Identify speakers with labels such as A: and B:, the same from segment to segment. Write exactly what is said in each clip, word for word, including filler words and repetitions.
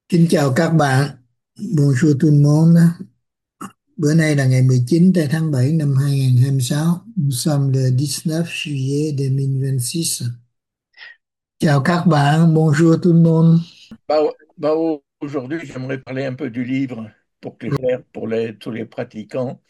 A: Kính chào các bạn. Bonjour tout le monde. Bữa nay là ngày mười chín tây tháng bảy năm hai nghìn không trăm hai mươi sáu. Nous sommes le dix-neuf juillet deux mille vingt-six. Chào các bạn. Bonjour tout le monde.
B: Bah, bah, au- aujourd'hui, j'aimerais parler un peu du livre pour clair pour les, tous les pratiquants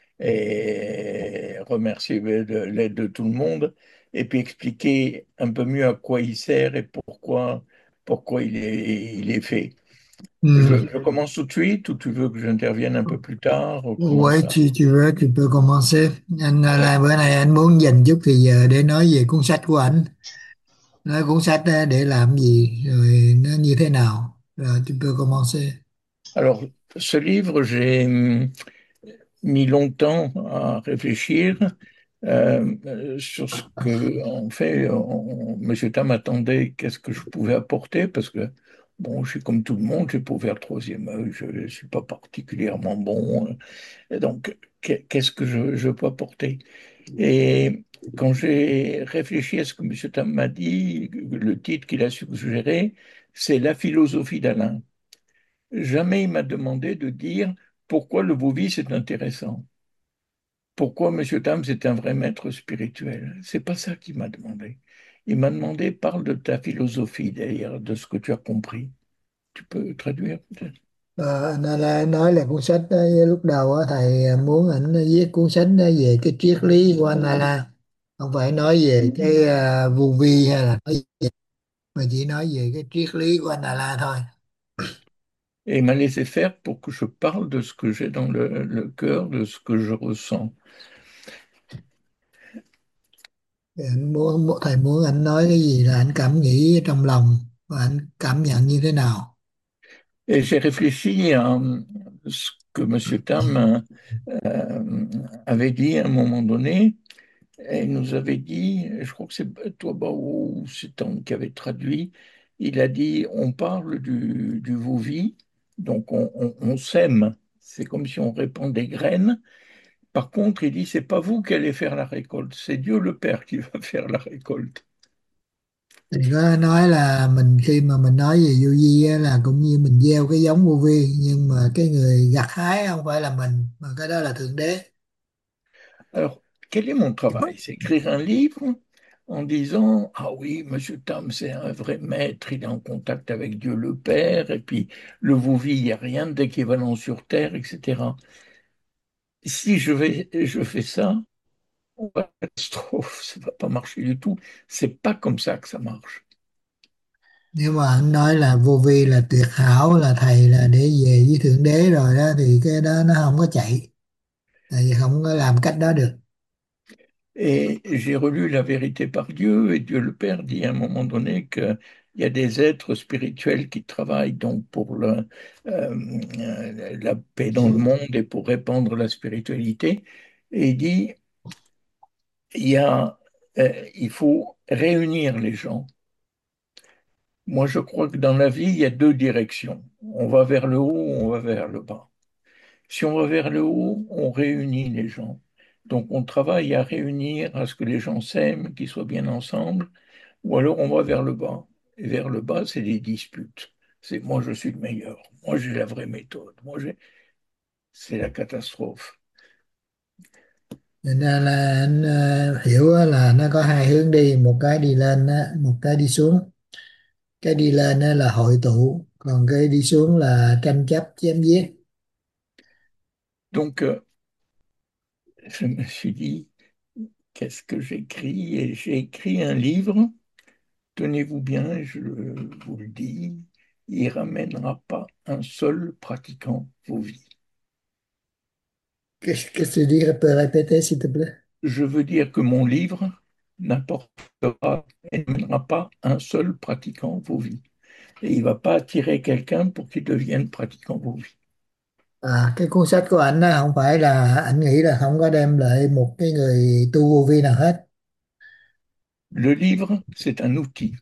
B: et remercier de l'aide de tout le monde et puis expliquer un peu mieux à quoi il sert et pourquoi, pourquoi il est, il est fait. Je,
A: Hmm.
B: je commence tout de suite ou tu veux que j'intervienne un peu plus tard ou comment
A: Ouais,
B: ça?
A: tu, tu veux, tu peux commencer. Anh à, là bữa nay anh muốn dành chút thì giờ để nói về cuốn sách của anh. Nói cuốn sách á, để làm gì, rồi nó như thế nào. Rồi tu peux commencer.
B: Alors, ce livre, j'ai hum, mis longtemps à réfléchir euh, euh, sur ce que, en fait, on- Monsieur Tam attendait, qu'est-ce que je pouvais apporter, parce que, bon, je suis comme tout le monde, j'ai pas ouvert le troisième œil, je ne suis pas particulièrement bon, et donc, qu'est- qu'est-ce que je, je peux apporter? Et quand j'ai réfléchi à ce que Monsieur Tam m'a dit, le titre qu'il a suggéré, c'est La philosophie d'Alain. Jamais il m'a demandé de dire pourquoi le Bovis est intéressant. Pourquoi Monsieur Tam est un vrai maître spirituel? C'est pas ça qu'il m'a demandé. Il m'a demandé, parle de ta philosophie d'ailleurs, de ce que tu as compris. Tu peux traduire peut-être?
A: Ờ, nên là anh nói là cuốn sách đó, lúc đầu á, thầy muốn ảnh viết cuốn sách đó về cái triết lý của anh Ala, không phải nói về cái à, vô vi hay là nói gì, mà chỉ nói về cái triết lý của anh Ala thôi.
B: Et il m'a laissé faire pour que je parle de ce que j'ai dans le, le cœur, de ce que je ressens.
A: Thì anh muốn muốn- thầy muốn anh nói cái gì là anh cảm nghĩ trong lòng và anh cảm nhận như thế nào.
B: Et j'ai réfléchi à euh, ce que Monsieur Tam euh, avait dit à un moment donné. Et il nous avait dit, je crois que c'est toi, Bao, ou c'est Tom qui avait traduit, il a dit, on parle du, du Vovi, donc on, on- on sème, c'est comme si on répand des graines. Par contre, il dit, c'est pas vous qui allez faire la récolte, c'est Dieu le Père qui va faire la récolte.
A: Thì có nói là mình khi mà mình nói về vô vi á, là cũng như mình gieo cái giống vô vi, nhưng mà cái người gặt hái không phải là mình, mà cái đó là thượng đế.
B: Alors, quel est mon travail? C'est écrire un livre en disant, ah oui, Monsieur Tam, c'est un vrai maître, il est en contact avec Dieu le Père, et puis le Vovi, il n'y a rien d'équivalent sur Terre, et cetera. Si je vais, je fais ça, catastrophe, ça va pas marcher du tout. C'est pas comme ça que ça marche.
A: Nếu mà anh nói là vô vi là tuyệt hảo, là thầy là để về với thượng đế rồi đó, thì cái đó nó không có chạy, tại vì không có làm cách đó được.
B: Et j'ai relu La vérité par Dieu, et Dieu le Père dit à un moment donné qu'il y a des êtres spirituels qui travaillent donc pour le, euh, la paix dans le monde et pour répandre la spiritualité. Et il dit, il y a, euh, il faut réunir les gens. Moi, je crois que dans la vie, il y a deux directions. On va vers le haut, on va vers le bas. Si on va vers le haut, on réunit les gens. Donc on travaille à réunir, à ce que les gens s'aiment, qu'ils soient bien ensemble, ou alors on va vers le bas. Et vers le bas, c'est des disputes. C'est moi je suis le meilleur, moi j'ai la vraie méthode, moi j'ai... C'est la catastrophe.
A: Nên là, là anh ờ, hiểu á, là nó có hai hướng đi, một cái đi lên á, một cái đi xuống. Cái đi lên á là hội tụ, còn cái đi xuống là tranh chấp chém giết.
B: Donc euh, je me suis dit, qu'est-ce que j'écris? Et j'ai écrit un livre, tenez-vous bien, je vous le dis, il ramènera pas un seul pratiquant vos vies.
A: Qu'est-ce que tu dis, peux répéter s'il te plaît?
B: Je veux dire que mon livre n'apportera et n'amènera pas un seul pratiquant vos vies. Et il ne va pas attirer quelqu'un pour qu'il devienne pratiquant vos vies.
A: À, cái cuốn sách của anh á, không phải là anh nghĩ là không có đem lại một cái người tu vô vi nào hết.
B: Le livre, c'est un outil.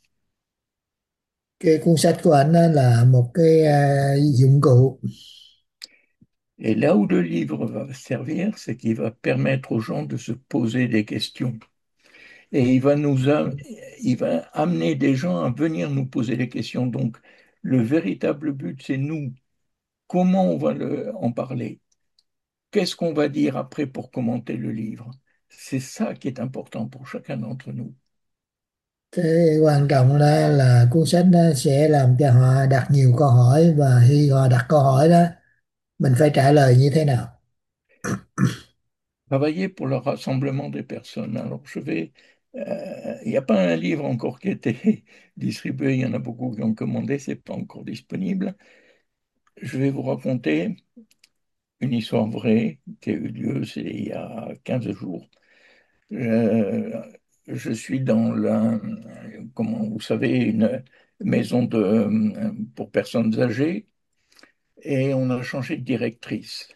A: Cái cuốn sách của anh á là một cái à, dụng cụ.
B: Et là où le livre va servir, c'est qu'il va permettre aux gens de se poser des questions. Et il va nous a- il va amener des gens à venir nous poser des questions. Donc, Le véritable but, c'est nous. Comment on va le- en parler? Qu'est-ce qu'on va dire après pour commenter le livre? C'est ça qui est important pour chacun d'entre nous.
A: Cái quan trọng đó là cuốn sách đó sẽ làm cho họ đặt nhiều câu hỏi, và khi họ đặt câu hỏi đó mình phải trả lời như thế nào.
B: Travailler pour le rassemblement des personnes. Alors, je vais. euh, Il n'y a pas un livre encore qui a été distribué, il y en a beaucoup qui ont commandé, c'est pas encore disponible. Je vais vous raconter une histoire vraie qui a eu lieu, c'est il y a quinze jours. Je, je suis dans la, comment vous savez, une maison de, pour personnes âgées et on a changé de directrice.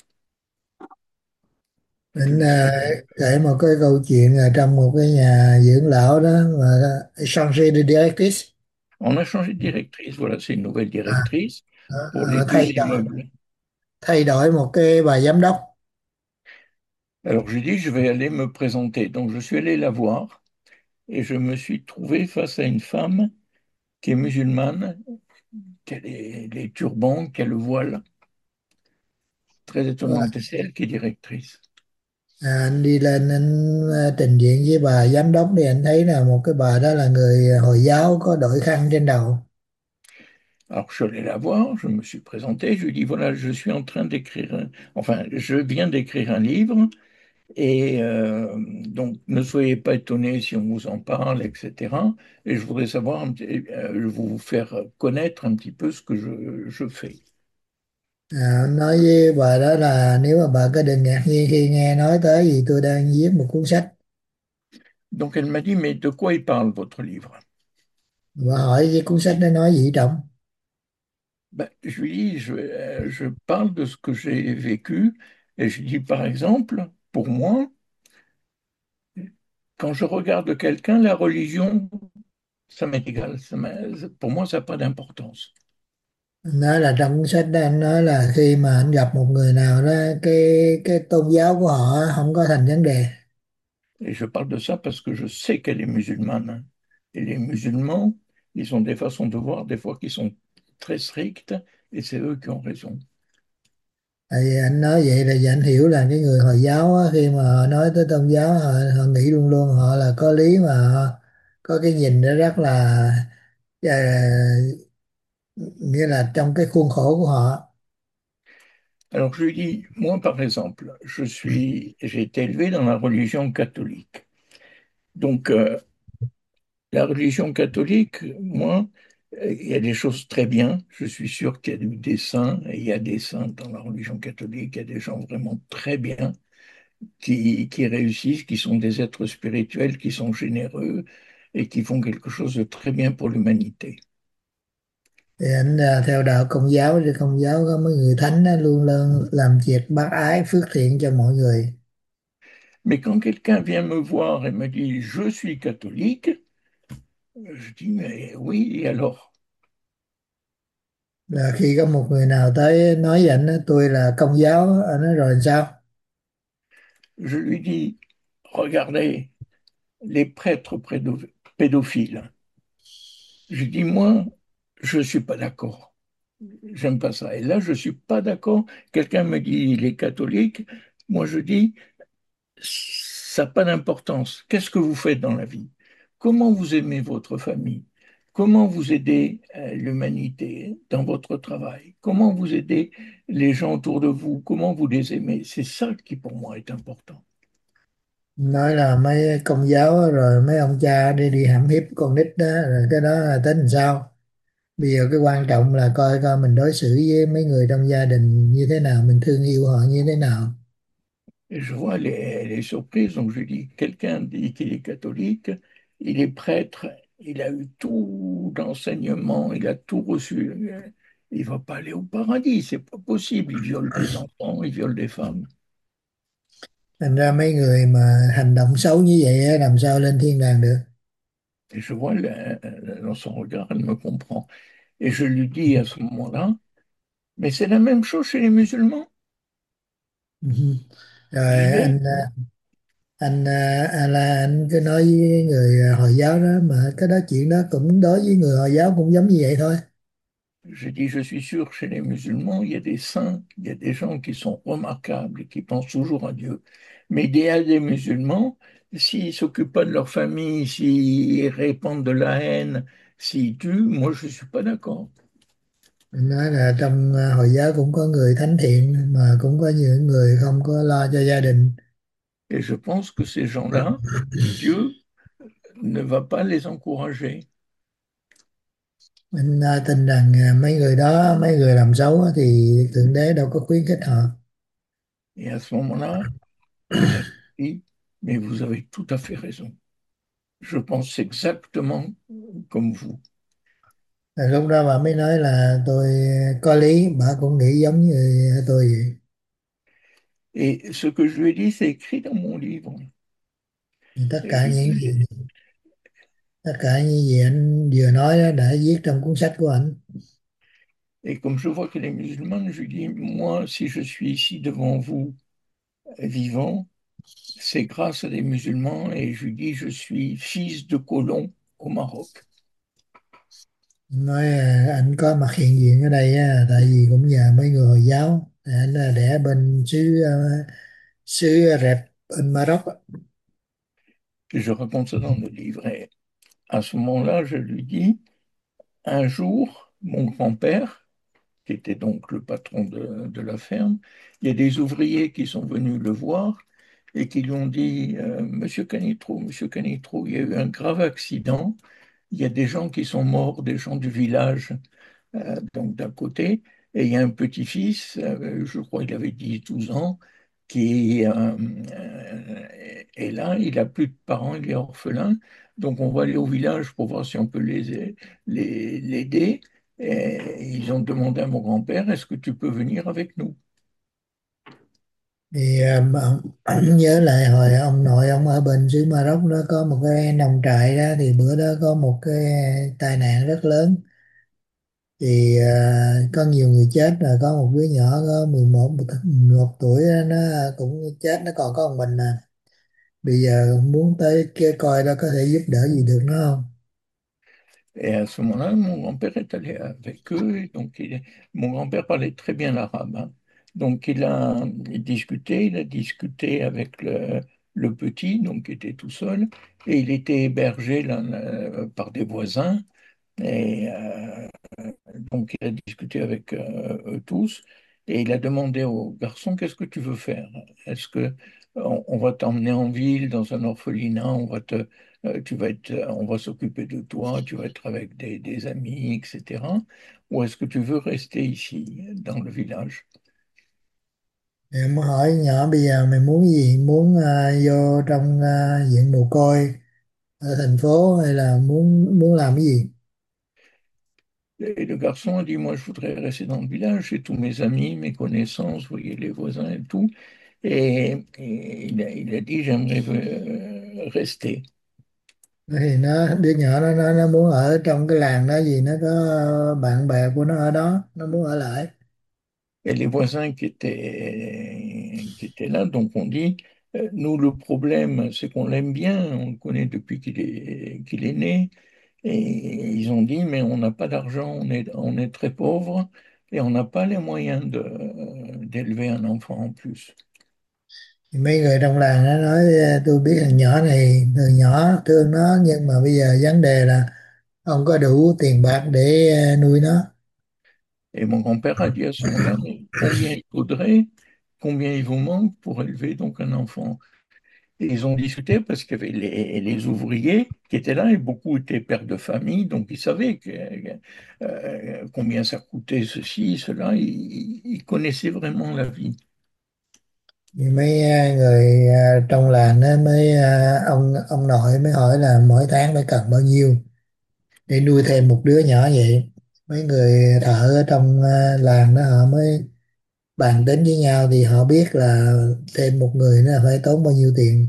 A: Anh
B: Je
A: à,
B: suis,
A: kể một cái câu chuyện ở trong một cái nhà dưỡng lão đó mà changer de directrice.
B: on a changé de directrice, voilà, c'est une nouvelle
A: à,
B: directrice pour les
A: à,
B: deux
A: thay đổi
B: immeubles.
A: thay đổi một cái bà giám đốc.
B: Alors j'ai dit, je vais aller me présenter. Donc je suis allé la voir et je me suis trouvé face à une femme qui est musulmane, qui a les, les turbans, qui a le voile. Très étonnante. Et c'est elle qui est directrice.
A: À, anh đi lên anh à, trình diện với bà giám đốc thì anh thấy là một cái bà đó là người Hồi giáo có đội khăn trên đầu.
B: Alors je suis allé la voir, je me suis présenté, je lui ai dit, voilà, je suis en train d'écrire, un- enfin, je viens d'écrire un livre, et euh, donc ne soyez pas étonnés si on vous en parle, et cetera. Et je voudrais savoir, un petit- euh, vous faire connaître un petit peu ce que je, je fais.
A: À, anh nói với bà đó là nếu mà bà có đừng ngạc nhiên khi nghe nói tới gì tôi đang viết một cuốn sách.
B: Donc elle m'a dit, mais de quoi il parle, votre livre?
A: Bà hỏi cái cuốn sách đó nói gì trọng.
B: Ben, je lui dis, je, euh, je parle de ce que j'ai vécu, et je dis, par exemple, pour moi, quand je regarde quelqu'un, la religion, ça m'est égal. Ça m'est- pour moi, ça n'a pas d'importance.
A: Anh nói là trong cuốn sách đó anh nói là khi mà anh gặp một người nào đó, cái cái tôn giáo của họ không có thành vấn đề.
B: Et je parle de ça parce que je sais qu'elle est musulmane, hein. Et les musulmans, ils ont des façons de voir, des fois qui sont très strictes, et c'est eux qui ont raison.
A: Tại vì anh nói vậy là vì anh hiểu là cái người Hồi giáo á, khi mà họ nói tới tôn giáo họ, họ nghĩ luôn luôn họ là có lý, mà họ có cái nhìn nó rất là à, nghĩa là trong cái khuôn khổ của họ.
B: Alors je lui dis, moi par exemple, je suis, j'ai été élevé dans la religion catholique. Donc euh, la religion catholique, moi, euh, il y a des choses très bien. Je suis sûr qu'il y a eu des saints, et il y a des saints dans la religion catholique, il y a des gens vraiment très bien qui, qui réussissent, qui sont des êtres spirituels, qui sont généreux et qui font quelque chose de très bien pour l'humanité.
A: Thì anh à, theo đạo Công giáo, thì Công giáo có mấy người thánh á, luôn luôn làm việc bác ái phước thiện cho mọi người.
B: Mais quand quelqu'un vient me voir et me dit je suis catholique, je dis mais oui, et alors?
A: Là khi có một người nào tới nói với anh á, tôi là Công giáo, anh nói rồi sao.
B: Je lui dis regardez les prêtres prédo- pédophiles. Je dis moi, je ne suis pas d'accord. J'aime pas ça. Et là, je ne suis pas d'accord. Quelqu'un me dit il est catholique. Moi, je dis ça n'a pas d'importance. Qu'est-ce que vous faites dans la vie? Comment vous aimez votre famille? Comment vous aidez euh, l'humanité dans votre travail? Comment vous aidez les gens autour de vous? Comment vous les aimez? C'est ça qui pour moi est important.
A: Nói là mấy Công giáo á, rồi mấy ông cha đi đi hãm hiếp con nít đó, rồi cái đó là tính làm sao. Bây giờ cái quan trọng là coi coi mình đối xử với mấy người trong gia đình như thế nào, mình thương yêu họ như thế nào.
B: Et je vois les, les surprises. Donc je dis, quelqu'un dit qu'il est catholique, il est prêtre, il a eu tout d'enseignement, il a tout reçu. Il va pas aller au paradis, c'est pas possible. Il viole des enfants, il viole des femmes.
A: Thành ra mấy người mà hành động xấu như vậy á, làm sao lên thiên đàng được.
B: Et je vois le- dans son regard, elle me comprend. Et je lui dis à ce moment-là, mais c'est la même chose chez les musulmans.
A: Ừ. Rồi
B: J'y vais.
A: anh anh à, là anh cứ nói với người Hồi giáo đó, mà cái đó chuyện đó cũng đối với người Hồi giáo cũng giống như vậy thôi.
B: Je dis, je suis sûr, chez les musulmans, il y a des saints, il y a des gens qui sont remarquables et qui pensent toujours à Dieu. Mais il y a des musulmans, s'ils ne s'occupent pas de leur famille, s'ils répandent de la haine, s'ils tuent, moi, je ne suis pas d'accord.
A: Mình nói là trong ờ, Hồi giáo cũng có người thánh thiện mà cũng có những người không có lo cho gia đình.
B: Et je pense que ces gens-là, Dieu ne va pas les encourager.
A: Mình ờ, tin rằng ờ, mấy người đó, mấy người làm xấu á thì Thượng Đế đâu có khuyến khích họ.
B: Et à ce moment-là, eh ben, je dis, mais vous avez tout à fait raison. Je pense exactement comme vous.
A: Rồi lúc đó bà mới nói là tôi có lý, bà cũng nghĩ giống như tôi vậy.
B: Et ce que je lui ai dit, c'est écrit dans mon livre.
A: Thì tất
B: Et
A: cả
B: je lui
A: những
B: ai
A: gì
B: dit,
A: tất cả những gì anh vừa nói đó đã viết trong cuốn sách của anh.
B: et comme je vois qu'elle est musulmane, je lui dis, moi, si je suis ici devant vous, vivant, c'est grâce à des musulmans. Et je lui dis, je suis fils de colon au Maroc.
A: Nói à, anh có mặt hiện diện ở đây á, tại vì cũng nhờ mấy người Hồi giáo. Anh là đẻ bên xứ ờ, xứ Rẹp bên Maroc á.
B: Et je raconte ça dans le livre. Et à ce moment-là, je lui dis, un jour, mon grand-père, qui était donc le patron de, de la ferme, il y a des ouvriers qui sont venus le voir et qui lui ont dit, euh, Monsieur Canitro, Monsieur Canitro, il y a eu un grave accident, il y a des gens qui sont morts, des gens du village, euh, donc d'un côté, et il y a un petit-fils, euh, je crois qu'il avait dix douze ans, qui euh, euh, est là, il a plus de parents, il est orphelin, donc on va aller au village pour voir si on peut les, les- l'aider. Et ils ont demandé à mon grand-père, est-ce que tu peux venir avec nous?
A: Thì ờ, ông, ông nhớ lại hồi ông nội ông ở bên xứ Maroc đó có một cái nông trại đó, thì bữa đó có một cái tai nạn rất lớn. Thì ờ, có nhiều người chết, rồi có một đứa nhỏ có mười một mười một tuổi đó, nó cũng chết, nó còn có một mình à. Bây giờ muốn tới cái coi đó có thể giúp đỡ gì được nó không?
B: Et à ce moment-là, mon grand-père est allé avec eux. Et donc, il est- mon grand-père parlait très bien l'arabe, hein. Donc, il a discuté, il a discuté avec le, le petit, donc qui était tout seul, et il était hébergé là, là, par des voisins. Et euh, donc, il a discuté avec euh, eux tous et il a demandé au garçon, qu'est-ce que tu veux faire? Est-ce que on, on va t'emmener en ville, dans un orphelinat, on va te, euh, tu vas être, on va s'occuper de toi, tu vas être avec des, des amis, et cetera. Ou est-ce que tu veux rester ici, dans le village?
A: Thì em muốn hỏi nhỏ bây giờ mày muốn gì? Muốn ờ, vô trong ờ, viện mồ côi ở thành phố, hay là muốn muốn làm cái gì?
B: Et le garçon a dit, moi, je voudrais rester dans le village, j'ai tous mes amis, mes connaissances, vous voyez, les voisins et tout. Et, et il a, il a dit, j'aimerais euh, rester.
A: Thì nó đứa nhỏ nó nó nó muốn ở trong cái làng đó, vì nó có bạn bè của nó ở đó, nó muốn ở lại.
B: Et les voisins qui étaient, qui étaient là, donc on dit, euh, nous, le problème, c'est qu'on l'aime bien, on le connaît depuis qu'il est, qu'il est né. Et ils ont dit, mais on n'a pas d'argent, on est, on est très pauvre et on n'a pas les moyens de, d'élever un enfant en plus.
A: Thì mấy người trong làng nó nói ờ, tôi biết thằng nhỏ này từ nhỏ thương nó, nhưng mà bây giờ vấn đề là không có đủ tiền bạc để ờ, nuôi nó.
B: Et mon grand-père a dit à ce moment-là, mais combien il faudrait, combien il vous manque pour élever donc un enfant? Et ils ont discuté parce qu'il y avait les, les ouvriers qui étaient là et beaucoup étaient pères de famille, donc ils savaient que, euh, combien ça coûtait ceci, cela, ils, ils connaissaient vraiment la vie.
A: Thì mấy ờ, người ờ, trong làng đó mới ờ, ông ông nội mới hỏi là mỗi tháng phải cần bao nhiêu để nuôi thêm một đứa nhỏ vậy. Mấy người thợ ở trong ờ, làng đó họ mới bàn tính với nhau, thì họ biết là thêm một người nó phải tốn bao nhiêu tiền.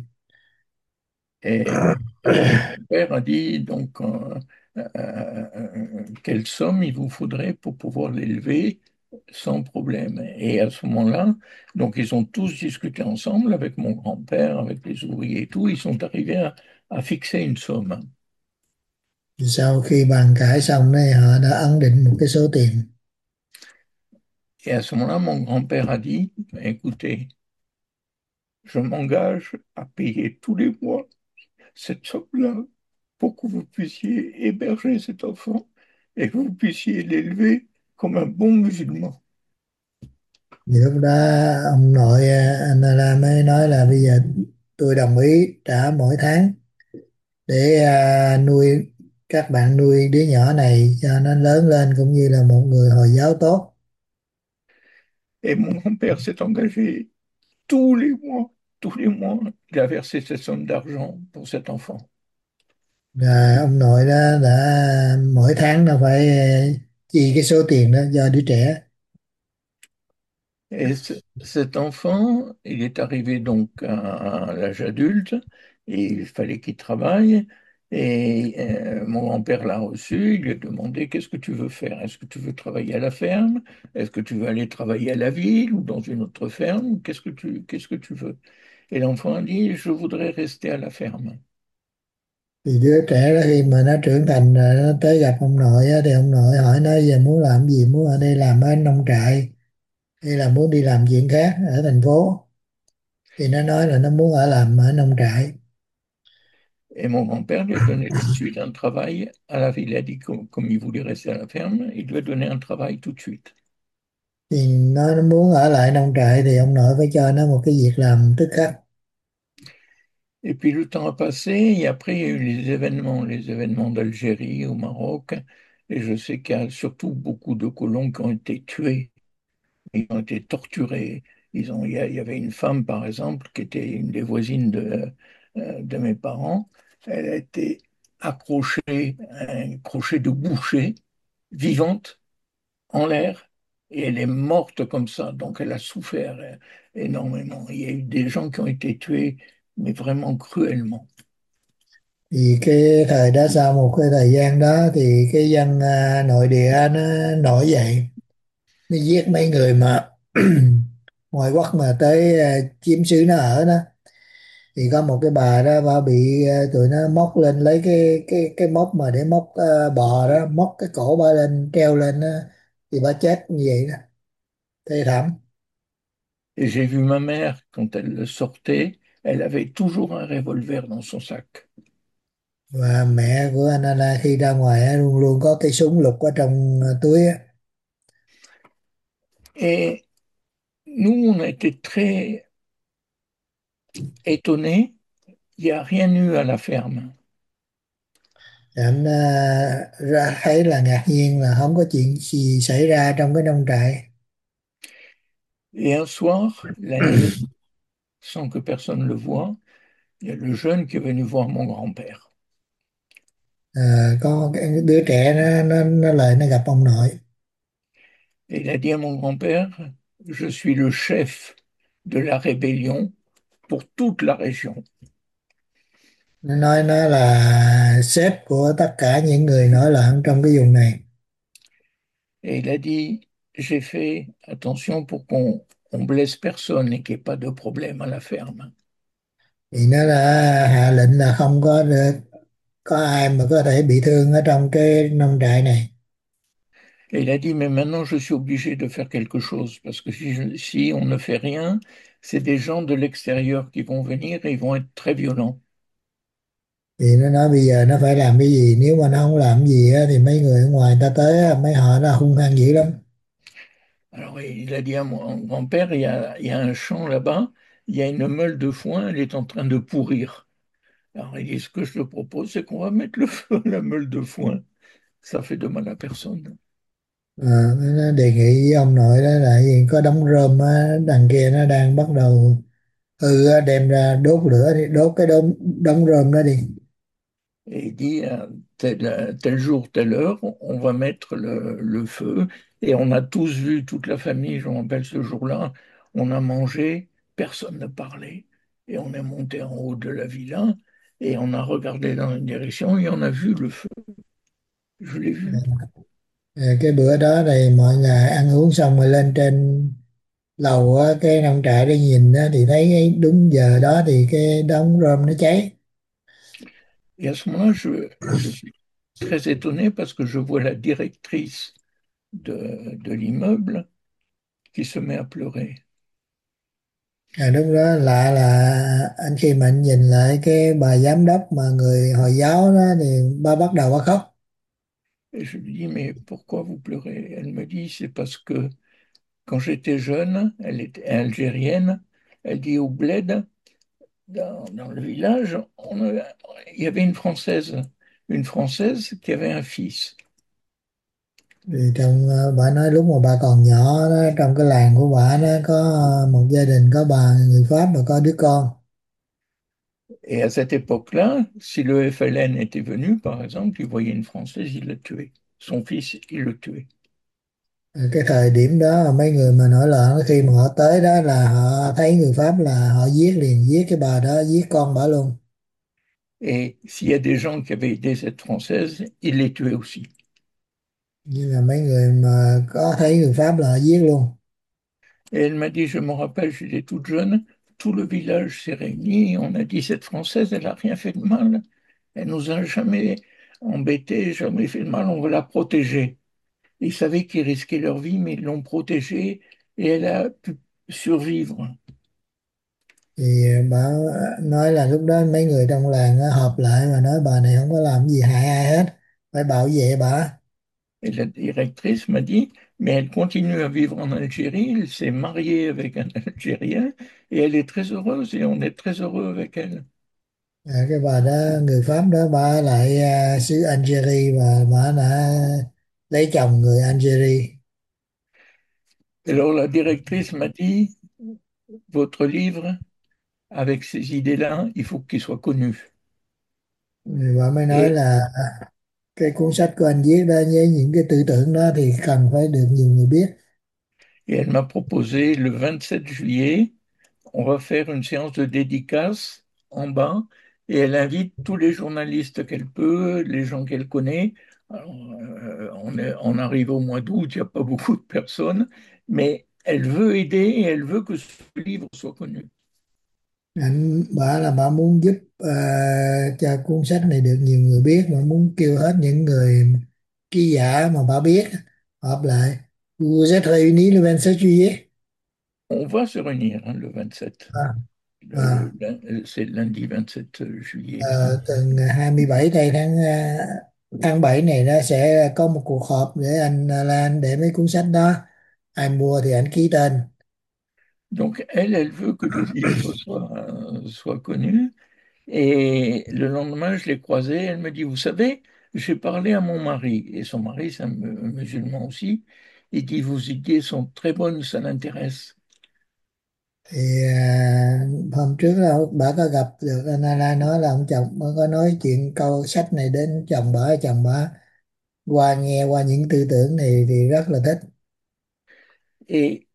B: Et, et mon père a dit, donc, euh, euh, euh, quelle somme il vous faudrait pour pouvoir l'élever sans problème. Et à ce moment-là, donc ils ont tous discuté ensemble avec mon grand-père, avec les ouvriers et tout, ils sont arrivés à, à fixer une somme.
A: Thì sau khi bàn cãi xong đấy họ đã ấn định một cái số tiền.
B: Et à ce moment-là, mon grand-père a dit, écoutez, je m'engage à payer tous les mois cette somme-là pour que vous puissiez héberger cet enfant et que vous puissiez l'élever comme un bon musulman.
A: Thì lúc đó ông nội à, anh Ala mới nói là bây giờ tôi đồng ý trả mỗi tháng để à, nuôi các bạn, nuôi đứa nhỏ này cho nó lớn lên cũng như là một người Hồi giáo tốt.
B: Et mon grand-père s'est engagé tous les mois, tous les mois, il a versé cette somme d'argent pour cet enfant.
A: Rồi ông nội đó đã mỗi tháng nó phải à, chi cái số tiền đó cho đứa trẻ.
B: Et ce- cet enfant, il est arrivé donc à, à l'âge adulte et il fallait qu'il travaille. Et euh, mon grand-père l'a reçu, il lui a demandé qu'est-ce que tu veux faire? Est-ce que tu veux travailler à la ferme? Est-ce que tu veux aller travailler à la ville ou dans une autre ferme? Qu'est-ce que tu, qu'est-ce que tu veux? Et l'enfant a dit, je voudrais rester à la ferme.
A: Thì đứa trẻ đó khi mà nó trưởng thành rồi nó tới gặp ông nội á, thì ông nội hỏi nó giờ muốn làm gì, muốn ở đây làm ở nông trại hay là muốn đi làm chuyện khác ở thành phố, thì nó nói là nó muốn ở làm ở nông trại.
B: Et mon grand-père lui a donné tout de suite un travail à la ville. Il a dit comme, comme il voulait rester à la ferme, il lui a donné un travail tout de suite.
A: Thì nó, nó muốn ở lại nông trại thì ông nội phải cho nó một cái việc làm tức khắc.
B: Et puis le temps a passé, et après il y a eu les événements, les événements d'Algérie au Maroc, et je sais qu'il y a surtout beaucoup de colons qui ont été tués, ils ont été torturés. Ils ont, il y a- il y avait une femme, par exemple, qui était une des voisines de, euh, de mes parents, elle a été accrochée à un crochet de boucher, vivante, en l'air, et elle est morte comme ça, donc elle a souffert euh, énormément. Il y a eu des gens qui ont été tués, mais vraiment cruellement.
A: Thì cái thời đó, sau một cái thời gian đó thì cái dân à, nội địa nó nổi dậy, nó giết mấy người mà ngoại quốc mà tới à, chiếm xứ nó ở đó. Thì có một cái bà đó, bà bị à, tụi nó móc lên, lấy cái cái cái móc mà để móc à, bò đó, móc cái cổ bà lên treo lên đó, thì bà chết như vậy đó, thê thảm.
B: Et j'ai vu ma mère, quand elle sortait, elle avait toujours un revolver dans son sac.
A: Và mẹ của anh Ana khi ra ngoài á, luôn luôn có cái súng lục ở trong à, túi á.
B: Et nous, on a été très étonnés, il n'y a rien eu à la ferme.
A: Thì anh à, ra thấy là ngạc nhiên là không có chuyện gì xảy ra trong cái nông trại.
B: Et un soir, la nuit, sans que personne le voie, il y a le jeune qui est venu voir mon grand-père.
A: À, có cái đứa trẻ nó nó nó lại nó gặp ông nội.
B: Et il a dit à mon grand-père, je suis le chef de la rébellion pour toute la région.
A: Nó nói nó là sếp của tất cả những người nổi loạn trong cái vùng này.
B: Et il a dit, j'ai fait attention pour qu'on on blesse personne et qu'il n'y ait pas de problème à la ferme.
A: Thì nó đã hạ lệnh là không có được, có ai mà có thể bị thương ở trong cái nông trại này.
B: Et il a dit, mais maintenant je suis obligé de faire quelque chose, parce que si, je- si on ne fait rien, c'est des gens de l'extérieur qui vont venir et ils vont être très violents.
A: Thì nó nói bây giờ nó phải làm cái gì, nếu mà nó không làm gì á, thì mấy người ở ngoài ta tới á, mấy họ nó hung hăng dữ lắm.
B: Alors il a dit à mon grand-père, il y a, il y a un champ là-bas, il y a une meule de foin, elle est en train de pourrir. Alors il dit, ce que je te propose, c'est qu'on va mettre le feu à la meule de foin. Ça fait de mal à personne.
A: Ờ, nó đề nghị với ông nội đó là gì, có đống rơm á, đằng kia nó đang bắt đầu hư á, đem ra đốt lửa đi, đốt cái đống đống rơm đó đi.
B: Et il dit, à tel, tel jour, telle heure, on va mettre le, le feu. Et on a tous vu, toute la famille, je me rappelle ce jour-là, on a mangé, personne ne parlait. Et on est monté en haut de la villa et on a regardé dans une direction et on a vu le feu. Je l'ai vu.
A: Ờ, cái bữa đó thì mọi người ăn uống xong rồi lên trên lầu á, cái nông trại để nhìn á, thì thấy cái đúng giờ đó thì cái đống rơm nó cháy.
B: Et à ce moment-là, je, je suis très étonné parce que je vois la directrice de, de l'immeuble qui se met à pleurer.
A: À, lúc đó lạ là anh khi mà anh nhìn lại cái bà giám đốc mà người Hồi giáo đó thì ba bắt đầu bà khóc.
B: Et je lui dis, mais pourquoi vous pleurez? Elle me dit, c'est parce que quand j'étais jeune, elle était algérienne, elle dit au bled, dans, dans le village, on a- il y avait une Française, une Française qui avait un fils.
A: Thì trong ờ, bà nói lúc mà bà còn nhỏ đó, trong cái làng của bà nó có ờ, một gia đình có bà người Pháp và có đứa con.
B: Et à cette époque-là, si le F L N était venu, par exemple, il voyait une Française, il le tuait. Son fils, il le tuait.
A: Ờ, cái thời điểm đó mấy người mà nổi loạn khi mà họ tới đó là họ thấy người Pháp là họ giết liền, giết cái bà đó, giết con bà luôn.
B: Et s'il y a des gens qui avaient aidé cette Française, il les tuait aussi.
A: Nhưng mà mấy người mà có thấy người Pháp là họ giết luôn.
B: Et elle m'a dit, je me rappelle, j'étais toute jeune, tout le village s'est réuni, et on a dit, cette Française, elle n'a rien fait de mal, elle nous a jamais embêtés, jamais fait de mal, on veut la protéger. Ils savaient qu'ils risquaient leur vie, mais ils l'ont protégée et elle a pu survivre.
A: Thì bà nói là lúc đó mấy người trong làng á, họp lại và nói bà này không có làm gì hại ai hết, phải bảo vệ bà.
B: Et la directrice m'a dit, mais elle continue à vivre en Algérie, elle s'est mariée avec un Algérien et elle est très heureuse et on est très heureux avec elle.
A: À, cái bà đó, người Pháp đó, bà lại à, xứ Algeria và bà đã lấy chồng người Algeria.
B: Et alors la directrice m'a dit, votre livre, avec ces idées-là, il faut qu'il soit connu.
A: Thì bà mới nói
B: Et,
A: là cái cuốn sách của anh viết đó với những cái tư tưởng đó thì cần phải được nhiều người biết.
B: et elle m'a proposé le vingt-sept juillet, on va faire une séance de dédicace en bas et elle invite tous les journalistes qu'elle peut, les gens qu'elle connaît. Alors, euh, on est- on arrive au mois d'août, il n'y a pas beaucoup de personnes, mais elle veut aider et elle veut que ce livre soit connu.
A: Anh bà là bà muốn giúp ờ, cho cuốn sách này được nhiều người biết, mà muốn kêu hết những người ký giả mà bà biết họp lại. Vous êtes réunis le vingt-sept juillet.
B: On va se réunir hein, le vingt-sept.
A: À,
B: Le-
A: à,
B: le- c'est lundi vingt-sept juillet.
A: ờ, từ ngày hai mươi bảy tây tháng ờ, tháng bảy này nó sẽ có một cuộc họp để anh ờ, Lan để mấy cuốn sách đó, ai mua thì anh ký tên.
B: Donc elle, elle veut que le livre soit, euh, soit connu. Et le lendemain, je l'ai croisée, elle me dit, vous savez, j'ai parlé à mon mari, et son mari, c'est un mu- musulman aussi, il dit, vos idées sont très bonnes, ça l'intéresse.
A: Thì à, hôm trước là bà có gặp được anh Lan, nói là ông chồng bà có nói chuyện câu sách này đến chồng bà, chồng bà qua nghe qua những tư tưởng này thì rất là thích.
B: Et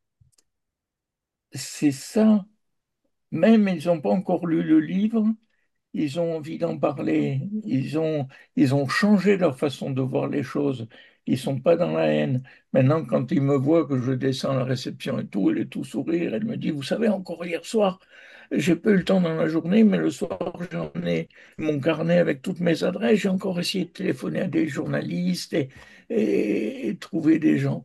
B: c'est ça, même ils n'ont pas encore lu le livre, ils ont envie d'en parler, ils ont, ils ont changé leur façon de voir les choses, ils sont pas dans la haine. Maintenant, quand ils me voient que je descends à la réception et tout, elle est tout sourire, elle me dit, vous savez, encore hier soir, j'ai pas eu le temps dans la journée, mais le soir, j'en ai mon carnet avec toutes mes adresses, j'ai encore essayé de téléphoner à des journalistes et, et, et trouver des gens.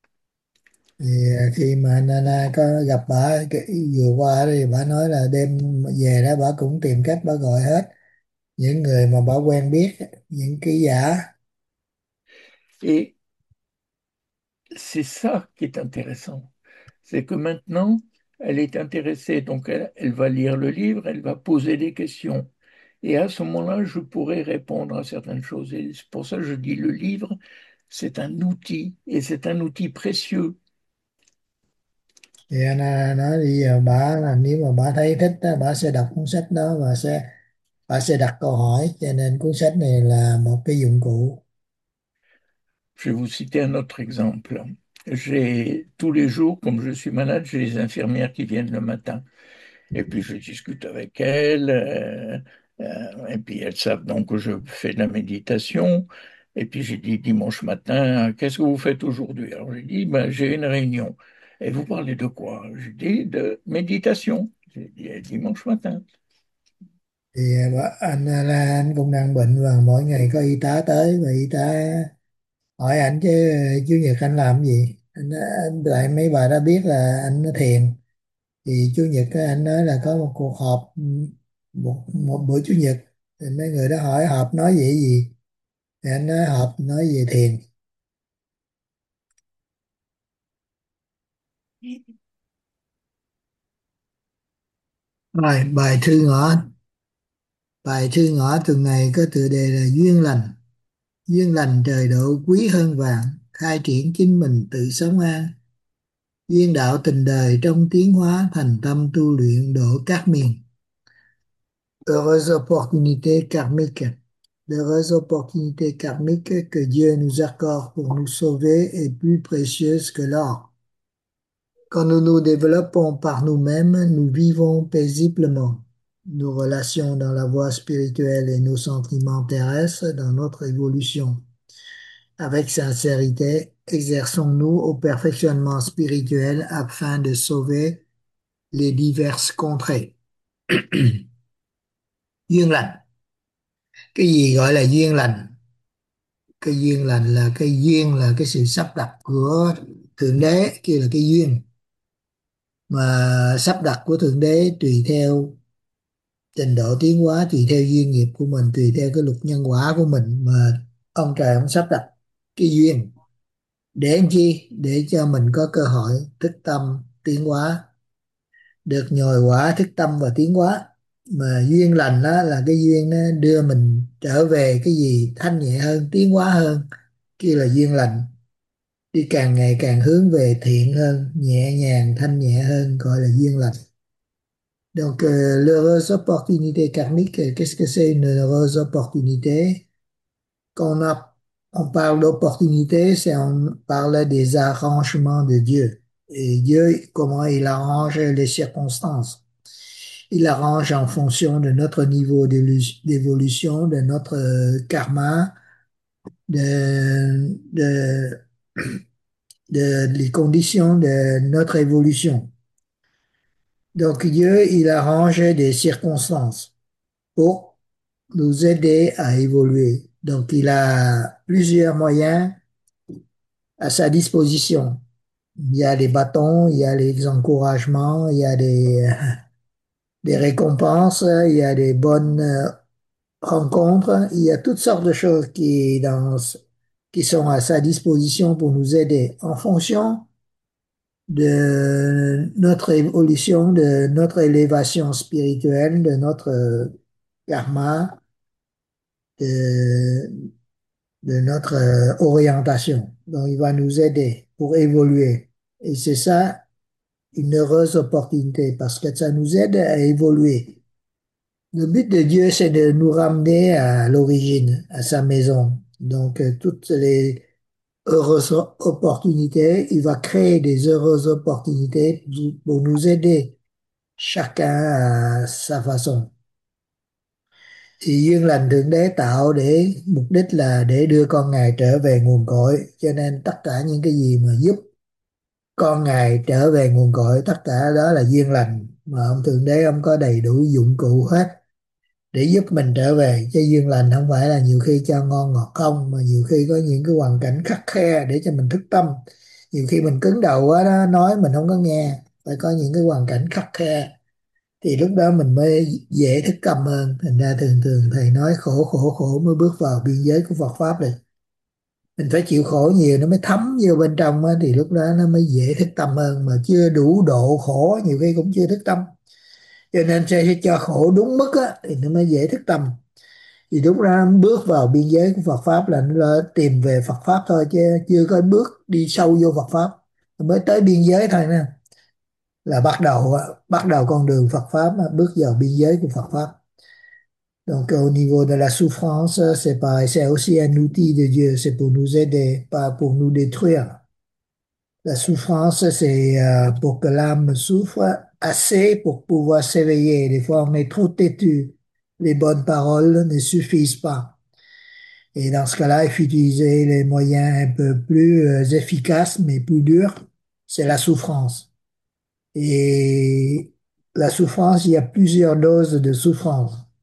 A: Thì à, khi mà anh Nana có gặp bà cái- vừa qua thì bà nói là đêm về đó bà cũng tìm cách bà gọi hết những người mà bà quen biết, những ký giả.
B: Et c'est ça qui est intéressant. C'est que maintenant, elle est intéressée, donc elle, elle va lire le livre, elle va poser des questions. Et à ce moment-là, je pourrais répondre à certaines choses. Et c'est pour ça que je dis le livre, c'est un outil, et c'est un outil précieux.
A: Thì anh Nana nói bây giờ bà là nếu mà bà thấy thích đó, bà sẽ đọc cuốn sách đó và sẽ bà sẽ đặt câu hỏi, cho nên cuốn sách này là một cái dụng cụ.
B: Je vais vous citer un autre exemple. J'ai tous les jours, comme je suis malade, j'ai les infirmières qui viennent le matin. Et puis je discute avec elles, euh, euh, et puis elles savent donc que je fais de la méditation. Et puis j'ai dit dimanche matin, qu'est-ce que vous faites aujourd'hui? Alors j'ai dit, ben, j'ai une réunion. Et vous parlez de quoi? J'ai dit de méditation. J'ai dit dimanche matin.
A: Thì bà- anh là anh cũng đang bệnh và mỗi ngày có y tá tới và y tá hỏi anh chứ chủ nhật anh làm cái gì, anh, anh lại mấy bà đã biết là anh nó thiền. Thì chủ nhật á, anh nói là có một cuộc họp, ừ, một, một bữa chủ nhật. Thì mấy người đó hỏi họp nói về cái gì, thì anh nói họp nói về thiền. Rồi bài thư ngõ bài thư ngõ tuần này có tựa đề là duyên lành. Duyên lành trời độ quý hơn vàng, khai triển chính mình tự sống an. Duyên đạo tình đời trong tiến hóa, thành tâm tu luyện độ các miền. Heureuse opportunité karmique. L'heureuse opportunité karmique que Dieu nous accorde pour nous sauver est plus précieuse que l'or. Quand nous nous développons par nous-mêmes, nous vivons paisiblement nos relations dans la voie spirituelle et nos sentiments terrestres dans notre évolution. Avec sincérité, exerçons-nous au perfectionnement spirituel afin de sauver les diverses contrées. Duyên lành. Cái gì gọi là duyên lành? Cái duyên lành là cái duyên, là cái sự sắp đặt của Thượng Đế, kia là cái duyên. Mà sắp đặt của Thượng Đế tùy theo trình độ tiến hóa, tùy theo duyên nghiệp của mình, tùy theo cái luật nhân quả của mình mà ông trời ông sắp đặt cái duyên. Để làm chi? Để cho mình có cơ hội thức tâm tiến hóa, được nhồi quả thức tâm và tiến hóa. Mà duyên lành đó là cái duyên nó đưa mình trở về cái gì thanh nhẹ hơn, tiến hóa hơn, kia là duyên lành. Đi càng ngày càng hướng về thiện hơn, nhẹ nhàng thanh nhẹ hơn, gọi là duyên lành. Donc, euh, l'heureuse opportunité karmique, euh, qu'est-ce que c'est une heureuse opportunité? Quand on a, on parle d'opportunité, c'est on parle des arrangements de Dieu. Et Dieu, comment il arrange les circonstances? Il arrange en fonction de notre niveau d'élu- d'évolution, de notre euh, karma, de, de, de les conditions de notre évolution. Donc Dieu, il arrange des circonstances pour nous aider à évoluer. Donc il a plusieurs moyens à sa disposition. Il y a les bâtons, il y a les encouragements, il y a des, des récompenses, il y a des bonnes euh, rencontres, il y a toutes sortes de choses qui, dans, qui sont à sa disposition pour nous aider en fonction de notre évolution, de notre élévation spirituelle, de notre euh, karma, de, de notre euh, orientation. Donc, il va nous aider pour évoluer. Et c'est ça une heureuse opportunité parce que ça nous aide à évoluer. Le but de Dieu, c'est de nous ramener à l'origine, à sa maison. Donc, euh, toutes les heureuses opportunités, il va créer des heureuses opportunités pour nous aider, chacun à sa façon. Thì duyên lành Thượng Đế tạo để mục đích là để đưa con Ngài trở về nguồn cội, cho nên tất cả những cái gì mà giúp con Ngài trở về nguồn cội, tất cả đó là duyên lành, mà ông Thượng Đế ông có đầy đủ dụng cụ hết để giúp mình trở về. Chứ duyên lành không phải là nhiều khi cho ngon ngọt không, mà nhiều khi có những cái hoàn cảnh khắt khe để cho mình thức tâm. Nhiều khi mình cứng đầu quá đó, nói mình không có nghe, phải có những cái hoàn cảnh khắt khe thì lúc đó mình mới dễ thức tâm hơn. Thành ra thường thường thầy nói khổ khổ khổ mới bước vào biên giới của Phật pháp này. Mình phải chịu khổ nhiều nó mới thấm vô bên trong á, thì lúc đó nó mới dễ thức tâm hơn. Mà chưa đủ độ khổ nhiều khi cũng chưa thức tâm, cho nên sẽ cho khổ đúng mức á, thì nó mới dễ thức tâm. Thì lúc đó nó bước vào biên giới của Phật pháp là nó là tìm về Phật pháp thôi, chứ chưa có bước đi sâu vô Phật pháp. Mới tới biên giới thôi nè, là bắt đầu bắt đầu con đường Phật pháp, bước vào biên giới của Phật pháp. Donc au niveau de la souffrance, c'est pareil, c'est aussi un outil de Dieu, c'est pour nous aider, pas pour nous détruire. La souffrance, c'est euh, pour que l'âme souffre assez pour pouvoir s'éveiller. Des fois, on est trop têtu. Les bonnes paroles ne suffisent pas. Et dans ce cas-là, il faut utiliser les moyens un peu plus euh, efficaces, mais plus durs. C'est la souffrance. Et la souffrance, il y a plusieurs doses de souffrance.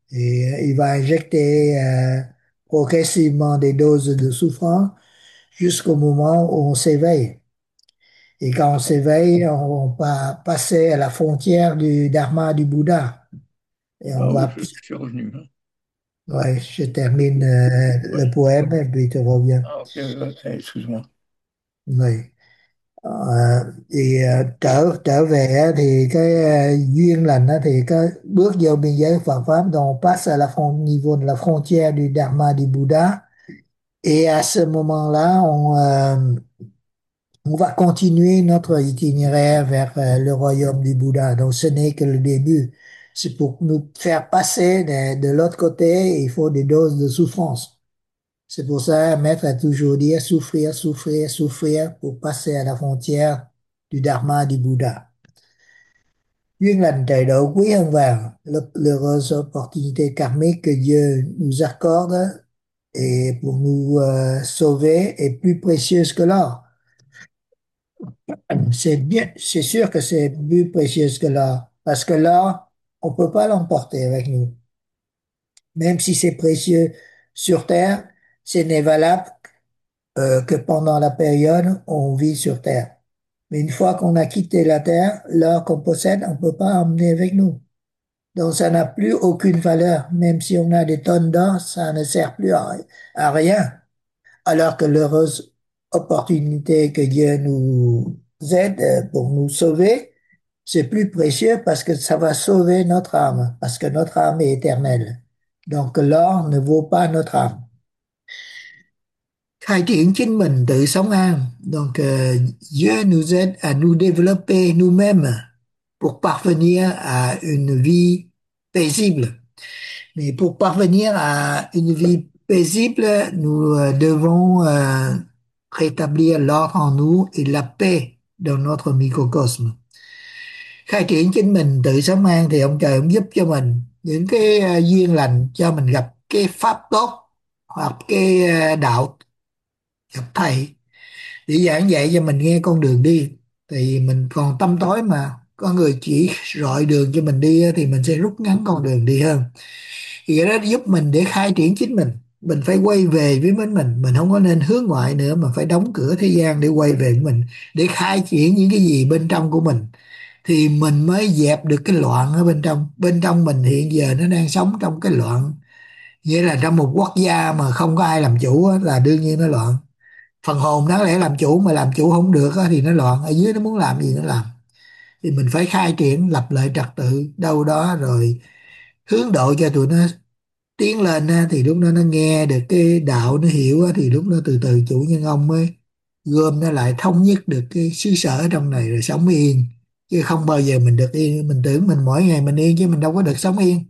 A: Et euh, il va injecter euh, progressivement des doses de souffrance jusqu'au moment où on s'éveille. Et quand on s'éveille, on va passer à la frontière du Dharma du Bouddha. Et on
B: Ah oui,
A: va,
B: je, je suis revenu, hein.
A: ouais, je termine euh, le
B: Ouais.
A: poème et puis tu reviens.
B: Ah, ok, ouais, eh, excuse-moi.
A: Oui. Ờ, thì ờ, trở trở về á, thì cái ờ, duyên lành á, thì có bước vô biên giới Phật pháp, donc on passe à la fron- niveau de la frontière du Dharma du Bouddha, et à ce moment-là on euh, on va continuer notre itinéraire vers euh, le royaume du Bouddha. Donc ce n'est que le début. C'est pour nous faire passer de, de l'autre côté, il faut des doses de souffrance. C'est pour ça, Maître a toujours dit souffrir, souffrir, souffrir pour passer à la frontière du Dharma du Bouddha. Duyên lành trời độ quý hơn vàng, l'heureuse opportunité karmique que Dieu nous accorde et pour nous euh, sauver est plus précieuse que l'or. C'est bien, c'est sûr que c'est plus précieuse que l'or, parce que l'or, on peut pas l'emporter avec nous. Même si c'est précieux sur Terre, ce n'est valable euh, que pendant la période où on vit sur Terre. Mais une fois qu'on a quitté la Terre, l'or qu'on possède, on peut pas emmener avec nous. Donc ça n'a plus aucune valeur. Même si on a des tonnes d'or, ça ne sert plus à, à rien. Alors que l'heureuse opportunité que Dieu nous aide euh, pour nous sauver, c'est plus précieux parce que ça va sauver notre âme, parce que notre âme est éternelle. Donc l'or ne vaut pas notre âme. Khai triển chính mình tự sống an. Donc euh, Dieu nous aide à nous développer nous-mêmes pour parvenir à une vie paisible. Mais pour parvenir à une vie paisible, nous euh, devons euh, rétablir l'ordre en nous et la paix dans notre microcosme. Khai triển chính mình tự sống an thì ông trời ông giúp cho mình những cái ờ, duyên lành, cho mình gặp cái pháp tốt hoặc cái ờ, đạo, gặp thầy để giảng dạy cho mình nghe con đường đi. Thì mình còn tâm tối mà có người chỉ rọi đường cho mình đi á, thì mình sẽ rút ngắn con đường đi hơn. Thì cái đó giúp mình để khai triển chính mình. Mình phải quay về với mình mình mình không có nên hướng ngoại nữa, mà phải đóng cửa thế gian để quay về với mình, để khai triển những cái gì bên trong của mình, thì mình mới dẹp được cái loạn ở bên trong. Bên trong mình hiện giờ nó đang sống trong cái loạn, nghĩa là trong một quốc gia mà không có ai làm chủ á, là đương nhiên nó loạn. Phần hồn đáng lẽ làm chủ mà làm chủ không được á, thì nó loạn. Ở dưới nó muốn làm gì nó làm. Thì mình phải khai triển, lập lại trật tự đâu đó, rồi hướng độ cho tụi nó tiến lên á, thì lúc đó nó nghe được cái đạo, nó hiểu á, thì lúc đó từ từ chủ nhân ông mới gom nó lại, thống nhất được cái xứ sở ở trong này rồi sống yên. Chứ không bao giờ mình được yên. Mình tưởng mình mỗi ngày mình yên chứ mình đâu có được sống yên.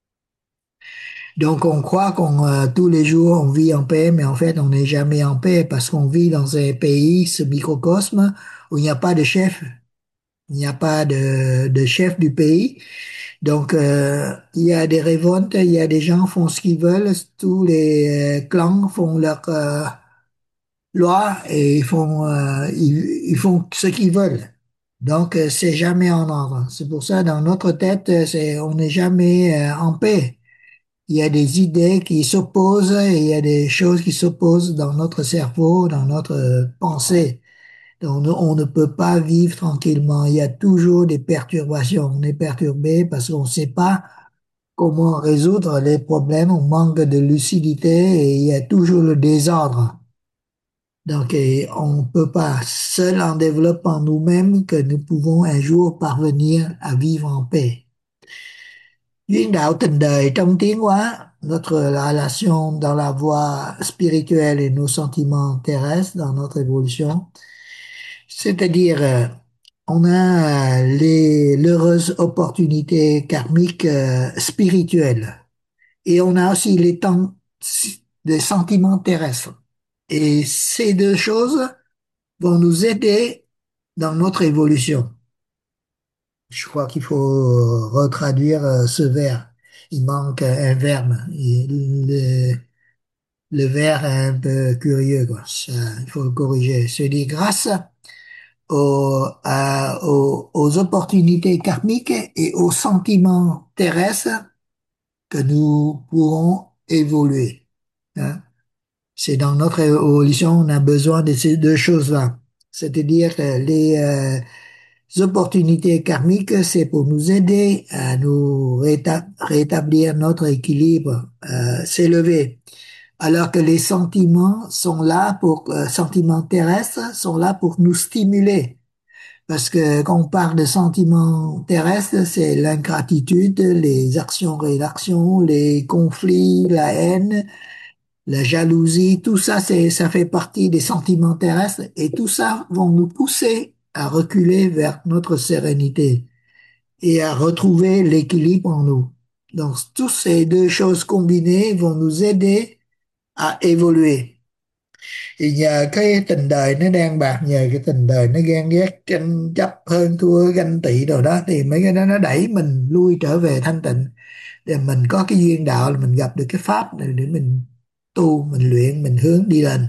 A: Donc on croit qu'on euh, tous les jours on vit en paix, mais en fait on n'est jamais en paix parce qu'on vit dans un pays, ce microcosme, où il n'y a pas de chef, il n'y a pas de, de chef du pays. Donc euh, il y a des révoltes, il y a des gens font ce qu'ils veulent, tous les euh, clans font leur euh, loi et ils font euh, ils, ils font ce qu'ils veulent. Donc euh, c'est jamais en ordre. C'est pour ça dans notre tête, euh, c'est on n'est jamais euh, en paix. Il y a des idées qui s'opposent et il y a des choses qui s'opposent dans notre cerveau, dans notre euh, pensée. Donc, on on ne peut pas vivre tranquillement. Il y a toujours des perturbations. On est perturbé parce qu'on ne sait pas comment résoudre les problèmes. On manque de lucidité et il y a toujours le désordre. Donc, et on ne peut pas, seul en développant nous-mêmes, que nous pouvons un jour parvenir à vivre en paix. Duyên đạo tình đời trong tiến hóa, notre relation dans la voie spirituelle et nos sentiments terrestres dans notre évolution. C'est-à-dire, euh, on a euh, les, l'heureuse opportunité karmique euh, spirituelle et on a aussi les temps des sentiments terrestres. Et ces deux choses vont nous aider dans notre évolution. Je crois qu'il faut euh, retraduire euh, ce vers. Il manque un verbe. Et Le, le vers est un peu curieux, quoi. Ça, il faut le corriger. C'est dit grâce aux, à- aux, aux opportunités karmiques et aux sentiments terrestres que nous pourrons évoluer. Hein. C'est dans notre évolution, on a besoin de ces deux choses-là. C'est-à-dire que les euh, opportunités karmiques, c'est pour nous aider à nous réta- rétablir notre équilibre, euh, s'élever. Alors que les sentiments sont là pour, euh, sentiments terrestres sont là pour nous stimuler. Parce que quand on parle de sentiments terrestres, c'est l'ingratitude, les actions-réactions, les conflits, la haine, la jalousie, tout ça, c'est, ça fait partie des sentiments terrestres et tout ça vont nous pousser à reculer vers notre sérénité et à retrouver l'équilibre en nous. Donc, toutes ces deux choses combinées vont nous aider à évoluer. Thì nhờ cái tình đời nó đang bạc, nhờ cái tình đời nó ghen ghét tranh chấp hơn thua ganh tị đồ đó, thì mấy cái đó nó đẩy mình lui trở về thanh tịnh, để mình có cái duyên đạo là mình gặp được cái pháp này để mình tu, mình luyện, mình hướng đi lên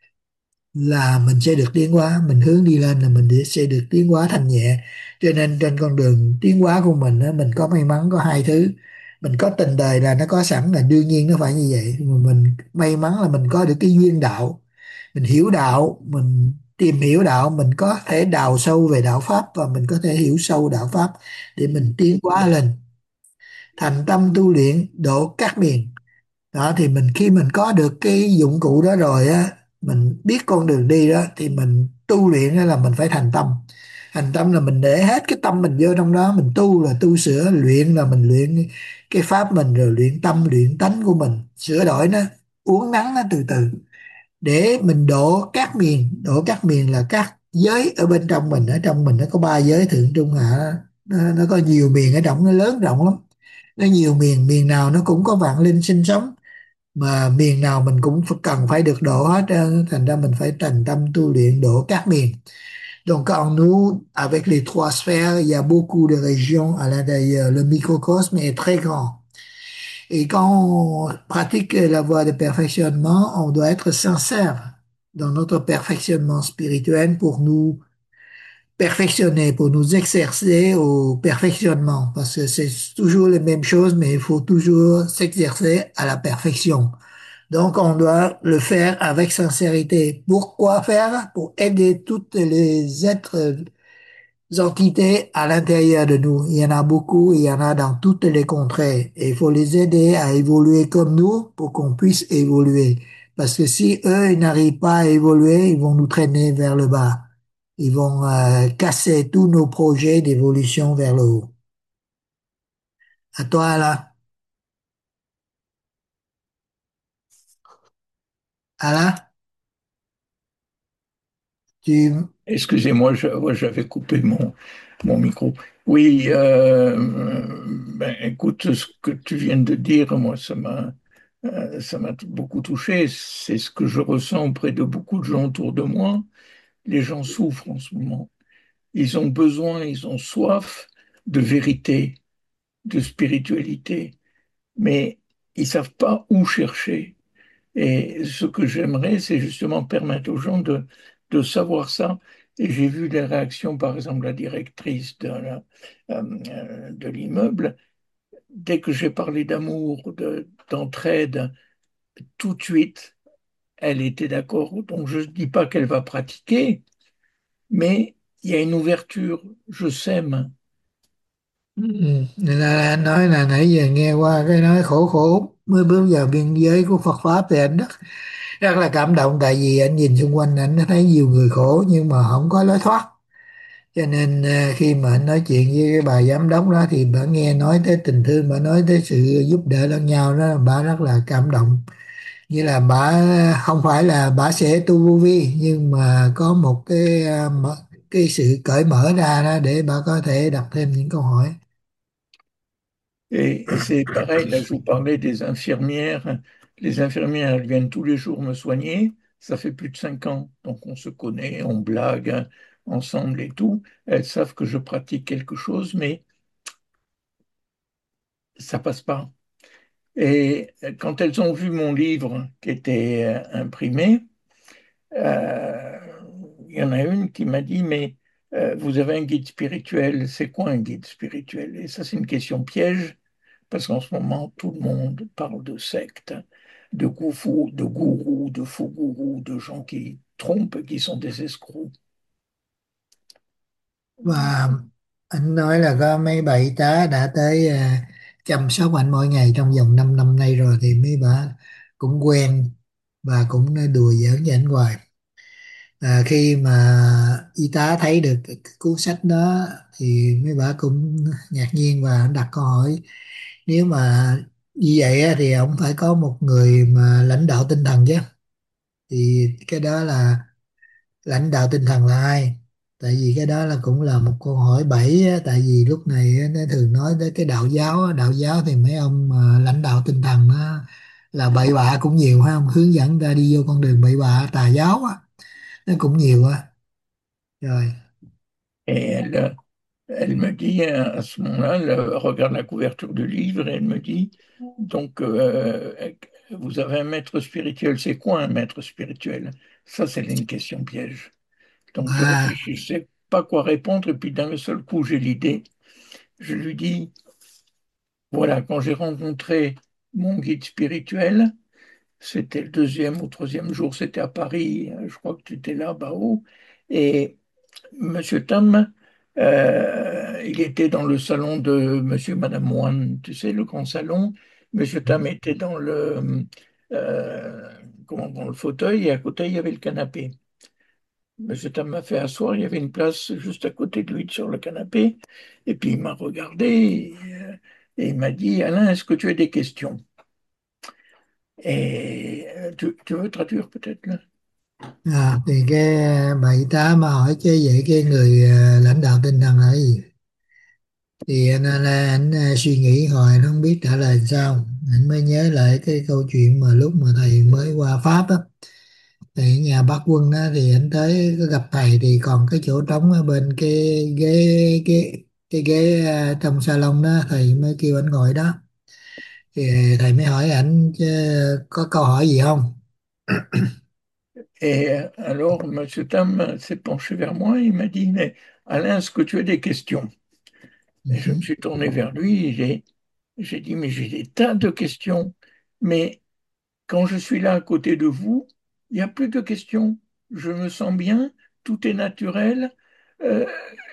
A: là mình sẽ được tiến hóa, mình hướng đi lên là mình sẽ được tiến hóa thành nhẹ. Cho nên trên con đường tiến hóa của mình á, mình có may mắn có hai thứ. Mình có tình đời là nó có sẵn, là đương nhiên nó phải như vậy, mà mình may mắn là mình có được cái duyên đạo, mình hiểu đạo, mình tìm hiểu đạo, mình có thể đào sâu về đạo pháp và mình có thể hiểu sâu đạo pháp để mình tiến hóa lên, thành tâm tu luyện độ các miền. Đó thì mình khi mình có được cái dụng cụ đó rồi á, mình biết con đường đi đó thì mình tu luyện á là mình phải thành tâm. Thành tâm là mình để hết cái tâm mình vô trong đó, mình tu là tu sửa, luyện là mình luyện cái pháp mình, rồi luyện tâm luyện tánh của mình, sửa đổi nó, uốn nắn nó từ từ để mình độ các miền. Độ các miền là các giới ở bên trong mình, ở trong mình nó có ba giới thượng trung hạ, nó, nó có nhiều miền ở trong, nó lớn rộng lắm, nó nhiều miền, miền nào nó cũng có vạn linh sinh sống, mà miền nào mình cũng phải- cần phải được độ hết trơn. Thành ra mình phải thành tâm tu luyện độ các miền. Donc en nous, avec les trois sphères, il y a beaucoup de régions à l'intérieur. Le microcosme est très grand. Et quand on pratique la voie de perfectionnement, on doit être sincère dans notre perfectionnement spirituel pour nous perfectionner, pour nous exercer au perfectionnement. Parce que c'est toujours les mêmes choses, mais il faut toujours s'exercer à la perfection. Donc, on doit le faire avec sincérité. Pourquoi faire? Pour aider toutes les êtres, entités à l'intérieur de nous. Il y en a beaucoup, il y en a dans toutes les contrées. Et il faut les aider à évoluer comme nous pour qu'on puisse évoluer. Parce que si eux, ils n'arrivent pas à évoluer, ils vont nous traîner vers le bas. Ils vont euh, casser tous nos projets d'évolution vers le haut. À toi, là. Alain, tu...
B: Excusez-moi, je- ouais, j'avais coupé mon, mon micro. Oui, euh, ben, écoute, ce que tu viens de dire, moi, ça m'a, euh, ça m'a beaucoup touché. C'est ce que je ressens auprès de beaucoup de gens autour de moi. Les gens souffrent en ce moment. Ils ont besoin, ils ont soif de vérité, de spiritualité, mais ils savent pas où chercher. Et ce que j'aimerais, c'est justement permettre aux gens de, de savoir ça. Et j'ai vu les réactions, par exemple, la directrice de, la- euh, de l'immeuble. Dès que j'ai parlé d'amour, de, d'entraide, tout de suite, elle était d'accord. Donc, je ne dis pas qu'elle va pratiquer, mais il y a une ouverture. Je sème.
A: Ừ, nên là anh nói là nãy giờ nghe qua cái nói khổ khổ mới bước vào biên giới của Phật pháp thì anh rất rất là cảm động, tại vì anh nhìn xung quanh anh thấy nhiều người khổ nhưng mà không có lối thoát. Cho nên à, khi mà anh nói chuyện với cái bà giám đốc đó thì bà nghe nói tới tình thương, bà nói tới sự giúp đỡ lẫn nhau đó, bà rất là cảm động. Như là bà không phải là bà sẽ tu vô vi, nhưng mà có một cái à, mở- cái sự cởi mở ra đó để bà có thể đặt thêm những câu hỏi.
B: Et, et c'est pareil, là, je vous parlais des infirmières. Les infirmières, elles viennent tous les jours me soigner. Ça fait plus de cinq ans. Donc, on se connaît, on blague ensemble et tout. Elles savent que je pratique quelque chose, mais ça passe pas. Et quand elles ont vu mon livre qui était euh, imprimé, euh, il y en a une qui m'a dit, mais euh, vous avez un guide spirituel, c'est quoi un guide spirituel? Et ça, c'est une question piège parce qu'en ce moment, tout le monde parle de sectes, de gourous, de gourous, de faux gourous, de gens qui trompent, qui sont des escrocs.
A: Và anh nói là có mấy bà y tá đã tới à, chăm sóc anh mỗi ngày trong vòng 5 năm nay rồi thì mấy bà cũng quen và cũng đùa giỡn với anh hoài. À, khi mà y tá thấy được cái cuốn sách đó thì mấy bà cũng ngạc nhiên và đặt câu hỏi, nếu mà như vậy á, thì ông phải có một người mà lãnh đạo tinh thần chứ, thì cái đó là lãnh đạo tinh thần là ai? Tại vì cái đó là cũng là một câu hỏi bẫy á, tại vì lúc này á, nó thường nói tới cái đạo giáo á, đạo giáo thì mấy ông mà lãnh đạo tinh thần nó là bậy bạ cũng nhiều ha, không hướng dẫn ta đi vô con đường bậy bạ tà giáo á, nó cũng nhiều á. Rồi.
B: Et elle, elle me dit à ce moment-là, elle regarde la couverture du livre et elle me dit, donc, euh, vous avez un maître spirituel. C'est quoi un maître spirituel? Ça, c'est une question piège. Donc, je
A: À,
B: réfléchissais pas quoi répondre, et puis d'un seul coup, j'ai l'idée. Je lui dis, voilà, quand j'ai rencontré mon guide spirituel, c'était le deuxième ou troisième jour, c'était à Paris, je crois que tu étais là, Bao, et Monsieur Tam, euh, il était dans le salon de Monsieur et Madame Moine, tu sais, le grand salon. Monsieur Tam était dans le, euh, comment, dans le fauteuil et à côté, il y avait le canapé. Monsieur Tam m'a fait asseoir, il y avait une place juste à côté de lui sur le canapé. Et puis il m'a regardé et, euh, et il m'a dit, Alain, est-ce que tu as des questions? Et euh, tu, tu veux traduire peut-être là?
A: à, thì cái bà y tá mà hỏi chứ vậy cái người à, lãnh đạo tinh thần là cái gì, thì anh là anh à, suy nghĩ hồi nó không biết trả lời sao, anh mới nhớ lại cái câu chuyện mà lúc mà thầy mới qua Pháp á, thì ở nhà bác Quân á thì anh tới có gặp thầy thì còn cái chỗ trống ở bên cái ghế cái cái ghế à, trong salon đó, thầy mới kêu anh ngồi đó, thì thầy mới hỏi ảnh chứ có câu hỏi gì không.
B: Et euh, alors, Monsieur Tam s'est penché vers moi et il m'a dit, mais Alain, est-ce que tu as des questions? Et je me
A: Ừ.
B: suis tourné vers lui et j'ai j'ai dit, mais j'ai des tas de questions. Mais quand je suis là à côté de vous, il n'y a plus de questions. Je me sens bien, tout est naturel, euh,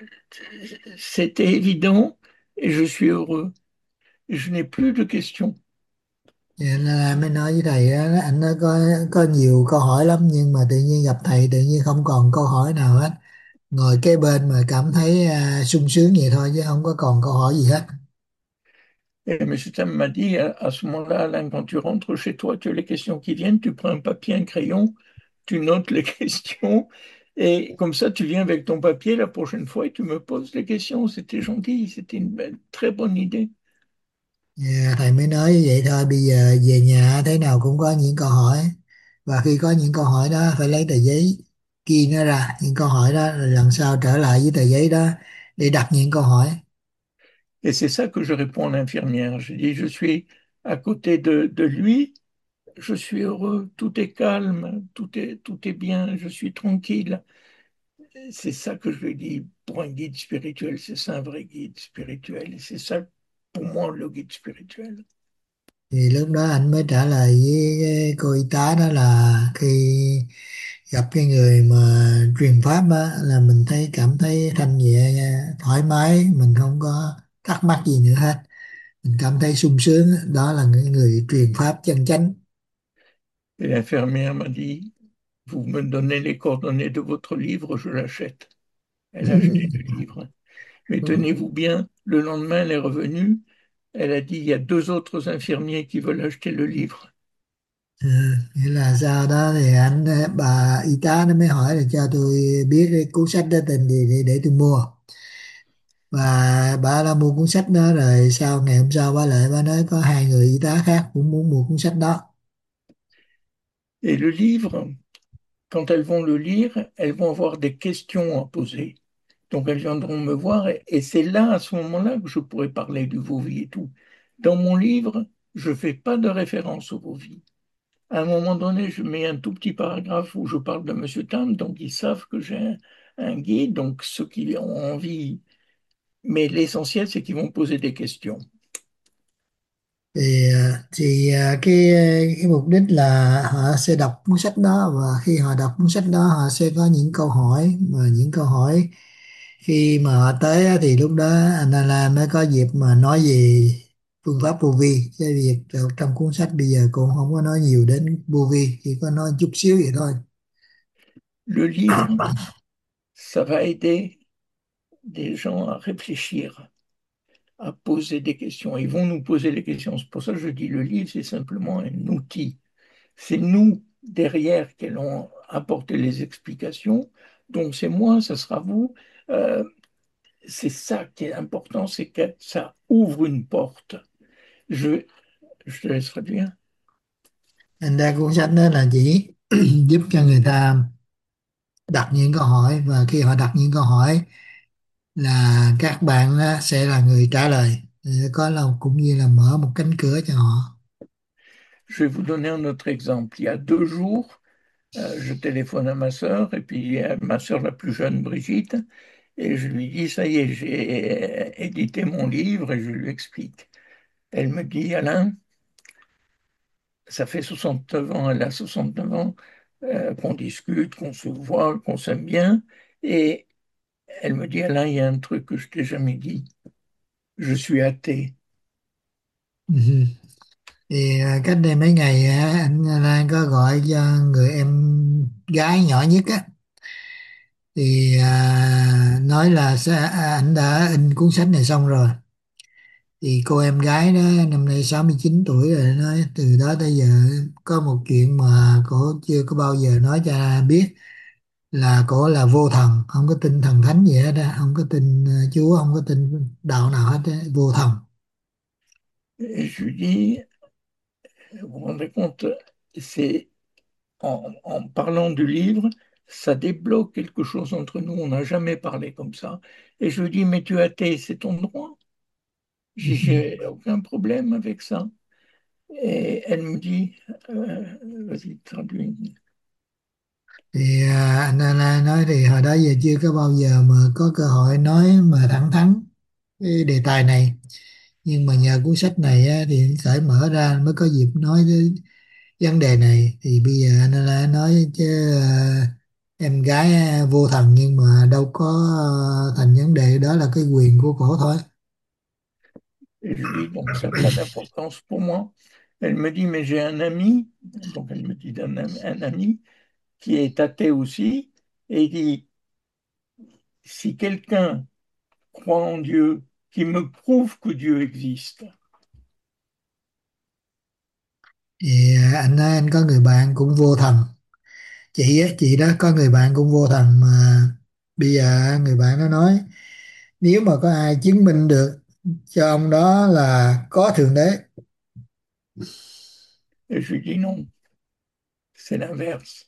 B: c'était évident et je suis heureux. Je n'ai plus de questions.
A: Thì anh là mới nói với thầy á, anh nó có có nhiều câu hỏi lắm nhưng mà tự nhiên gặp thầy tự nhiên không còn câu hỏi nào hết, ngồi kế bên mà cảm thấy à, sung sướng vậy thôi chứ không có còn câu hỏi gì hết.
B: Et M. Tam m'a dit, à, à ce moment-là, Alain, quand tu rentres chez toi, tu as les questions qui viennent, tu prends un papier, un crayon, tu notes les questions, et comme ça, tu viens avec ton papier la prochaine fois et tu me poses les questions. C'était gentil, c'était une belle- très bonne idée.
A: Dạ, thầy mới nói như vậy thôi, bây giờ về nhà thế nào cũng có những câu hỏi, và khi có những câu hỏi đó phải lấy tờ giấy ghi nó ra những câu hỏi đó, rồi lần sau trở lại với tờ giấy đó để đặt những câu hỏi.
B: Et c'est ça que je réponds à l'infirmière. Je dis, je suis à côté de, de lui, je suis heureux, tout est calme, tout est, tout est bien, je suis tranquille. C'est ça que je lui dis pour un guide spirituel, c'est ça un vrai guide spirituel. Et c'est ça pour moi le guide spirituel.
A: Thì lúc đó anh mới trả lời với cái cô y tá đó là khi gặp cái người mà truyền pháp á, là mình thấy cảm thấy thanh nhẹ, thoải mái, mình không có thắc mắc gì nữa hết, mình cảm thấy sung sướng á. Đó là người, người truyền pháp chân chánh.
B: Et l'infirmière m'a dit, vous me donnez les coordonnées de votre livre, je l'achète. Elle a acheté le livre. Mais tenez-vous bien, le lendemain, elle est revenue. Elle a dit, il y a deux autres infirmiers qui veulent acheter le livre.
A: Ừ, nghĩa là sau đó thì anh bà y tá nó mới hỏi là cho tôi biết cái cuốn sách đó tên gì để, để tôi mua, và bà đã mua cuốn sách đó rồi, sau ngày hôm sau bà lại bà nói có hai người y tá khác cũng muốn mua cuốn sách đó.
B: Et le livre, quand elles vont le lire, elles vont avoir des questions à poser. Donc elles viendront me voir et, et c'est là, à ce moment-là, que je pourrai parler du Vauvie et tout. Dans mon livre, je ne fais pas de référence au Vauvie. À un moment donné, je mets un tout petit paragraphe où je parle de Monsieur Tam, donc ils savent que j'ai un, un guide, donc ceux qui ont envie. Mais l'essentiel, c'est qu'ils vont poser des questions.
A: thì à, thì à, cái cái mục đích là họ sẽ đọc cuốn sách đó, và khi họ đọc cuốn sách đó họ sẽ có những câu hỏi, mà những câu hỏi khi mà họ tới á, thì lúc đó anh Alan mới có dịp mà nói về phương pháp vô vi. Cái việc trong cuốn sách bây giờ cũng không có nói nhiều đến vô vi, chỉ có nói chút xíu vậy thôi.
B: Le livre, ça va aider des gens à réfléchir, à poser des questions. Ils vont nous poser les questions. C'est pour ça que je dis le livre, c'est simplement un outil. C'est nous, derrière, qui allons apporter les explications. Donc c'est moi, ça sera vous. Euh, c'est ça qui est important, c'est que ça ouvre une porte. Je, je te laisserai bien.
A: Thành ra cuốn sách đó là chỉ giúp cho người ta đặt những câu hỏi, và khi họ đặt những câu hỏi là các bạn á, sẽ là người trả lời. Thì có là cũng như là mở một cánh cửa cho họ.
B: Je vais vous donner un autre exemple. Il y a deux jours, euh, je téléphone à ma sœur, et puis euh, ma sœur la plus jeune, Brigitte, et je lui dis, ça y est, j'ai édité mon livre, et je lui explique. Elle me dit, Alain, ça fait soixante-neuf ans, elle a soixante-neuf ans, euh, qu'on discute, qu'on se voit, qu'on s'aime bien, et elle me dit, Alain, il y a un truc que je t'ai jamais dit. Je suis athée.
A: Ừ. Thì à, cách đây mấy ngày á, anh Lan có gọi cho người em gái nhỏ nhất á, thì à, nói là sẽ, à, anh đã in cuốn sách này xong rồi. Thì cô em gái đó năm nay sáu mươi chín tuổi rồi, nói từ đó tới giờ có một chuyện mà cổ chưa có bao giờ nói cho ai biết, là cổ là vô thần, không có tin thần thánh gì hết á, không có tin à, Chúa, không có tin đạo nào hết á, vô thần.
B: Et je lui dis, vous vous rendez compte, c'est en, en parlant du livre, ça débloque quelque chose entre nous. On n'a jamais parlé comme ça. Et je lui dis, mais tu es athée, c'est ton droit. J'ai j'ai aucun problème avec ça. Et elle me dit, euh, vas-y, traduis.
A: Thì à, anh Ala nói thì hồi đó giờ chưa có bao giờ mà có cơ hội nói mà thẳng thắn cái đề tài này, nhưng mà nhờ cuốn sách này á, thì cởi mở ra mới có dịp nói tới vấn đề này. Thì bây giờ anh Ala nói chứ à, em gái à, vô thần, nhưng mà đâu có à, thành vấn đề, đó là cái quyền của cổ thôi.
B: Et je lui dis, donc ça n'a pas d'importance pour moi. Elle me dit, mais j'ai un ami, donc elle me dit d'un ami- un ami qui est athée aussi, et il dit, si quelqu'un croit en Dieu, qui me prouve que Dieu existe.
A: Thì à, anh nói anh có người bạn cũng vô thần, chị á, chị đó có người bạn cũng vô thần, mà bây giờ người bạn nó nói nếu mà có ai chứng minh được cho ông đó là có thượng đế.
B: Et je lui dis, non, c'est l'inverse.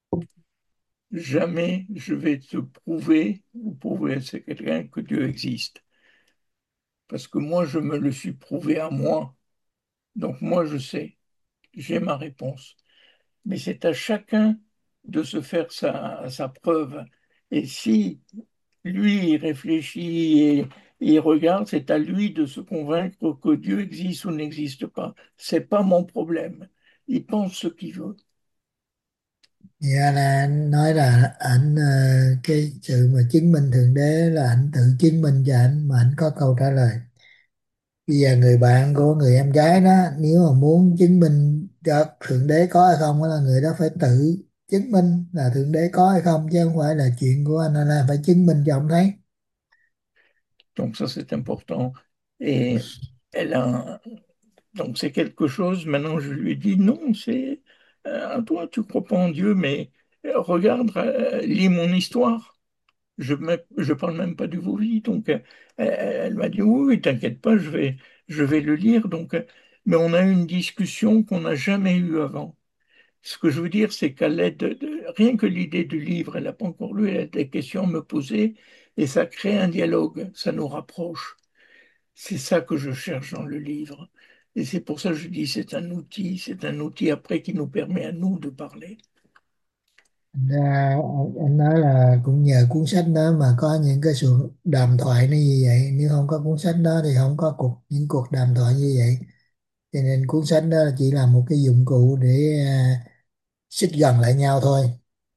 B: Jamais je vais te prouver ou prouver à quelqu'un que Dieu existe. Parce que moi, je me le suis prouvé à moi. Donc moi, je sais, j'ai ma réponse. Mais c'est à chacun de se faire sa, sa preuve. Et si lui, il réfléchit et il regarde, c'est à lui de se convaincre que Dieu existe ou n'existe pas. C'est pas mon problème. Il pense ce qu'il veut.
A: Dạ là anh nói là anh ờ, cái sự mà chứng minh thượng đế là anh tự chứng minh cho anh, mà anh có câu trả lời. Bây giờ người bạn của người em gái đó, nếu mà muốn chứng minh cho thượng đế có hay không, đó là người đó phải tự chứng minh là thượng đế có hay không, chứ không phải là chuyện của anh là phải chứng minh cho ông thấy.
B: Donc ça, c'est important. Et elle a, donc c'est quelque chose, maintenant je lui ai dit, non, c'est euh, à toi, tu crois pas en Dieu, mais euh, regarde, euh, lis mon histoire. Je ne je parle même pas du Vauvy. Donc euh, elle m'a dit, oui, oui, t'inquiète pas, je vais, je vais le lire. Donc, euh, mais on a eu une discussion qu'on n'a jamais eue avant. Ce que je veux dire, c'est qu'à l'aide de, de- rien que l'idée du livre, elle n'a pas encore lu, elle a des questions à me poser et ça crée un dialogue, ça nous rapproche. C'est ça que je cherche dans le livre. Et c'est pour ça que je dis c'est un outil, c'est un outil après qui nous permet à nous de parler.
A: Thành ra anh nói là cũng nhờ cuốn sách đó mà có những cái sự đàm thoại nó như vậy, nếu không có cuốn sách đó thì không có cuộc những cuộc đàm thoại như vậy. cho nên cuốn sách đó chỉ là một cái dụng cụ để à, xích gần lại nhau thôi.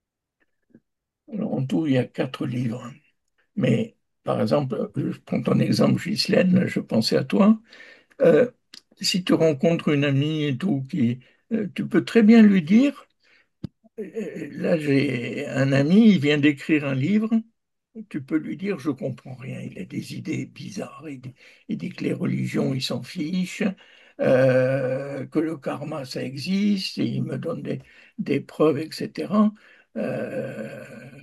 B: Alors, en tout, il y a quatre livres. Mais par exemple, je prends ton exemple, Ghislaine, je pensais à toi. Euh, Si tu rencontres une amie et tout, qui, euh, tu peux très bien lui dire, euh, là j'ai un ami, il vient d'écrire un livre, tu peux lui dire, je comprends rien, il a des idées bizarres, il, dit il dit que les religions, il s'en fiche, euh, que le karma, ça existe, et il me donne des, des preuves, et cetera. Euh,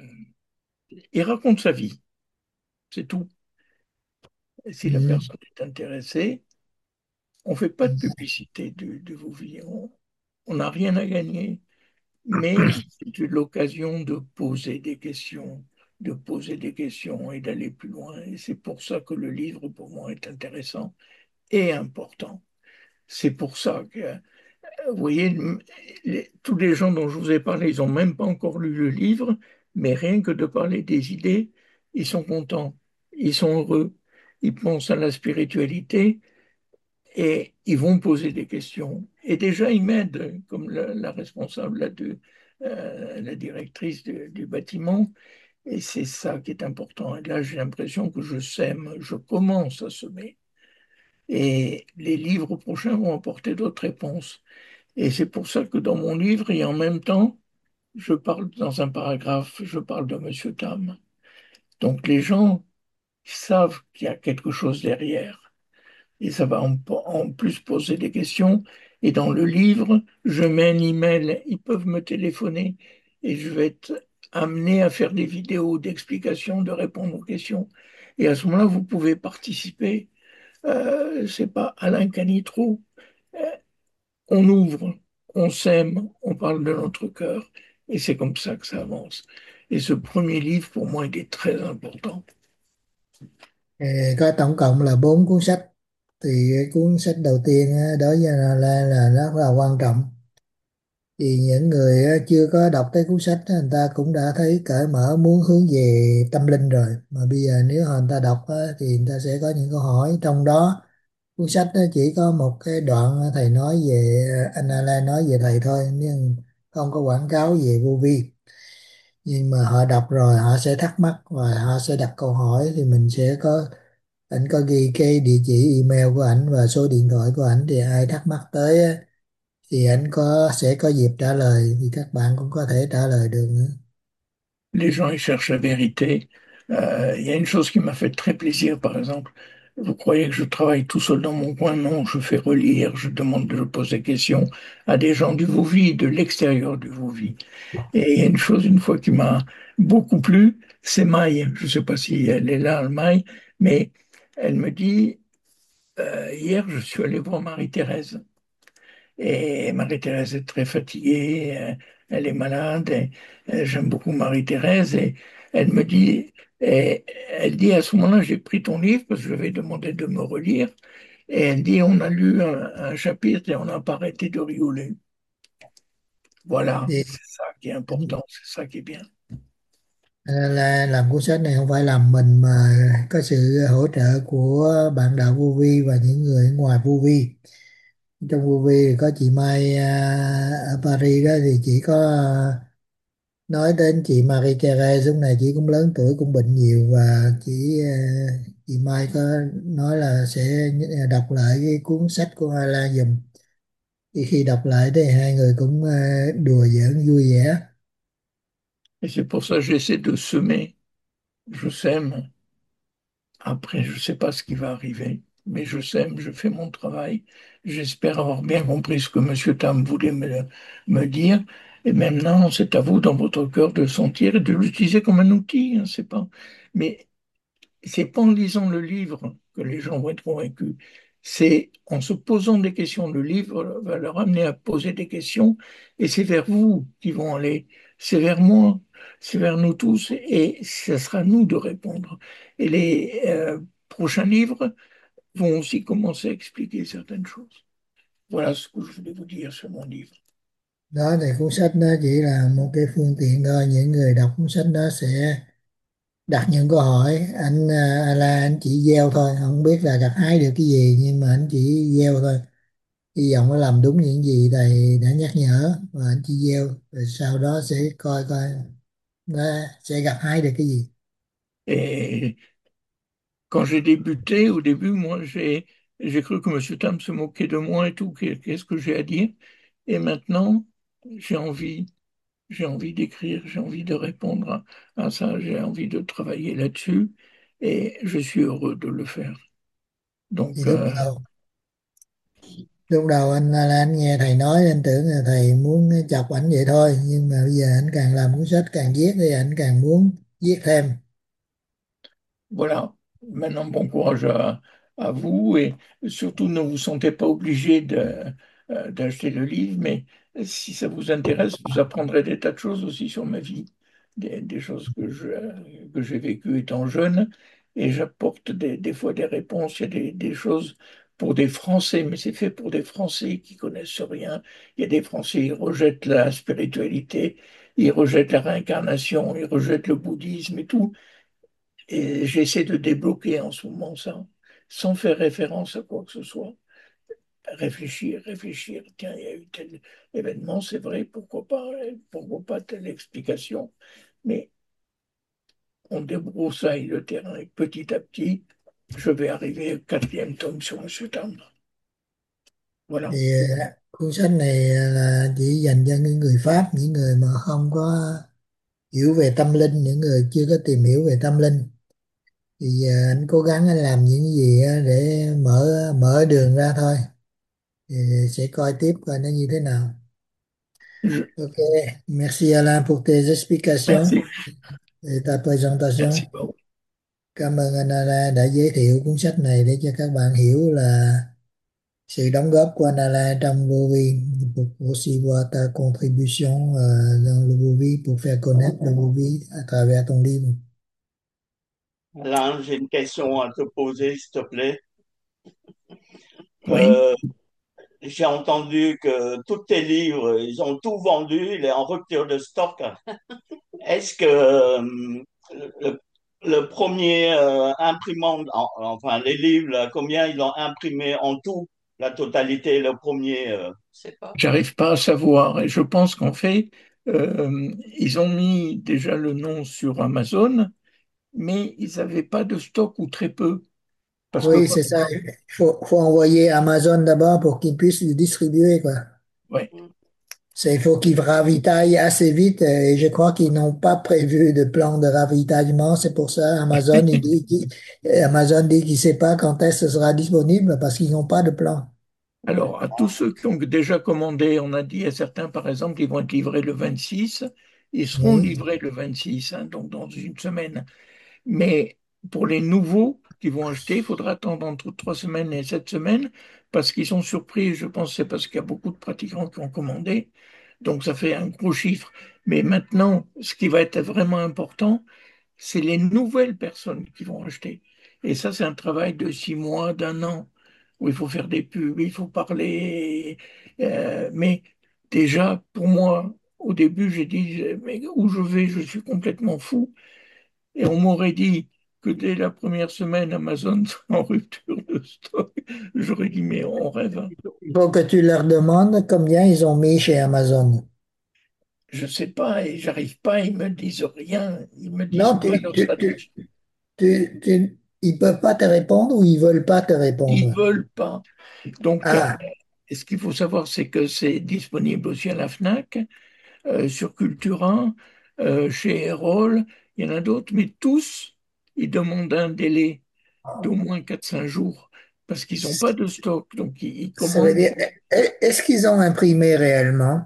B: il raconte sa vie, c'est tout. Et si la
A: Mhm.
B: personne est intéressée, on ne fait pas de publicité de, de vos vies, on on n'a rien à gagner. Mais c'est l'occasion de poser des questions, de poser des questions et d'aller plus loin. Et c'est pour ça que le livre, pour moi, est intéressant et important. C'est pour ça que, euh, vous voyez, les- tous les gens dont je vous ai parlé, ils n'ont même pas encore lu le livre, mais rien que de parler des idées, ils sont contents, ils sont heureux, ils pensent à la spiritualité et ils vont poser des questions. Et déjà, ils m'aident, comme la, la responsable, là, de, euh, la directrice de- du bâtiment. Et c'est ça qui est important. Et là, j'ai l'impression que je sème, je commence à semer. Et les livres prochains vont apporter d'autres réponses. Et c'est pour ça que dans mon livre, et en même temps, je parle dans un paragraphe, je parle de Monsieur Tam. Donc les gens savent qu'il y a quelque chose derrière. Et ça va en, en plus poser des questions. Et dans le livre, je mets un email, ils peuvent me téléphoner et je vais être amené à faire des vidéos d'explications, de répondre aux questions. Et à ce moment-là, vous pouvez participer. Euh, c'est pas Alain Canitrot. Euh, on ouvre, on s'aime, on parle de notre cœur. Et c'est comme ça que ça avance. Et ce premier livre, pour moi, il est très important.
A: Ờ, có tổng cộng là bốn cuốn sách, thì cái cuốn sách đầu tiên á, đối với là, là, là rất là quan trọng, thì những người á, chưa có đọc tới cuốn sách á, người ta cũng đã thấy cởi mở muốn hướng về tâm linh rồi, mà bây giờ nếu họ người ta đọc á, thì người ta sẽ có những câu hỏi. Trong đó cuốn sách nó chỉ có một cái đoạn thầy nói về, anh Alan nói về thầy thôi, nhưng không có quảng cáo về vô vi. Nhưng mà họ đọc rồi họ sẽ thắc mắc và họ sẽ đặt câu hỏi, thì mình sẽ có, anh có ghi cái địa chỉ email của ảnh và số điện thoại của ảnh, thì ai thắc mắc tới á, thì ảnh có sẽ có dịp trả lời, thì các bạn cũng có thể trả lời được nữa.
B: Les gens, ils cherchent la vérité. Euh, Il y a une chose qui m'a fait très plaisir, par exemple. Vous croyez que je travaille tout seul dans mon coin? Non, je fais relire, je demande, je pose des questions à des gens du Vouvy, de l'extérieur du Vouvy. Et il y a une chose, une fois, qui m'a beaucoup plu, c'est Maï. Je ne sais pas si elle est là, Maï, mais elle me dit, euh, hier, je suis allé voir Marie-Thérèse. Et Marie-Thérèse est très fatiguée, euh, elle est malade. Et, euh, j'aime beaucoup Marie-Thérèse. Et elle me dit, et elle dit à ce moment-là, j'ai pris ton livre parce que je lui avais demandé de me relire. Et elle dit, on a lu un, un chapitre et on n'a pas arrêté de rigoler. Voilà,
A: Thì
B: c'est ça qui est
A: anh
B: important, c'est ça qui est bien.
A: là làm cuốn sách này không phải làm mình, mà có sự hỗ trợ của bạn đạo vô vi và những người ngoài vô vi. Trong vô vi thì có chị Mai à, ở Paris đó, thì chỉ có à, nói đến chị Marie Therese, lúc này chị cũng lớn tuổi, cũng bệnh nhiều, và chị à, chị Mai có nói là sẽ đọc lại cái cuốn sách của Ala giùm. Thì khi đọc lại thì hai người cũng à, đùa giỡn vui vẻ.
B: Et c'est pour ça que j'essaie de semer. Je sème. Après, je ne sais pas ce qui va arriver, mais je sème, je fais mon travail. J'espère avoir bien compris ce que Monsieur Tam voulait me, me dire. Et maintenant, c'est à vous, dans votre cœur, de le sentir et de l'utiliser comme un outil. Hein, c'est pas... Mais c'est pas en lisant le livre que les gens vont être convaincus. C'est en se posant des questions. Le livre va leur amener à poser des questions et c'est vers vous qu'ils vont aller. C'est vers moi, c'est vers nous tous et ce sera à nous de répondre. Et les euh, prochains livres vont aussi commencer à expliquer certaines choses. Voilà ce que je voulais vous dire sur mon livre.
A: Đó thì cuốn sách đó chỉ là một cái phương tiện thôi, những người đọc cuốn sách đó sẽ đặt những câu hỏi. Anh à, là anh chỉ gieo thôi, không biết là gặt hái được cái gì, nhưng mà anh chỉ gieo thôi. Hy vọng nó làm đúng những gì thầy đã nhắc nhở và anh chị gieo, rồi sau đó sẽ coi coi nó sẽ gặt hái được cái gì.
B: Et quand j'ai débuté, au début, moi, j'ai j'ai cru que Monsieur Tam se moquait de moi et tout. Qu'est- Qu'est-ce que j'ai à dire? Et maintenant, j'ai envie, j'ai envie d'écrire, j'ai envie de répondre à, à ça, j'ai envie de travailler là-dessus, et je suis heureux de le faire.
A: Thì
B: Donc,
A: lúc
B: euh,
A: đầu lúc đầu anh là anh nghe thầy nói anh tưởng là thầy muốn chọc ảnh vậy thôi, nhưng mà bây giờ anh càng làm cuốn sách càng viết thì anh càng muốn viết thêm.
B: voilà. Maintenant, bon courage à, à vous, et surtout ne vous sentez pas obligé de, euh, d'acheter le livre, mais si ça vous intéresse, vous apprendrez des tas de choses aussi sur ma vie, des, des choses que je, que j'ai vécues étant jeune, et j'apporte des, des fois des réponses. Il y a des, des choses pour des Français, mais c'est fait pour des Français qui connaissent rien. Il y a des Français, ils rejettent la spiritualité, ils rejettent la réincarnation, ils rejettent le bouddhisme et tout. Et j'essaie de débloquer en ce moment ça, sans faire référence à quoi que ce soit. Réfléchir, réfléchir. Tiens, il y a eu tel événement, c'est vrai, pourquoi pas, pourquoi pas telle explication. Mais on débroussaille le terrain et petit à petit, je vais arriver au quatrième tome sur Monsieur Tam. Voilà.
A: Thì ờ, cuốn sách này là chỉ dành cho những người Pháp, những người mà không có hiểu về tâm linh, những người chưa có tìm hiểu về tâm linh. Thì giờ anh cố gắng anh làm những gì á để mở mở đường ra thôi. Thì sẽ coi tiếp coi nó như thế nào.
B: Je-
A: Ok, merci Alain pour tes explications
B: Merci.
A: et ta présentation.
B: Merci beaucoup.
A: Cảm ơn anh Alain đã giới thiệu cuốn sách này để cho các bạn hiểu là sự đóng góp của anh Alain trong vô vi, pour aussi voir ta contribution euh, dans le vô vi pour faire connaître le vô vi à travers ton livre.
C: Alain, j'ai une question à te poser, s'il te plaît.
B: Oui,
C: Euh, j'ai entendu que tous tes livres, ils ont tout vendu, il est en rupture de stock. Est-ce que euh, le, le premier euh, imprimante, en- enfin les livres, là, combien ils ont imprimé en tout, la totalité, le premier, euh, c'est pas.
B: j'arrive pas à savoir. Et je pense qu'en fait, euh, ils ont mis déjà le nom sur Amazon, mais ils n'avaient pas de stock ou très peu. Parce que
A: Oui,
B: quand...
A: c'est ça. Il faut, faut envoyer Amazon d'abord pour qu'ils puissent le distribuer, quoi.
B: Ouais.
A: C'est, il faut qu'ils ravitaillent assez vite euh, et je crois qu'ils n'ont pas prévu de plan de ravitaillement. C'est pour ça Amazon, il dit qu'il, Amazon dit qu'il ne sait pas quand est-ce que ce sera disponible parce qu'ils n'ont pas de plan.
B: Alors, à tous ceux qui ont déjà commandé, on a dit à certains, par exemple, ils vont être livrés le vingt-six. Ils seront
A: Oui.
B: livrés le vingt-six, hein, donc dans une semaine. Mais pour les nouveaux qui vont acheter, il faudra attendre entre trois semaines et sept semaines parce qu'ils sont surpris. Je pense que c'est parce qu'il y a beaucoup de pratiquants qui ont commandé. Donc, ça fait un gros chiffre. Mais maintenant, ce qui va être vraiment important, c'est les nouvelles personnes qui vont acheter. Et ça, c'est un travail de six mois, d'un an, où il faut faire des pubs, il faut parler. Euh, mais déjà, pour moi, au début, j'ai dit, mais où je vais, je suis complètement fou. Et on m'aurait dit que dès la première semaine, Amazon serait en rupture de stock. J'aurais dit, mais on rêve, hein.
A: Il faut que tu leur demandes combien ils ont mis chez Amazon.
B: Je sais pas, et j'arrive pas, ils me disent rien, ils me disent
A: Non,
B: pas
A: tu,
B: leur
A: tu, tu,
B: stratégie.
A: tu, tu- ils peuvent pas te répondre ou ils veulent pas te
B: Ils
A: répondre.
B: veulent pas. Donc, euh,
A: Ah,
B: ce qu'il faut savoir, c'est que c'est disponible aussi à la Fnac, euh, sur Cultura, euh, chez Erol, il y en a d'autres, mais tous, ils demandent un délai d'au moins quatre cinq jours parce qu'ils n'ont pas de stock. Donc, ils, ils
A: ça veut
B: commandent.
A: dire, est-ce qu'ils ont imprimé réellement?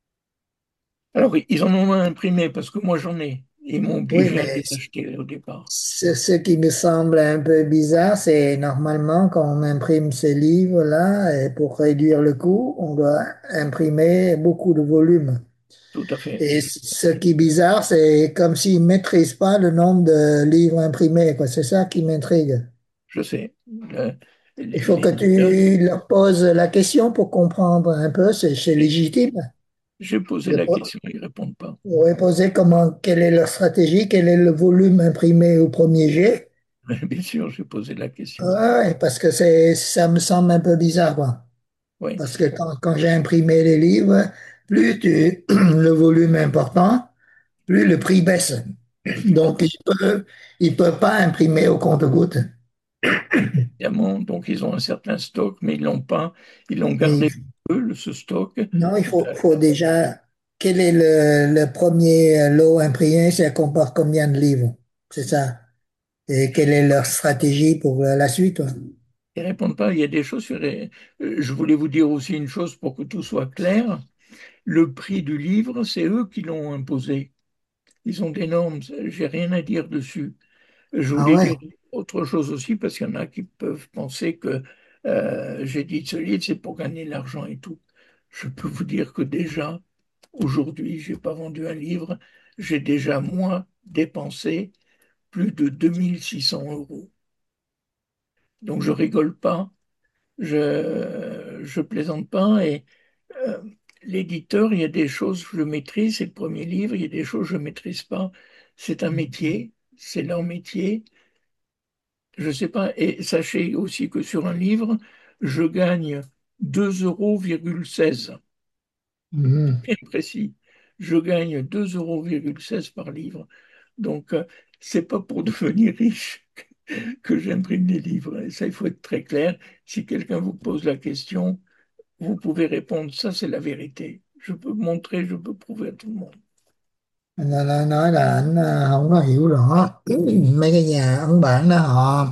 B: Alors, ils en ont imprimé parce que moi, j'en ai. Ils m'ont
A: Oui,
B: obligé à
A: mais
B: les acheter au départ.
A: ce, ce qui me semble un peu bizarre, c'est normalement quand on imprime ces livres-là, et pour réduire le coût, on doit imprimer beaucoup de volume.
B: Tout à fait.
A: Et ce qui est bizarre, c'est comme s'ils ne maîtrisent pas le nombre de livres imprimés, quoi. C'est ça qui m'intrigue.
B: Je sais. Le-
A: Il faut que
B: L'éditeur,
A: tu leur poses la question pour comprendre un peu, c'est c'est
B: j'ai
A: légitime.
B: j'ai posé
A: De
B: la
A: po-
B: question, ils ne répondent pas.
A: Vous poser comment, quelle est leur stratégie, quel est le volume imprimé au premier jet.
B: Bien sûr, j'ai posé la question.
A: Ouais, parce que c'est, ça me semble un peu bizarre, quoi.
B: Oui,
A: Parce que quand, quand j'ai imprimé les livres, plus tu, le volume est important, plus le prix baisse.
B: tout à
A: Donc,
B: fait.
A: ils peuvent, ils peuvent pas imprimer au compte-gouttes.
B: Évidemment, donc ils ont un certain stock, mais ils l'ont pas, ils l'ont
A: Mais
B: gardé eux, le- ce stock.
A: non, il faut,
B: Euh,
A: faut déjà. Quel est le, le premier lot imprimé? Ça comporte combien de livres? C'est ça. Et quelle est leur stratégie pour la la suite? Ouais.
B: Ils répondent pas. Il y a des choses sur les- euh, Je voulais vous dire aussi une chose pour que tout soit clair. Le prix du livre, c'est eux qui l'ont imposé. Ils ont des normes. J'ai rien à dire dessus. Je
A: Ah
B: voulais
A: ouais?
B: dire autre chose aussi parce qu'il y en a qui peuvent penser que euh, j'ai dit ce livre, c'est pour gagner de l'argent et tout. Je peux vous dire que déjà, aujourd'hui, j'ai pas vendu un livre. J'ai déjà, moi, dépensé plus de deux mille six cents euros. Donc, je rigole pas. Je, je plaisante pas et euh, l'éditeur, il y a des choses que je maîtrise, c'est le premier livre, il y a des choses que je maîtrise pas. C'est un métier, c'est leur métier. Je sais pas, et sachez aussi que sur un livre, je gagne deux euros virgule seize,
A: Mhm.
B: bien précis. Je gagne deux euros virgule seize par livre. Donc, euh, c'est pas pour devenir riche que j'imprime des livres. Et ça, il faut être très clair. Si quelqu'un vous pose la question, vous pouvez répondre, ça c'est la vérité. Je peux montrer, je peux prouver à tout le monde.
A: Anh nói, nói là anh ờ, không có hiểu rõ mấy cái nhà ấn bản đó họ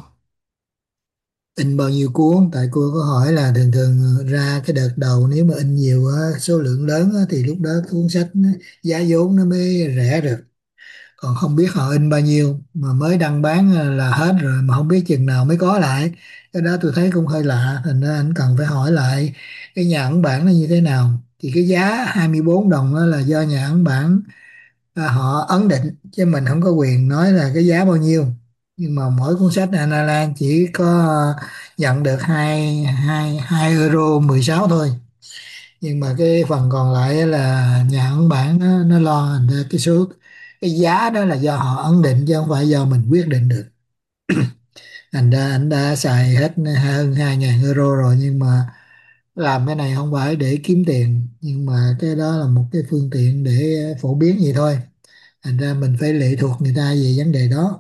A: in bao nhiêu cuốn. Tại cô có hỏi là thường thường ra cái đợt đầu nếu mà in nhiều á, số lượng lớn á, thì lúc đó cuốn sách nó, giá vốn nó mới rẻ được. Còn không biết họ in bao nhiêu mà mới đăng bán là hết rồi mà không biết chừng nào mới có lại. Cái đó tôi thấy cũng hơi lạ, thành ra anh cần phải hỏi lại cái nhà ấn bản nó như thế nào. Thì cái giá hai mươi bốn đồng đó là do nhà ấn bản à, họ ấn định chứ mình không có quyền nói là cái giá bao nhiêu. Nhưng mà mỗi cuốn sách Anna Lan chỉ có nhận được hai hai hai euro mười sáu thôi. Nhưng mà cái phần còn lại á là nhà ấn bản nó, nó lo. Thành ra cái số cái giá đó là do họ ấn định chứ không phải do mình quyết định được. Thành ra anh đã xài hết hơn hai ngàn euro rồi, nhưng mà làm cái này không phải để kiếm tiền, nhưng mà cái đó là một cái phương tiện để phổ biến vậy thôi. Thành ra mình phải lệ thuộc người ta về vấn đề đó.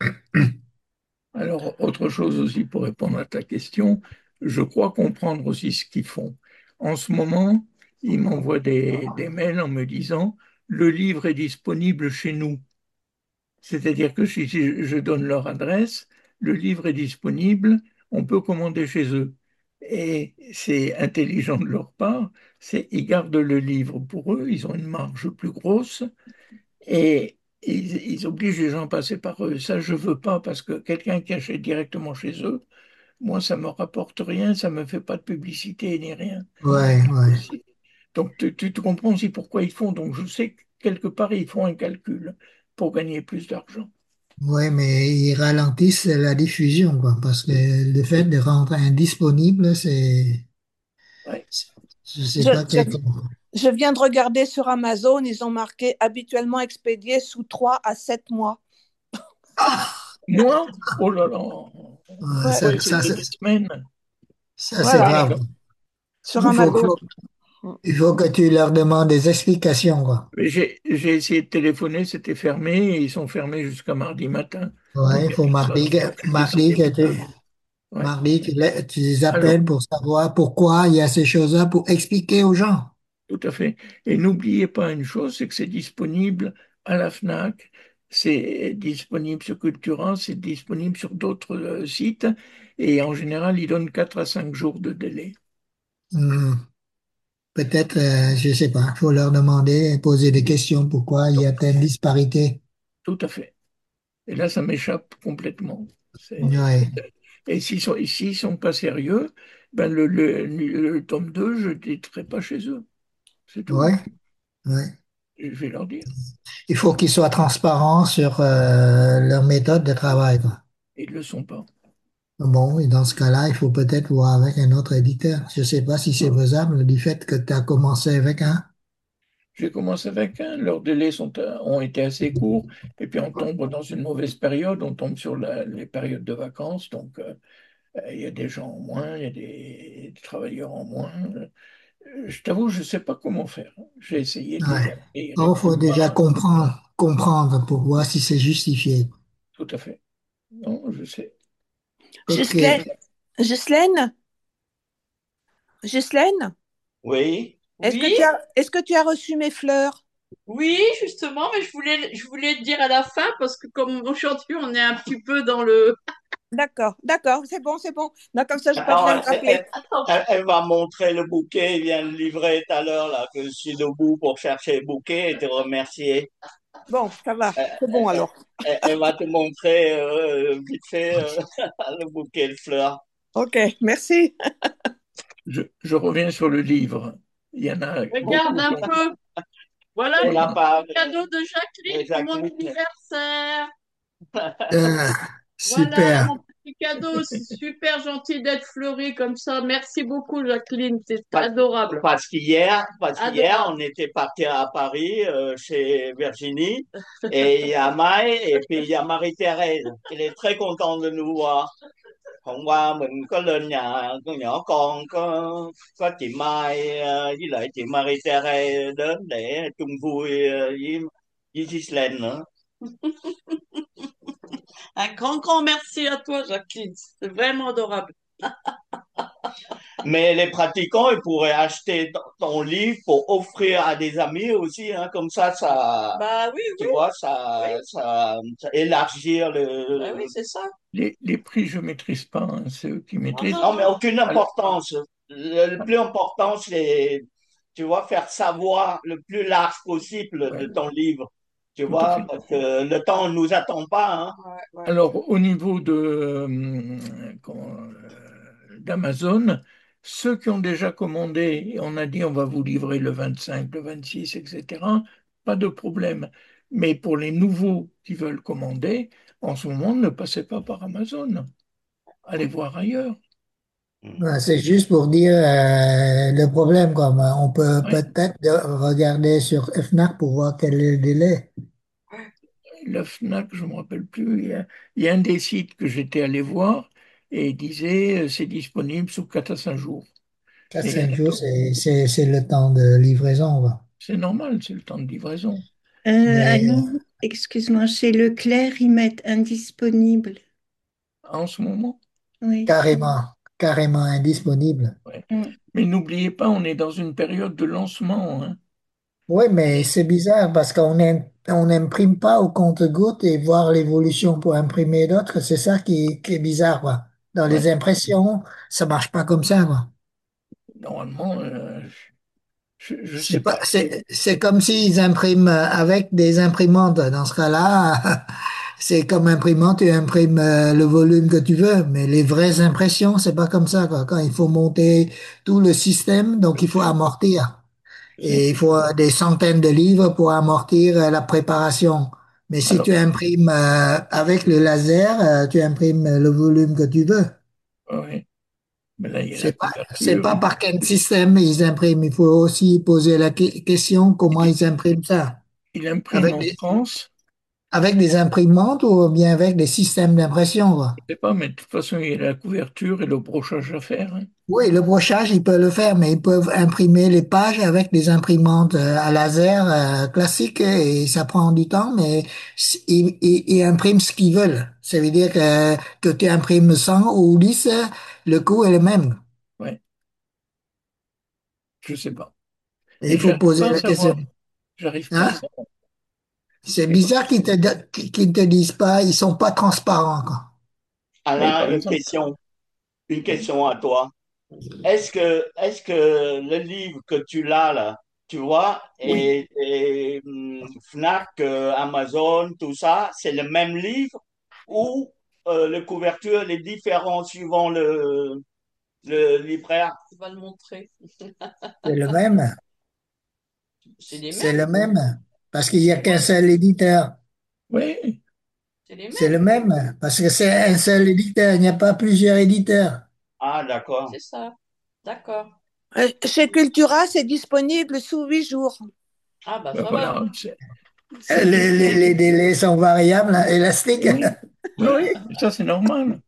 B: Alors, autre chose aussi pour répondre à ta question, je crois comprendre aussi ce qu'ils font. En ce moment, ils m'envoient des, des mails en me disant, le livre est disponible chez nous. C'est-à-dire que si si je donne leur adresse, le livre est disponible, on peut commander chez eux. Et c'est intelligent de leur part, c'est ils gardent le livre pour eux, ils ont une marge plus grosse et ils, ils obligent les gens à passer par eux. Ça, je veux pas parce que quelqu'un qui achète directement chez eux, moi, ça me rapporte rien, ça me fait pas de publicité ni rien.
A: Ouais, ouais.
B: Aussi. Donc, tu, tu te comprends aussi pourquoi ils font. Donc, je sais que quelque part, ils font un calcul pour gagner plus d'argent.
A: Ouais, mais ils ralentissent la diffusion, quoi, parce que le fait de rendre indisponible, c'est,
B: Ouais.
A: je sais
D: Je,
A: pas
D: je,
A: quel.
D: je viens de regarder sur Amazon, ils ont marqué habituellement expédié sous trois à sept mois.
B: Moi, oh là là,
A: Ouais,
D: Ouais,
B: ouais,
A: ça, ça,
B: c'était
A: c'est
B: des semaines.
A: ça, c'est
D: voilà,
A: grave.
B: D'accord.
D: sur
A: Il faut,
D: Amazon.
A: faut- il faut que tu leur demandes des explications, quoi.
B: Mais J'ai j'ai essayé de téléphoner, c'était fermé et ils sont fermés jusqu'à mardi matin. Donc
A: Ouais,
B: il
A: il
B: n'y a
A: faut
B: personne.
A: mardi, que-
B: Donc j'ai
A: mardi
B: essayé
A: que
B: plus tard.
A: tu,
B: Ouais.
A: mardi, tu les, tu les
B: Alors,
A: appelles pour savoir pourquoi il y a ces choses-là, pour expliquer aux gens.
B: tout à fait. Et n'oubliez pas une chose, c'est que c'est disponible à la FNAC, c'est disponible sur Cultura, c'est disponible sur d'autres euh, sites. Et en général, ils donnent quatre à cinq jours de délai.
A: Hmm. Peut-être, euh, je sais pas, il faut leur demander, poser des questions, pourquoi il y
B: Donc,
A: a telle disparité.
B: tout à fait. Et là, ça m'échappe complètement. C'est-
A: Ouais,
B: Et s'ils sont, et s'ils sont pas sérieux, ben le, le, le tome deux, je ne l'éditerai pas chez eux. C'est tout.
A: ouais, ouais.
B: Je vais leur dire.
A: Il faut qu'ils soient transparents sur euh, leur méthode de travail, quoi.
B: Ils ne le sont pas.
A: Bon, et dans ce cas-là, il faut peut-être voir avec un autre éditeur. Je sais pas si c'est faisable du fait que tu as commencé avec un.
B: J'ai commencé avec un, leurs délais sont, euh, ont été assez courts, et puis on tombe dans une mauvaise période, on tombe sur la- les périodes de vacances, donc euh, Euh, Il y a des gens en moins, il y a des, des travailleurs en moins. Euh, Je t'avoue, je ne sais pas comment faire. J'ai essayé de les
A: Ouais.
B: appeler à
A: Il
B: chaque
A: faut déjà
B: fois.
A: comprendre, comprendre pour voir si c'est justifié.
B: Tout à fait. Non, je sais.
A: Ok.
D: Ghislaine, Ghislaine, Ghislaine,
C: Oui,
D: est-ce que
E: Oui,
D: tu as, est-ce que tu as reçu mes fleurs?
E: oui, justement, mais je voulais, je voulais te dire à la fin parce que comme aujourd'hui on est un petit peu dans le.
D: D'accord, d'accord, c'est bon, c'est bon. Là, comme ça, j'ai pas besoin
C: alors,
D: de
C: elle, elle-
D: rappeler.
E: Attends,
C: elle- elle va montrer le bouquet, il vient de livrer tout à l'heure, là, que je suis debout pour chercher le bouquet et te remercier.
D: Bon, ça va,
C: Elle,
D: c'est bon
C: elle-
D: alors.
C: elle- elle va te montrer euh, vite fait euh, le bouquet de fleurs.
D: Ok, merci.
B: Je, je reviens sur le livre. Il y en a
E: regarde
B: beaucoup
E: un
B: qui ont...
E: peu. Voilà
C: C'est
E: le
C: la part de
E: cadeau de Jacqueline pour mon
C: Jacqueline.
E: anniversaire.
A: Ah,
E: Voilà
A: super.
E: mon petit cadeau. C'est super gentil d'être fleuri comme ça. Merci beaucoup, Jacqueline. C'est
C: Parce,
E: adorable.
C: parce qu'hier, parce qu'hier,
E: Adorable.
C: on était parti à Paris euh, chez Virginie et il y a Mai et puis il y a Marie-Thérèse. Elle est très contente de nous voir. Hôm qua mình có lên nhà con nhỏ con có có chị Mai ờ, với lại chị Marie-Thérèse đến để chung vui ờ, với với Ghislaine nữa.
E: Un grand, grand merci à toi, Jacqueline. C'est vraiment adorable.
C: Mais les pratiquants, ils pourraient acheter ton ton livre pour offrir à des amis aussi, hein, comme ça, ça,
E: Bah oui,
C: tu
E: oui,
C: vois, ça,
E: oui.
C: ça, ça élargir
E: Bah oui,
C: le.
E: c'est ça.
B: Les, les prix, je ne maîtrise pas, hein, c'est eux qui
E: Non,
B: maîtrisent.
E: non,
C: Non, mais
E: non.
C: aucune
B: Alors,
C: importance. Le, le plus important, c'est, tu vois, faire savoir le plus large possible de
B: ouais,
C: ton livre. Tu
B: tout à
C: vois,
B: fait.
C: parce que le temps ne nous attend pas, hein.
E: Ouais, ouais.
B: Alors, au niveau de, euh, comment, euh, d'Amazon, ceux qui ont déjà commandé, et on a dit on va vous livrer le vingt-cinq, le vingt-six, et cetera, pas de problème. Mais pour les nouveaux qui veulent commander, en ce moment, ne passez pas par Amazon. Allez voir ailleurs.
A: Ouais, c'est juste pour dire euh, le problème, quoi. Mais on peut
B: Ouais.
A: peut-être de- regarder sur Fnac pour voir quel est le délai.
B: La Fnac, je ne me rappelle plus. Il y a, il y a un des sites que j'étais allé voir et il disait euh, c'est disponible sous quatre à cinq jours.
A: Quatre
B: Mais il y en
A: cinq
B: a
A: jours,
B: d'autres.
A: c'est, c'est, c'est le temps de livraison, quoi.
B: C'est normal, c'est le temps de livraison.
F: Euh, ah
A: Mais
F: non, excuse-moi, chez Leclerc, ils mettent indisponible.
B: En ce moment,
F: Oui.
A: carrément, carrément indisponible.
B: ouais.
F: Mm.
B: Mais n'oubliez pas, on est dans une période de lancement, hein.
A: Oui, mais c'est bizarre parce qu'on im- on n'imprime pas au compte-gouttes et voir l'évolution pour imprimer d'autres, c'est ça qui, qui est bizarre, quoi. Dans les
B: Ouais.
A: impressions, ça marche pas comme ça, quoi.
B: Normalement, euh, je ne
A: C'est
B: sais
A: pas,
B: pas.
A: c'est, c'est comme s'ils impriment euh, avec des imprimantes. Dans ce cas-là, c'est comme imprimante, tu imprimes euh, le volume que tu veux, mais les vraies impressions, c'est pas comme ça, quoi. Quand il faut monter tout le système, donc il faut amortir.
B: Je sais.
A: Et il faut euh, des centaines de livres pour amortir euh, la préparation. Mais si
B: Alors,
A: tu imprimes euh, avec le laser, euh, tu imprimes le volume que tu veux.
B: ouais. Mais là, il y a la
A: C'est pas, c'est
B: couverture.
A: pas par quel système ils impriment. Il faut aussi poser la que- question comment
B: Il,
A: ils impriment ça.
B: il imprime
A: Avec
B: en
A: des,
B: France.
A: avec des imprimantes ou bien avec des systèmes d'impression, quoi.
B: Je sais pas, mais de toute façon, il y a la couverture et le brochage à faire, hein.
A: Oui, le brochage, ils peuvent le faire, mais ils peuvent imprimer les pages avec des imprimantes euh, à laser euh, classiques et ça prend du temps, mais s- ils, ils, ils impriment ce qu'ils veulent. Ça veut dire que, que tu imprimes cent ou dix, le coût est le même.
B: Ouais, je sais pas.
A: Et
B: Et
A: il faut
B: j'arrive
A: poser
B: pas à
A: la question.
B: savoir. J'arrive pas à
A: Hein?
B: savoir.
A: C'est
B: Et
A: bizarre qu'ils te, qu'ils te disent pas, ils sont pas transparents, quoi.
B: mais par
C: Alain, une
B: exemple,
C: question, une
B: oui,
C: question à toi. Est-ce que, est-ce que le livre que tu l'as là, tu vois,
B: oui,
C: et, et, hum, Fnac, euh, Amazon, tout ça, c'est le même livre ou euh, la couverture est différente suivant le, le libraire?
E: Tu vas le montrer.
A: C'est le même.
E: C'est les
A: C'est
E: mêmes.
A: le même. Parce qu'il y a qu'un
E: Ouais,
A: seul éditeur.
B: oui.
E: c'est les
A: C'est le
E: mêmes.
A: même. Parce que c'est un seul éditeur. Il n'y a pas plusieurs éditeurs.
C: Ah, d'accord.
E: C'est ça. D'accord.
D: Euh, Chez Cultura, c'est disponible sous huit jours.
E: Ah bah
B: Ben
E: ça va.
B: voilà, c'est
A: Euh,
B: c'est
A: Les, les,
B: disponible.
A: les délais sont variables, hein, élastiques.
B: Oui, oui,
A: Oui.
B: ça c'est normal.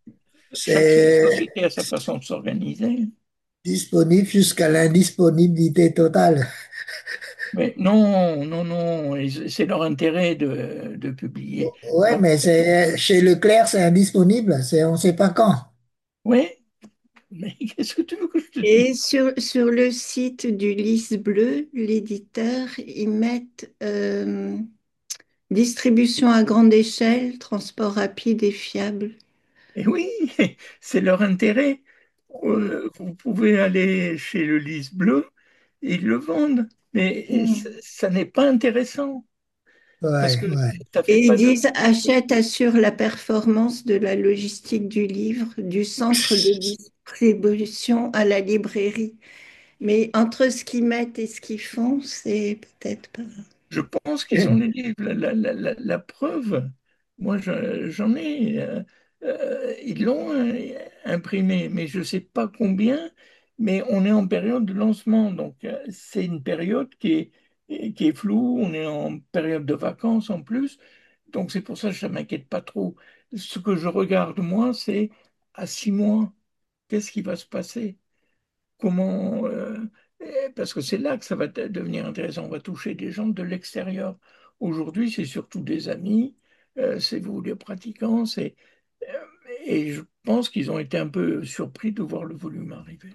B: chaque
A: C'est
B: société a sa façon de s'organiser.
A: disponible jusqu'à l'indisponibilité totale.
B: Mais non, non, non, et c'est leur intérêt de, de publier.
A: Ouais,
B: Donc,
A: mais c'est chez Leclerc, c'est indisponible. C'est on ne sait pas quand.
B: oui, mais qu'est-ce que tu veux que je te dise?
F: Et sur, sur le site du Lys Bleu, l'éditeur, ils mettent euh, distribution à grande échelle, transport rapide et fiable.
B: Et oui, c'est leur intérêt.
F: Mm,
B: Euh, Vous pouvez aller chez le Lys Bleu, ils le vendent, mais ça,
F: mm.
B: ça n'est pas intéressant parce
A: Ouais,
B: que
A: ouais.
B: ça fait
F: Et ils
B: pas de...
F: disent achète, assure la performance de la logistique du livre, du centre de distribution à la librairie. Mais entre ce qu'ils mettent et ce qu'ils font, c'est peut-être pas.
B: Je pense qu'ils ont les livres. La, la- la- la- la preuve, moi je- j'en ai. Euh, euh, ils l'ont euh, imprimé, mais je ne sais pas combien. Mais on est en période de lancement, donc euh, c'est une période qui est, qui est floue. On est en période de vacances en plus, donc c'est pour ça que ça ne m'inquiète pas trop. Ce que je regarde moi, c'est à six mois, qu'est-ce qui va se passer? Comment, euh, eh, parce que c'est là que ça va de- devenir intéressant. On va toucher des gens de l'extérieur. Aujourd'hui, c'est surtout des amis, euh, c'est vous les pratiquants, c'est, euh, et je pense qu'ils ont été un peu surpris de voir le volume arriver.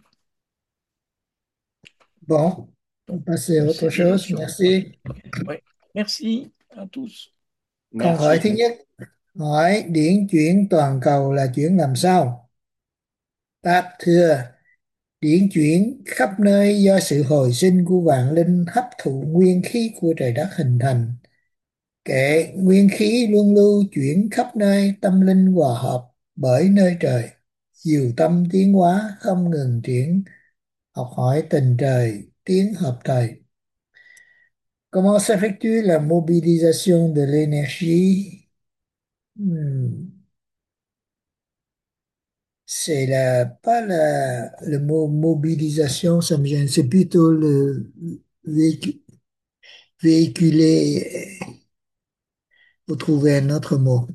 A: Bon, on
B: Donc,
A: passe à autre
B: c'est des
A: chose.
B: notions
A: Merci.
B: pratiques. Ouais. Merci à tous.
A: Câu hỏi
C: Merci.
A: thứ nhất, hỏi điển chuyển toàn cầu là chuyện làm sao? Đáp thưa, điển chuyển khắp nơi do sự hồi sinh của vạn linh hấp thụ nguyên khí của trời đất hình thành. Kệ nguyên khí luân lưu chuyển khắp nơi, tâm linh hòa hợp bởi nơi trời. Diệu tâm tiến hóa không ngừng triển, học hỏi tình trời, tiến hợp thời. Comment s'effectue la mobilisation de l'énergie? Hmm. C'est la, pas la, le mot mobilisation, ça me gêne, c'est plutôt le véhicu- véhiculer, faut trouver un autre mot.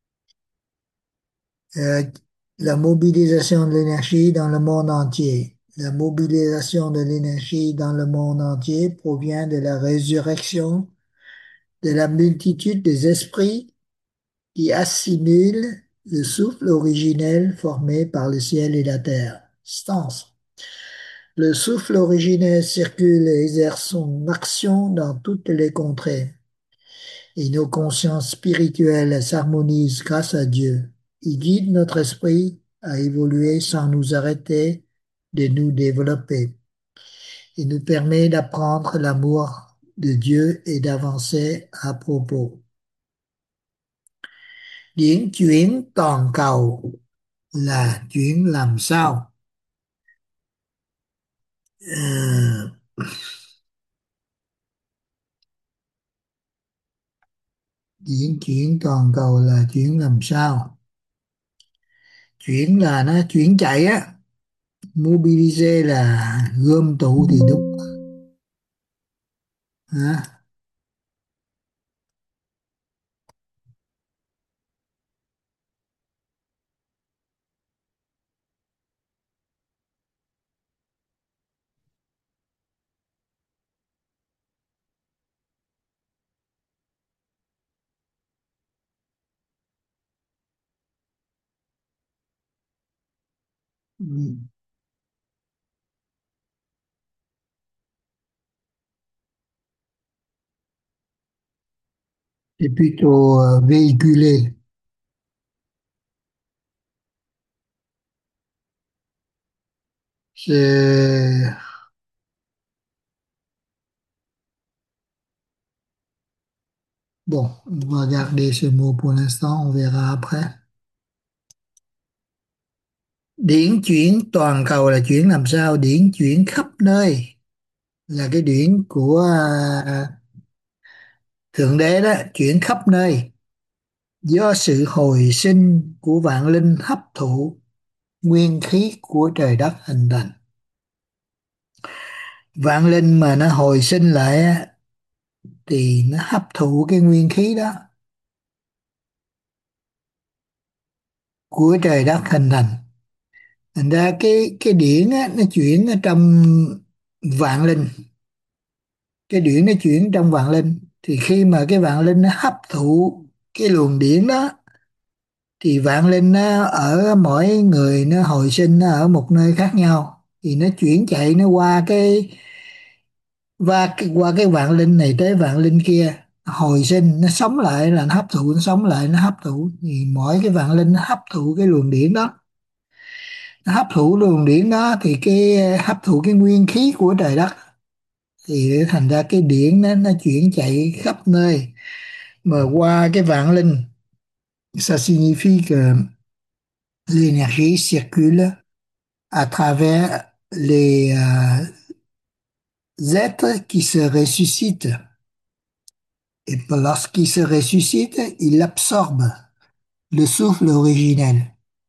A: Euh, la mobilisation de l'énergie dans le monde entier. La mobilisation de l'énergie dans le monde entier provient de la résurrection de la multitude des esprits qui assimilent le souffle originel formé par le ciel et la terre. Stance. Le souffle originel circule et exerce son action dans toutes les contrées, et nos consciences spirituelles s'harmonisent grâce à Dieu. Il guide notre esprit à évoluer sans nous arrêter de nous développer. Il nous permet d'apprendre l'amour de Dieu et d'avancer à propos. Điển chuyển toàn cầu là chuyện làm sao? Ờ, Điển chuyển toàn cầu là chuyện làm sao? Chuyển là nó chuyển chạy á, mobilize là gom tụ thì đúng. Hả? Ừ. C'est plutôt euh, véhiculé. C'est bon, on va garder ce mot pour l'instant, on verra après. Điển chuyển toàn cầu là chuyển làm sao? Điển chuyển khắp nơi là cái điển của à, Thượng Đế đó, chuyển khắp nơi do sự hồi sinh của vạn linh hấp thụ nguyên khí của trời đất hình thành. Vạn linh mà nó hồi sinh lại á, thì nó hấp thụ cái nguyên khí đó. của trời đất hình thành. Thành ra cái cái điển á, nó chuyển ở trong vạn linh, cái điển nó chuyển trong vạn linh, thì khi mà cái vạn linh nó hấp thụ cái luồng điển đó, thì vạn linh nó ở mỗi người nó hồi sinh nó ở một nơi khác nhau, thì nó chuyển chạy nó qua cái và cái, qua cái vạn linh này tới vạn linh kia, hồi sinh nó sống lại, là nó hấp thụ, nó sống lại, nó hấp thụ, thì mỗi cái vạn linh nó hấp thụ cái luồng điển đó, nó hấp thụ luồng điển đó thì cái hấp thụ cái nguyên khí của trời đất, thì thành ra cái điển nó nó chuyển chạy khắp nơi mà qua cái vạn linh. Ça signifie que l'énergie circule à travers les euh, êtres qui se ressuscitent. Et lorsqu'ils se ressuscitent, ils absorbent le souffle originel.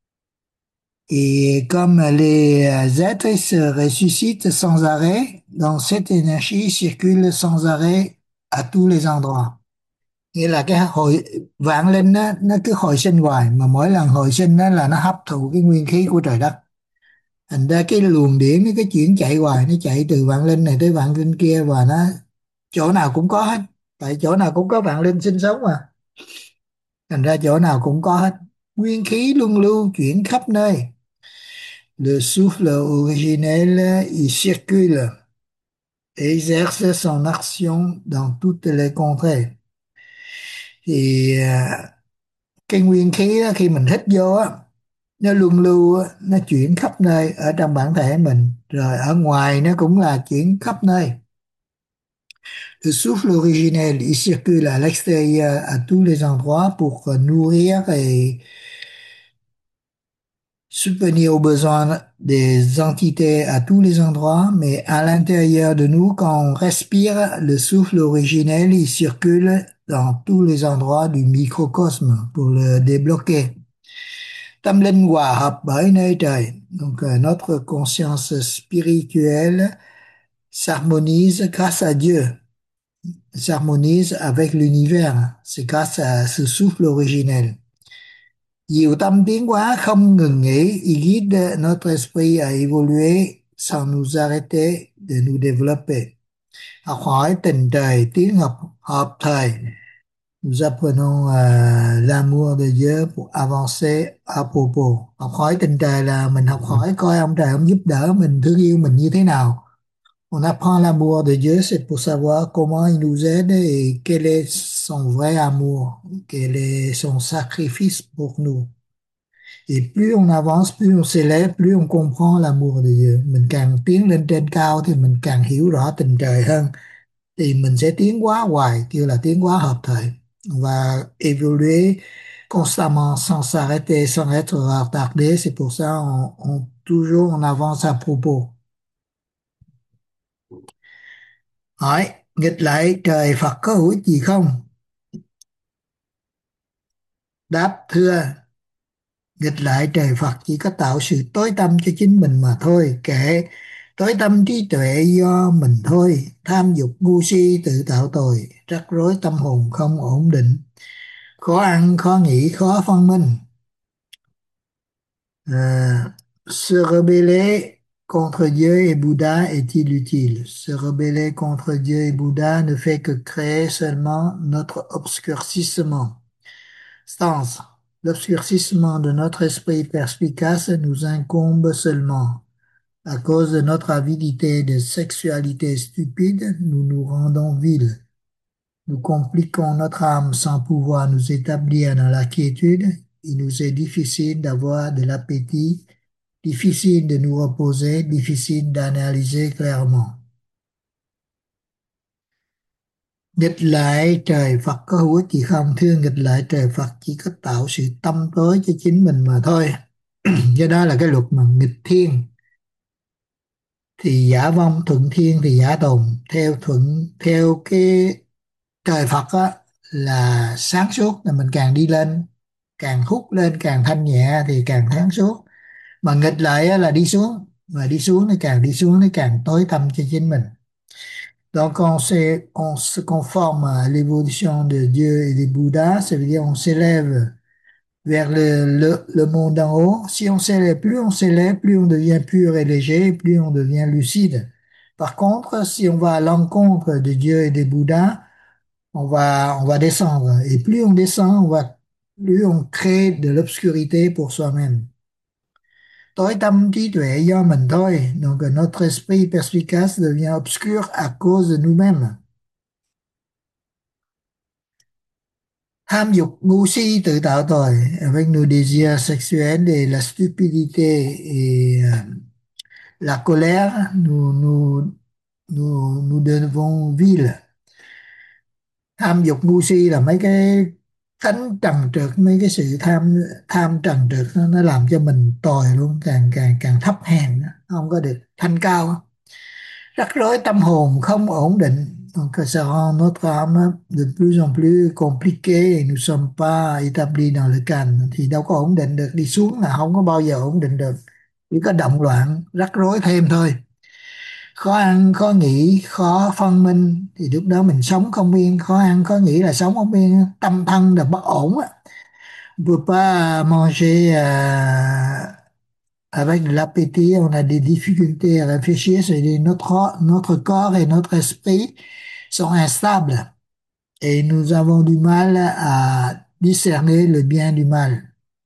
A: Et comme les êtres se ressuscitent sans arrêt, donc cette énergie circule sans arrêt à tous les endroits. Nghĩa là cái hồi vạn linh á, nó cứ hồi sinh hoài, mà mỗi lần hồi sinh á là nó hấp thụ cái nguyên khí của trời đất. Thành ra cái luồng điển nó cứ chuyển chạy hoài, nó chạy từ vạn linh này tới vạn linh kia, và nó chỗ nào cũng có hết, tại chỗ nào cũng có vạn linh sinh sống mà, thành ra chỗ nào cũng có hết, nguyên khí luân lưu chuyển khắp nơi. Le souffle originel il circule et exerce son action dans toutes les contrées. Thì à, cái nguyên khí đó, khi mình hít vô á, nó luân lưu á, nó chuyển khắp nơi ở trong bản thể mình, rồi ở ngoài nó cũng là chuyển khắp nơi. Le souffle originel il circule à l'extérieur à tous les endroits pour nourrir et subvenir aux besoins des entités à tous les endroits, mais à l'intérieur de nous, quand on respire, le souffle originel, il circule dans tous les endroits du microcosme pour le débloquer. Tâm linh hòa hợp bởi nơi trời. Donc euh, notre conscience spirituelle s'harmonise grâce à Dieu, s'harmonise avec l'univers. C'est grâce à ce souffle originel. Diệu tâm tiến hóa không ngừng nghỉ, il guide notre esprit à évoluer sans nous arrêter de nous développer. Học hỏi tình trời tiến hợp hợp thời. Nous apprenons uh, l'amour de Dieu pour avancer à propos. Học hỏi tình trời là mình học hỏi coi ông trời ông giúp đỡ mình, thương yêu mình như thế nào. On apprend l'amour de Dieu, c'est pour savoir comment il nous aide et quel est son vrai amour, quel est son sacrifice pour nous. Et plus on avance, plus on s'élève, plus on comprend l'amour de Dieu. Mình càng tiến lên trên cao thì mình càng hiểu rõ tình trời hơn. Thì mình sẽ tiến hóa hoài, kêu là tiến hóa hợp thời. On va évoluer constamment sans s'arrêter, sans être retardé. C'est pour ça on, on toujours on avance à propos. Hỏi, nghịch lại trời Phật có hữu ích gì không? Đáp, thưa, nghịch lại trời Phật chỉ có tạo sự tối tăm cho chính mình mà thôi. Kệ, tối tăm trí tuệ do mình thôi. Tham dục ngu si tự tạo tội, rắc rối tâm hồn không ổn định, khó ăn, khó nghĩ, khó phân minh. À, se rebeller contre Dieu et Bouddha est-il utile? Se rebeller contre Dieu et Bouddha ne fait que créer seulement notre obscurcissement. Stance. L'obscurcissement de notre esprit perspicace nous incombe seulement. À cause de notre avidité de sexualité stupide, nous nous rendons vils. Nous compliquons notre âme sans pouvoir nous établir dans la quiétude. Il nous est difficile d'avoir de l'appétit, difficile de nous reposer, difficile d'analyser clairement. Nghịch lại trời Phật có hữu ích gì không? Thưa, nghịch lại trời Phật chỉ có tạo sự tâm tối cho chính mình mà thôi. Do đó là cái luật mà nghịch thiên thì giả vong, thuận thiên thì giả tồn. Theo thuận theo cái trời Phật á, là sáng suốt, là mình càng đi lên, càng hút lên, càng thanh nhẹ thì càng sáng suốt. Mà nghịch lại á, là đi xuống, và đi xuống nó càng đi xuống nó càng tối tăm cho chính mình. Donc on se, on se conforme à l'évolution de Dieu et des Bouddhas, ça veut dire on s'élève vers le, le, le monde d'en haut. Si on s'élève, plus on s'élève, plus on devient pur et léger, plus on devient lucide. Par contre, si on va à l'encontre de Dieu et des Bouddhas, on va, on va descendre. Et plus on descend, on va, plus on crée de l'obscurité pour soi-même. Tối tâm trí tuệ do mình thôi. Donc notre esprit perspicace devient obscur à cause de nous-mêmes. Tham dục ngu si tự tạo tội avec nos désirs sexuels et la stupidité et euh, la colère, nous, nous, nous, nous devons vils. Tham dục ngu si là mấy cái tánh trần trượt, mấy cái sự tham tham trần trượt nó, nó làm cho mình tồi luôn, càng càng càng thấp hèn, không có được thanh cao. Rắc rối tâm hồn không ổn định, donc ça rend notre âme de plus en plus compliquée et nous sommes pas établis dans le calme. Thì đâu có ổn định được, đi xuống là không có bao giờ ổn định được, chỉ có động loạn rắc rối thêm thôi. Khó ăn khó nghĩ khó phân minh, thì lúc đó mình sống không yên. Khó ăn khó nghĩ là sống không yên, tâm thân là bất ổn á. On peut pas manger euh, avec de l'appétit, on a des difficultés à réfléchir, c'est notre, notre corps et notre esprit sont instables et nous avons du mal à discerner le bien du mal.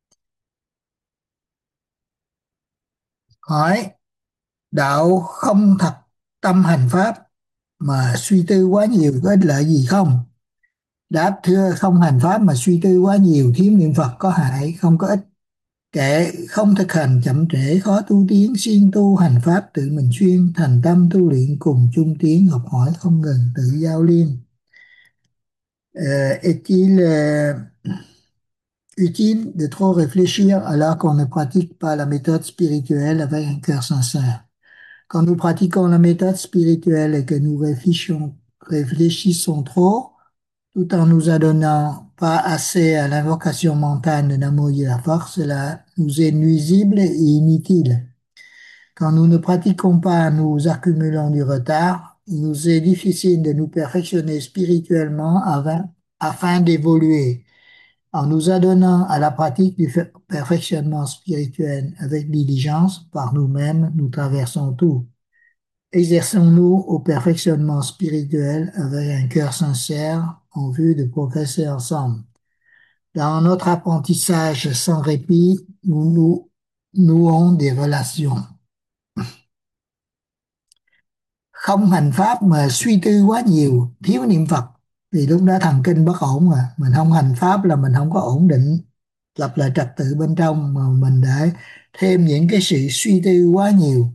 A: Hỏi, đạo không thật tâm hành pháp mà suy tư quá nhiều có ích lợi gì không? Đáp, thưa, không hành pháp mà suy tư quá nhiều, thiếu niệm Phật có hại, không có ích. Kệ không thực hành chậm trễ khó tu tiến, siêng tu hành pháp tự mình xuyên, thành tâm tu luyện cùng chung tiến, học hỏi không ngừng tự giao liên. Euh, est-il euh, utile de trop réfléchir alors qu'on ne pratique pas la méthode spirituelle avec un cœur sincère? Quand nous pratiquons la méthode spirituelle et que nous réfléchissons, réfléchissons trop, tout en nous adonnant pas assez à l'invocation mentale de Namo la force, cela nous est nuisible et inutile. Quand nous ne pratiquons pas, nous accumulons du retard. Il nous est difficile de nous perfectionner spirituellement afin, afin d'évoluer. En nous adonnant à la pratique du perfectionnement spirituel avec diligence, par nous-mêmes, nous traversons tout. Exerçons-nous au perfectionnement spirituel avec un cœur sincère en vue de progresser ensemble. Dans notre apprentissage sans répit, nous, nous nouons des relations. Không hành pháp mà suy tư quá nhiều, thiếu niệm Phật, thì lúc đó thần kinh bất ổn mà. Mình không hành pháp là mình không có ổn định, lập lại trật tự bên trong, mà mình đã thêm những cái sự suy tư quá nhiều.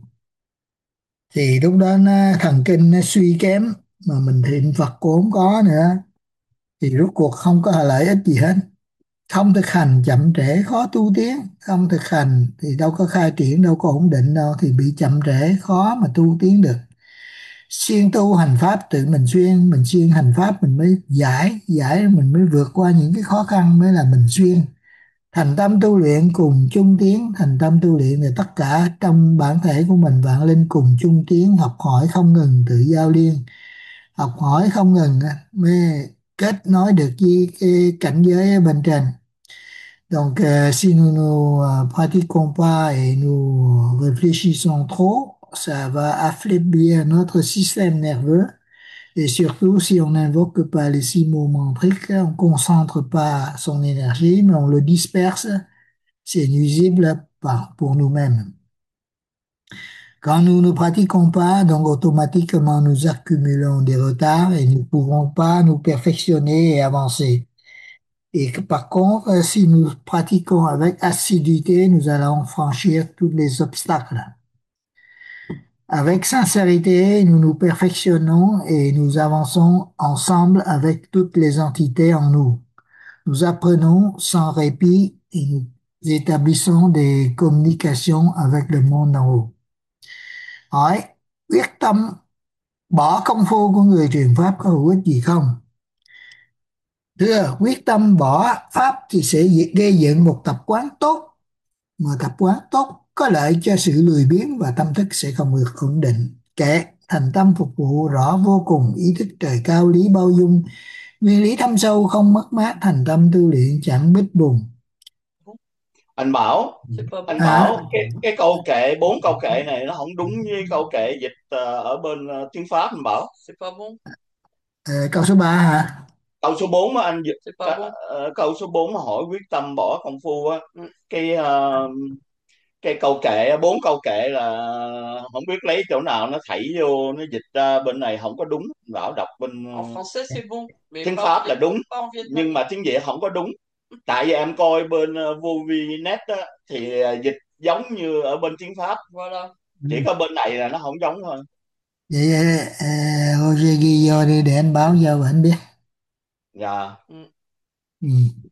A: Thì lúc đó nó, thần kinh nó suy kém, mà mình niệm Phật cũng không có nữa, thì rốt cuộc không có lợi ích gì hết. Không thực hành chậm trễ khó tu tiến, không thực hành thì đâu có khai triển, đâu có ổn định đâu, thì bị chậm trễ khó mà tu tiến được. Siêng tu hành pháp tự mình xuyên, mình xuyên hành pháp mình mới giải, giải mình mới vượt qua những cái khó khăn, mới là mình xuyên. Thành tâm tu luyện cùng chung tiến, thành tâm tu luyện là tất cả trong bản thể của mình vạn linh cùng chung tiến, học hỏi không ngừng tự giao liên. Học hỏi không ngừng mới kết nối được với cái cảnh giới bên trên. Donc euh, si nous ne euh, pratiquons pas et nous réfléchissons trop, ça va affaiblir notre système nerveux. Et surtout, si on n'invoque pas les six mots mantriques, on ne concentre pas son énergie, mais on le disperse, c'est nuisible pour nous-mêmes. Quand nous ne pratiquons pas, donc automatiquement nous accumulons des retards et nous ne pouvons pas nous perfectionner et avancer. Et que, par contre, si nous pratiquons avec assiduité, nous allons franchir tous les obstacles. Avec sincérité, nous nous perfectionnons et nous avançons ensemble avec toutes les entités en nous. Nous apprenons sans répit et nous établissons des communications avec le monde en haut. Hỏi, quyết tâm bỏ công phu của người truyền pháp có hữu ích gì không? Thưa, quyết tâm bỏ pháp thì sẽ gây dựng một tập quán tốt, mà tập quán tốt có lợi cho sự lười biếng và tâm thức sẽ không được ổn định. Kệ thành tâm phục vụ rõ vô cùng, ý thức trời cao lý bao dung, nguyên lý thâm sâu không mất mát, thành tâm tu luyện chẳng bít bùng.
C: Anh Bảo,
E: C'est pas
C: anh
E: bon.
A: À,
C: Bảo, cái cái câu kệ, bốn câu kệ này nó không đúng với câu kệ dịch ờ, ở bên ờ, tiếng Pháp anh Bảo.
E: C'est pas bon.
A: ờ, câu số ba hả?
C: Câu số bốn mà anh dịch
E: C'est pas
C: ca-
E: bon.
C: ờ, câu số bốn mà hỏi quyết tâm bỏ công phu á,
E: Mm.
C: cái ờ, cái câu kệ, bốn câu kệ là không biết lấy chỗ nào nó thảy vô nó dịch ra bên này không có đúng. Anh Bảo đọc bên
E: En
C: ờ,
E: français, c'est bon, mais
C: tiếng
E: pas en,
C: Pháp là
E: viet-
C: đúng,
E: pas en
C: nhưng
E: vietnamien.
C: mà tiếng Việt không có đúng. Tại vì em coi bên uh, Vovinet á, thì ờ, dịch giống như ở bên tiếng Pháp,
E: Voilà.
A: Ừ.
C: chỉ có bên này là nó không giống thôi.
A: Vậy ờ, Roger ghi vô đi để anh báo cho anh biết.
C: Dạ.
E: Mm.
A: Ừ.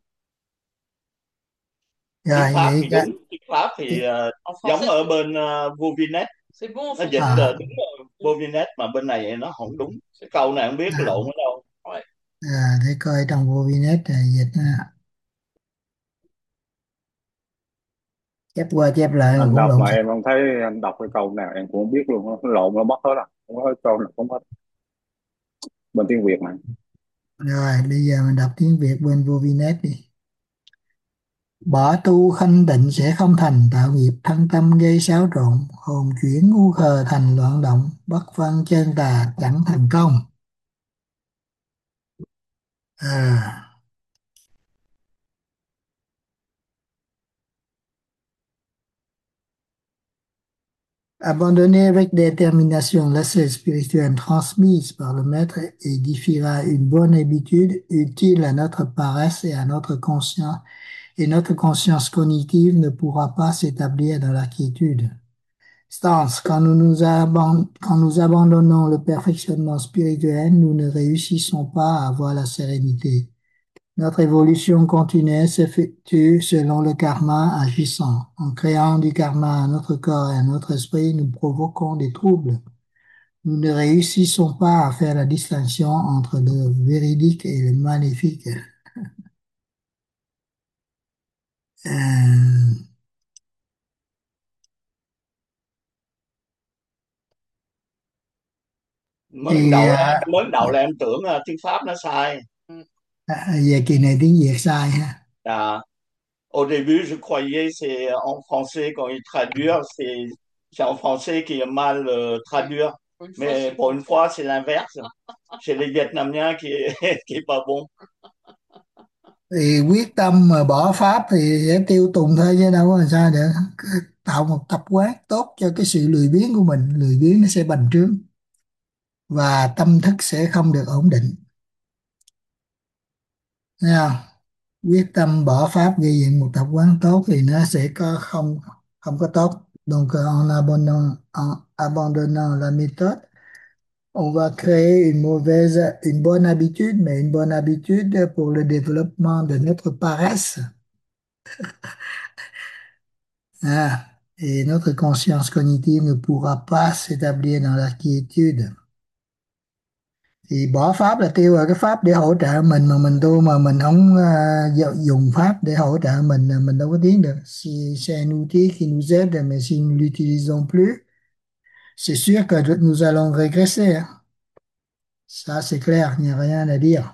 C: Tiếng
A: Rồi
C: Pháp
A: vậy
C: thì
A: cả.
C: đúng, tiếng Pháp thì ờ,
E: En
C: giống
E: français,
C: ở
E: c'est
C: bên uh, Vovinet,
E: c'est bon en
C: nó dịch
E: français.
C: ờ,
A: À,
C: đúng ở
E: Mm.
C: Vovinet, mà bên này nó không đúng.
E: C'est pas
C: Câu
E: bon.
C: này không biết
A: à,
C: lộn ở đâu.
E: Ouais.
A: à, để coi trong Vovinet là dịch ha. Chép qua chép lại mà
G: Anh
A: cũng
G: đọc
A: lộn
G: mà
A: xộn.
G: em không thấy, anh đọc cái câu nào em cũng không biết luôn, nó lộn nó mất hết à, không có câu nào cũng hết bên tiếng Việt mà.
A: Rồi bây giờ mình đọc tiếng Việt bên Vovinet đi. Bỏ tu khanh tịnh sẽ không thành, tạo nghiệp thân tâm gây xáo trộn, hồn chuyển ngu khờ thành loạn động, bất phân chân tà chẳng thành công. À, abandonner avec détermination l'accès spirituel transmise par le maître édifiera une bonne habitude utile à notre paresse et à notre conscience, et notre conscience cognitive ne pourra pas s'établir dans la quiétude. Stance, quand nous nous, aban- quand nous abandonnons le perfectionnement spirituel, nous ne réussissons pas à avoir la sérénité. Notre évolution continue s'effectue selon le karma agissant. En créant du karma à notre corps et à notre esprit, nous provoquons des troubles. Nous ne réussissons pas à faire la distinction entre le véridique et le maléfique. Euh,
C: Mới bắt
A: thì
C: đầu là
A: à,
C: mới bắt đầu là em tưởng ờ, tiếng Pháp nó sai.
E: Mm.
A: à, về kỳ này tiếng Việt sai ha.
C: Dạ. Au début, je croyais c'est en français quand ils traduisent, c'est c'est en français qui est mal euh,
E: Oui.
C: traduit.
E: Pour une fois,
C: Mais
E: c'est
C: pour
E: bon.
C: une fois, c'est l'inverse. Chez les Vietnamiens qui est, qui est pas bon.
A: Thì quyết tâm mà bỏ Pháp thì sẽ tiêu tùng thôi chứ đâu có làm sao được. Cứ tạo một tập quán tốt cho cái sự lười biếng của mình, lười biếng nó sẽ bành trướng và tâm thức sẽ không được ổn định. Thấy không? Quyết tâm bỏ Pháp gây dựng một tập quán tốt thì nó sẽ có không không có tốt. Donc en abandonnant, en abandonnant la méthode, on va créer une mauvaise, une bonne habitude, mais une bonne habitude pour le développement de notre paresse. Ah, et notre conscience cognitive ne pourra pas s'établir dans la quiétude. Thì bỏ pháp là tiêu rồi, cái pháp để hỗ trợ mình mà mình tu mà mình không à, dụ- dùng pháp để hỗ trợ mình là mình đâu có tiến được. Si c'est un outil qui nous aide, mais si nous l'utilisons plus, c'est sûr que nous allons régresser, hein. Ça c'est clair, il n'y a rien à dire.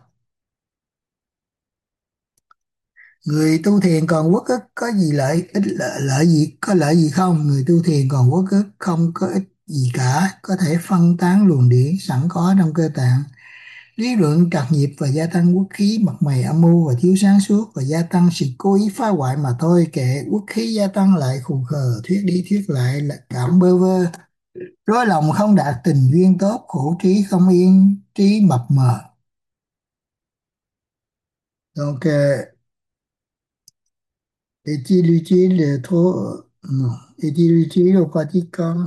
A: Người tu thiền còn uất ức có gì lợi ích lợi, lợi gì có lợi gì không? Người tu thiền còn uất ức không có ích gì cả, có thể phân tán luồng điển sẵn có trong cơ tạng. Lý luận trạc nghiệp và gia tăng uất khí, mặt mày âm mưu và thiếu sáng suốt và gia tăng sự cố ý phá hoại mà thôi. Kệ uất khí gia tăng lại khù khờ, thuyết đi thuyết lại là cảm bơ vơ. Rối lòng không đạt tình duyên tốt, khổ trí không yên, trí mập mờ. Donc, euh, est-il utile de trop... Non. Est-il utile aux pratiquants?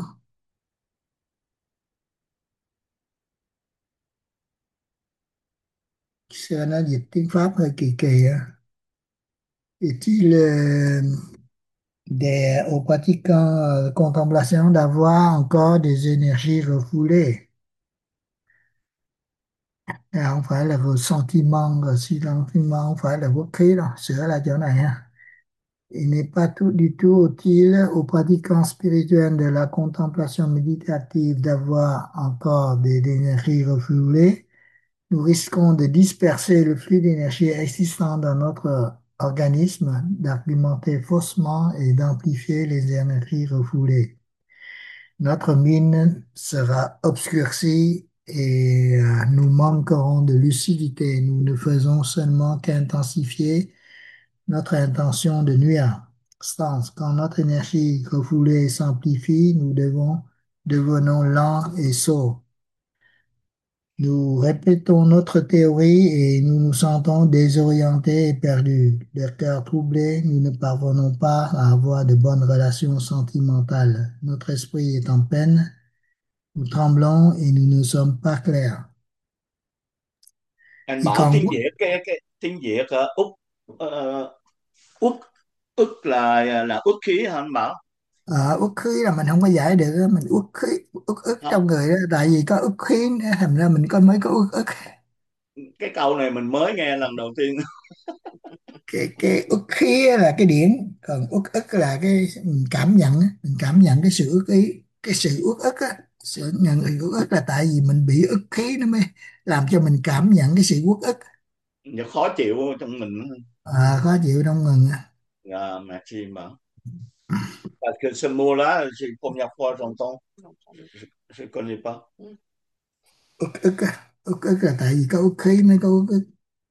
A: Xưa nó dịch tiếng Pháp hơi kỳ kỳ á. Est-il euh, des, aux pratiquants euh, contemplation d'avoir encore des énergies refoulées? À, không phải là vừa sentiment, rồi suy sentiment, không phải là quốc khí đâu. Sửa lại chỗ này ha. Il n'est pas tout, du tout utile aux pratiquants spirituels de la contemplation méditative d'avoir encore des énergies refoulées. Nous risquons de disperser le flux d'énergie existant dans notre organismes d'argumenter faussement et d'amplifier les énergies refoulées. Notre mine sera obscurcie et euh, nous manquerons de lucidité. Nous ne faisons seulement qu'intensifier notre intention de nuire. Stance. Quand notre énergie refoulée s'amplifie, nous devons devenons lents et sourds. Nous répétons notre théorie et nous nous sentons désorientés et perdus. Le cœur troublé, nous ne parvenons pas à avoir de bonnes relations sentimentales. Notre esprit est en peine, nous tremblons et nous ne sommes pas clairs.
C: Anh
A: Et
C: bảo
A: quand
C: tiếng Việt cái cái tiếng Việt ờ, ức ờ, uất ức là là uất khí hả anh Bảo?
A: à, uất khí là mình không có giải được á, mình uất khí uất ức
C: Không,
A: trong người đó, tại vì có uất khí nữa, thành ra mình có mới có uất ức.
C: cái câu này mình mới nghe lần đầu tiên.
A: Cái cái uất khí á là cái điển, còn uất ức là cái mình cảm nhận á, mình cảm nhận cái sự ức ý, cái sự uất ức á, sự nhận uất ức là tại vì mình bị ức khí nó mới làm cho mình cảm nhận cái sự uất ức.
C: Nó khó chịu trong mình.
A: À, khó chịu trong người á.
C: À, merci Bảo. Parce que ce mot-là, c'est la première fois que j'entends. Je ne connais pas.
A: Uất ức á, uất ức là tại vì có ức khí mới có uất ức.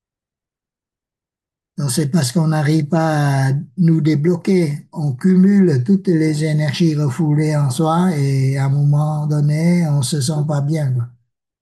A: Donc c'est parce qu'on n'arrive pas à nous débloquer. On cumule toutes les énergies refoulées en soi et à un moment donné, on se sent pas bien, quoi.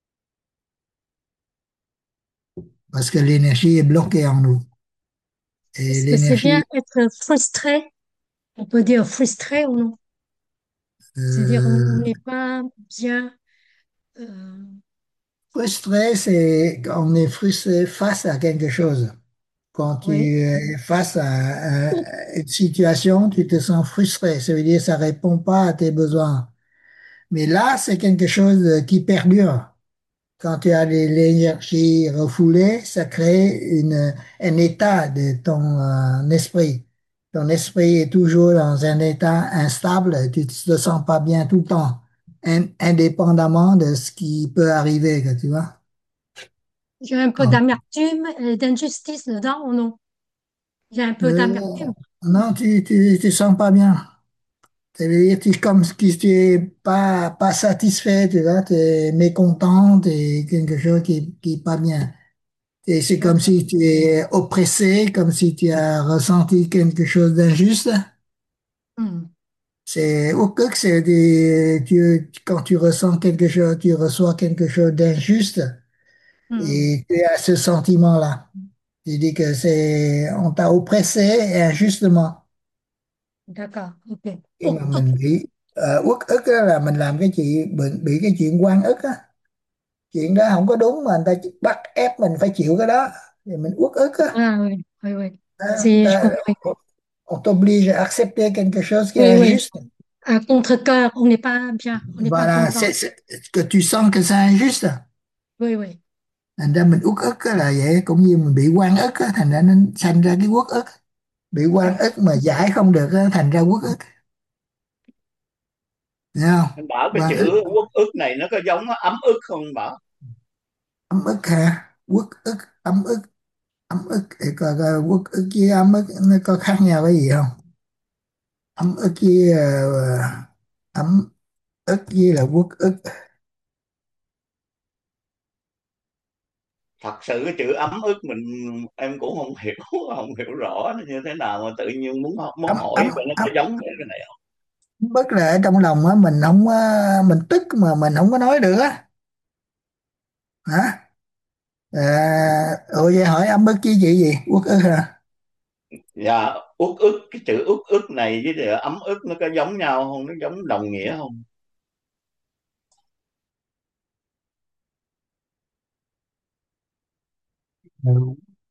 A: Parce que l'énergie est bloquée en nous. Et
H: Est-ce que c'est bien
A: l'énergie,
H: être frustré? On peut dire frustré ou non? C'est-à-dire on on
A: euh,
H: n'est pas bien. euh,
A: frustré, c'est quand on est frustré face à quelque chose. Quand tu
H: oui,
A: es face à, à une situation, tu te sens frustré. Ça veut dire que ça répond pas à tes besoins. Mais là, c'est quelque chose qui perdure. Quand tu as de l'énergie refoulée, ça crée une, un état de ton euh, esprit. Ton esprit est toujours dans un état instable, tu ne te sens pas bien tout le temps, in- indépendamment de ce qui peut arriver, que tu vois.
H: j'ai un peu
A: Quand,
H: d'amertume et d'injustice dedans ou non? J'ai un peu
A: euh,
H: d'amertume.
A: non, tu, tu, tu sens pas bien. Ça veut dire, tu, comme si tu es pas, pas satisfait, tu vois, tu es mécontent, et quelque chose qui, qui est pas bien. Et c'est comme
H: D'accord.
A: si tu es oppressé, comme si tu as ressenti quelque chose d'injuste.
H: Hmm,
A: C'est au que c'est des, tu, quand tu ressens quelque chose, tu reçois quelque chose d'injuste
H: hmm,
A: et tu as ce sentiment-là. Tu dis que c'est, on t'a oppressé injustement.
H: d'accord, ok.
A: Khi
H: Oh,
A: mà
H: oh,
A: mình bị uh, uất ức á, là mình làm cái chuyện bị, bị cái chuyện oan ức á, chuyện đó không có đúng mà người ta bắt ép mình phải chịu cái đó thì mình uất ức á.
H: ah oui, oui, oui.
A: Đó,
H: C'est, je
A: ta-
H: comprends.
A: on t'oblige à accepter quelque chose qui est
H: Oui, oui.
A: injuste.
H: À contre-cœur, on n'est pas bien, on n'est pas
A: Voilà,
H: content.
A: c'est c'est- que tu sens que c'est injuste.
H: Oui, oui.
A: Thành ra mình uất ức á là vậy, cũng như mình bị oan ức á, thành ra nó sanh ra cái uất ức. Bị oan
H: D'accord.
A: ức mà giải không được á, thành ra uất ức. Thấy không?
C: Anh Bảo cái
A: Oan ức,
C: chữ uất ức này nó có giống ấm ức không anh Bảo?
A: ấm ức hả? Uất ức, ấm ức, ấm ức. Để coi coi uất ức với ấm ức nó có khác nhau cái gì không? Ấm ức với ờ, ấm ức với là uất ức.
C: Thật sự cái chữ ấm ức mình em cũng không hiểu, không hiểu rõ nó như thế nào mà tự nhiên muốn muốn
A: Ấm
C: hỏi
A: ấm
C: vậy nó có
A: ấm
C: giống cái này không?
A: ấm ức là ở trong lòng á, mình không có, mình tức mà mình không có nói được á. Hả? À, ủa vậy hỏi ấm ức với chị gì? Uất ức hả?
C: Dạ, uất ức, cái chữ uất ức này với chữ ấm ức nó có giống nhau không? Nó giống đồng nghĩa không?
A: Ừ.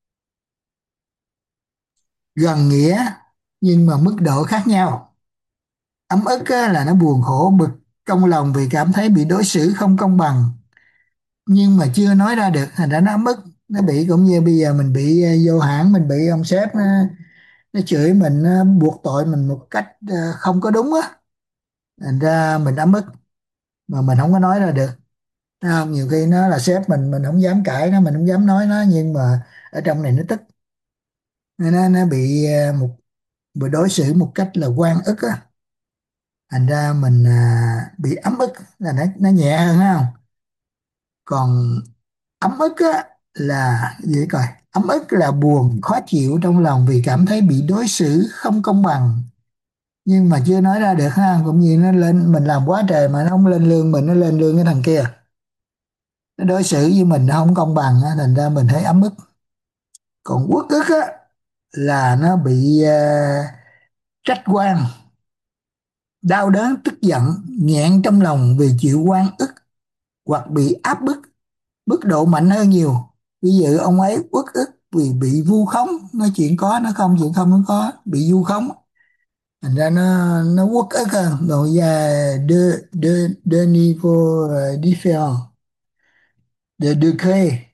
A: Gần nghĩa nhưng mà mức độ khác nhau. Ấm ức á, là nó buồn khổ bực trong lòng vì cảm thấy bị đối xử không công bằng nhưng mà chưa nói ra được, thành ra nó ấm ức. Nó bị cũng như bây giờ mình bị ờ, vô hãng, mình bị ông sếp nó, nó chửi mình, nó buộc tội mình một cách ờ, không có đúng á, thành ra mình ấm ức mà mình không có nói ra được. Thấy không? Nhiều khi nó là sếp mình mình không dám cãi nó, mình không dám nói nó, nhưng mà ở trong này nó tức. nó nó bị ờ, một bị đối xử một cách là oan ức á, thành ra mình à, bị ấm ức là nó nó nhẹ hơn ha. Không, còn ấm ức á là gì coi, ấm ức là buồn khó chịu trong lòng vì cảm thấy bị đối xử không công bằng, nhưng mà chưa nói ra được ha. Cũng như nó lên mình làm quá trời mà nó không lên lương mình, nó lên lương cái thằng kia, nó đối xử với mình nó không công bằng á, thành ra mình thấy ấm ức. Còn uất ức á là nó bị ờ, trách oan, đau đớn tức giận, nghẹn trong lòng vì chịu oan ức hoặc bị áp bức, mức độ mạnh hơn nhiều. Ví dụ ông ấy uất ức vì bị vu khống, nói chuyện có nó không, chuyện không nó có, bị vu khống, thành ra nó nó uất ức hơn. Rồi il y a deux deux deux niveaux euh, différents de degrés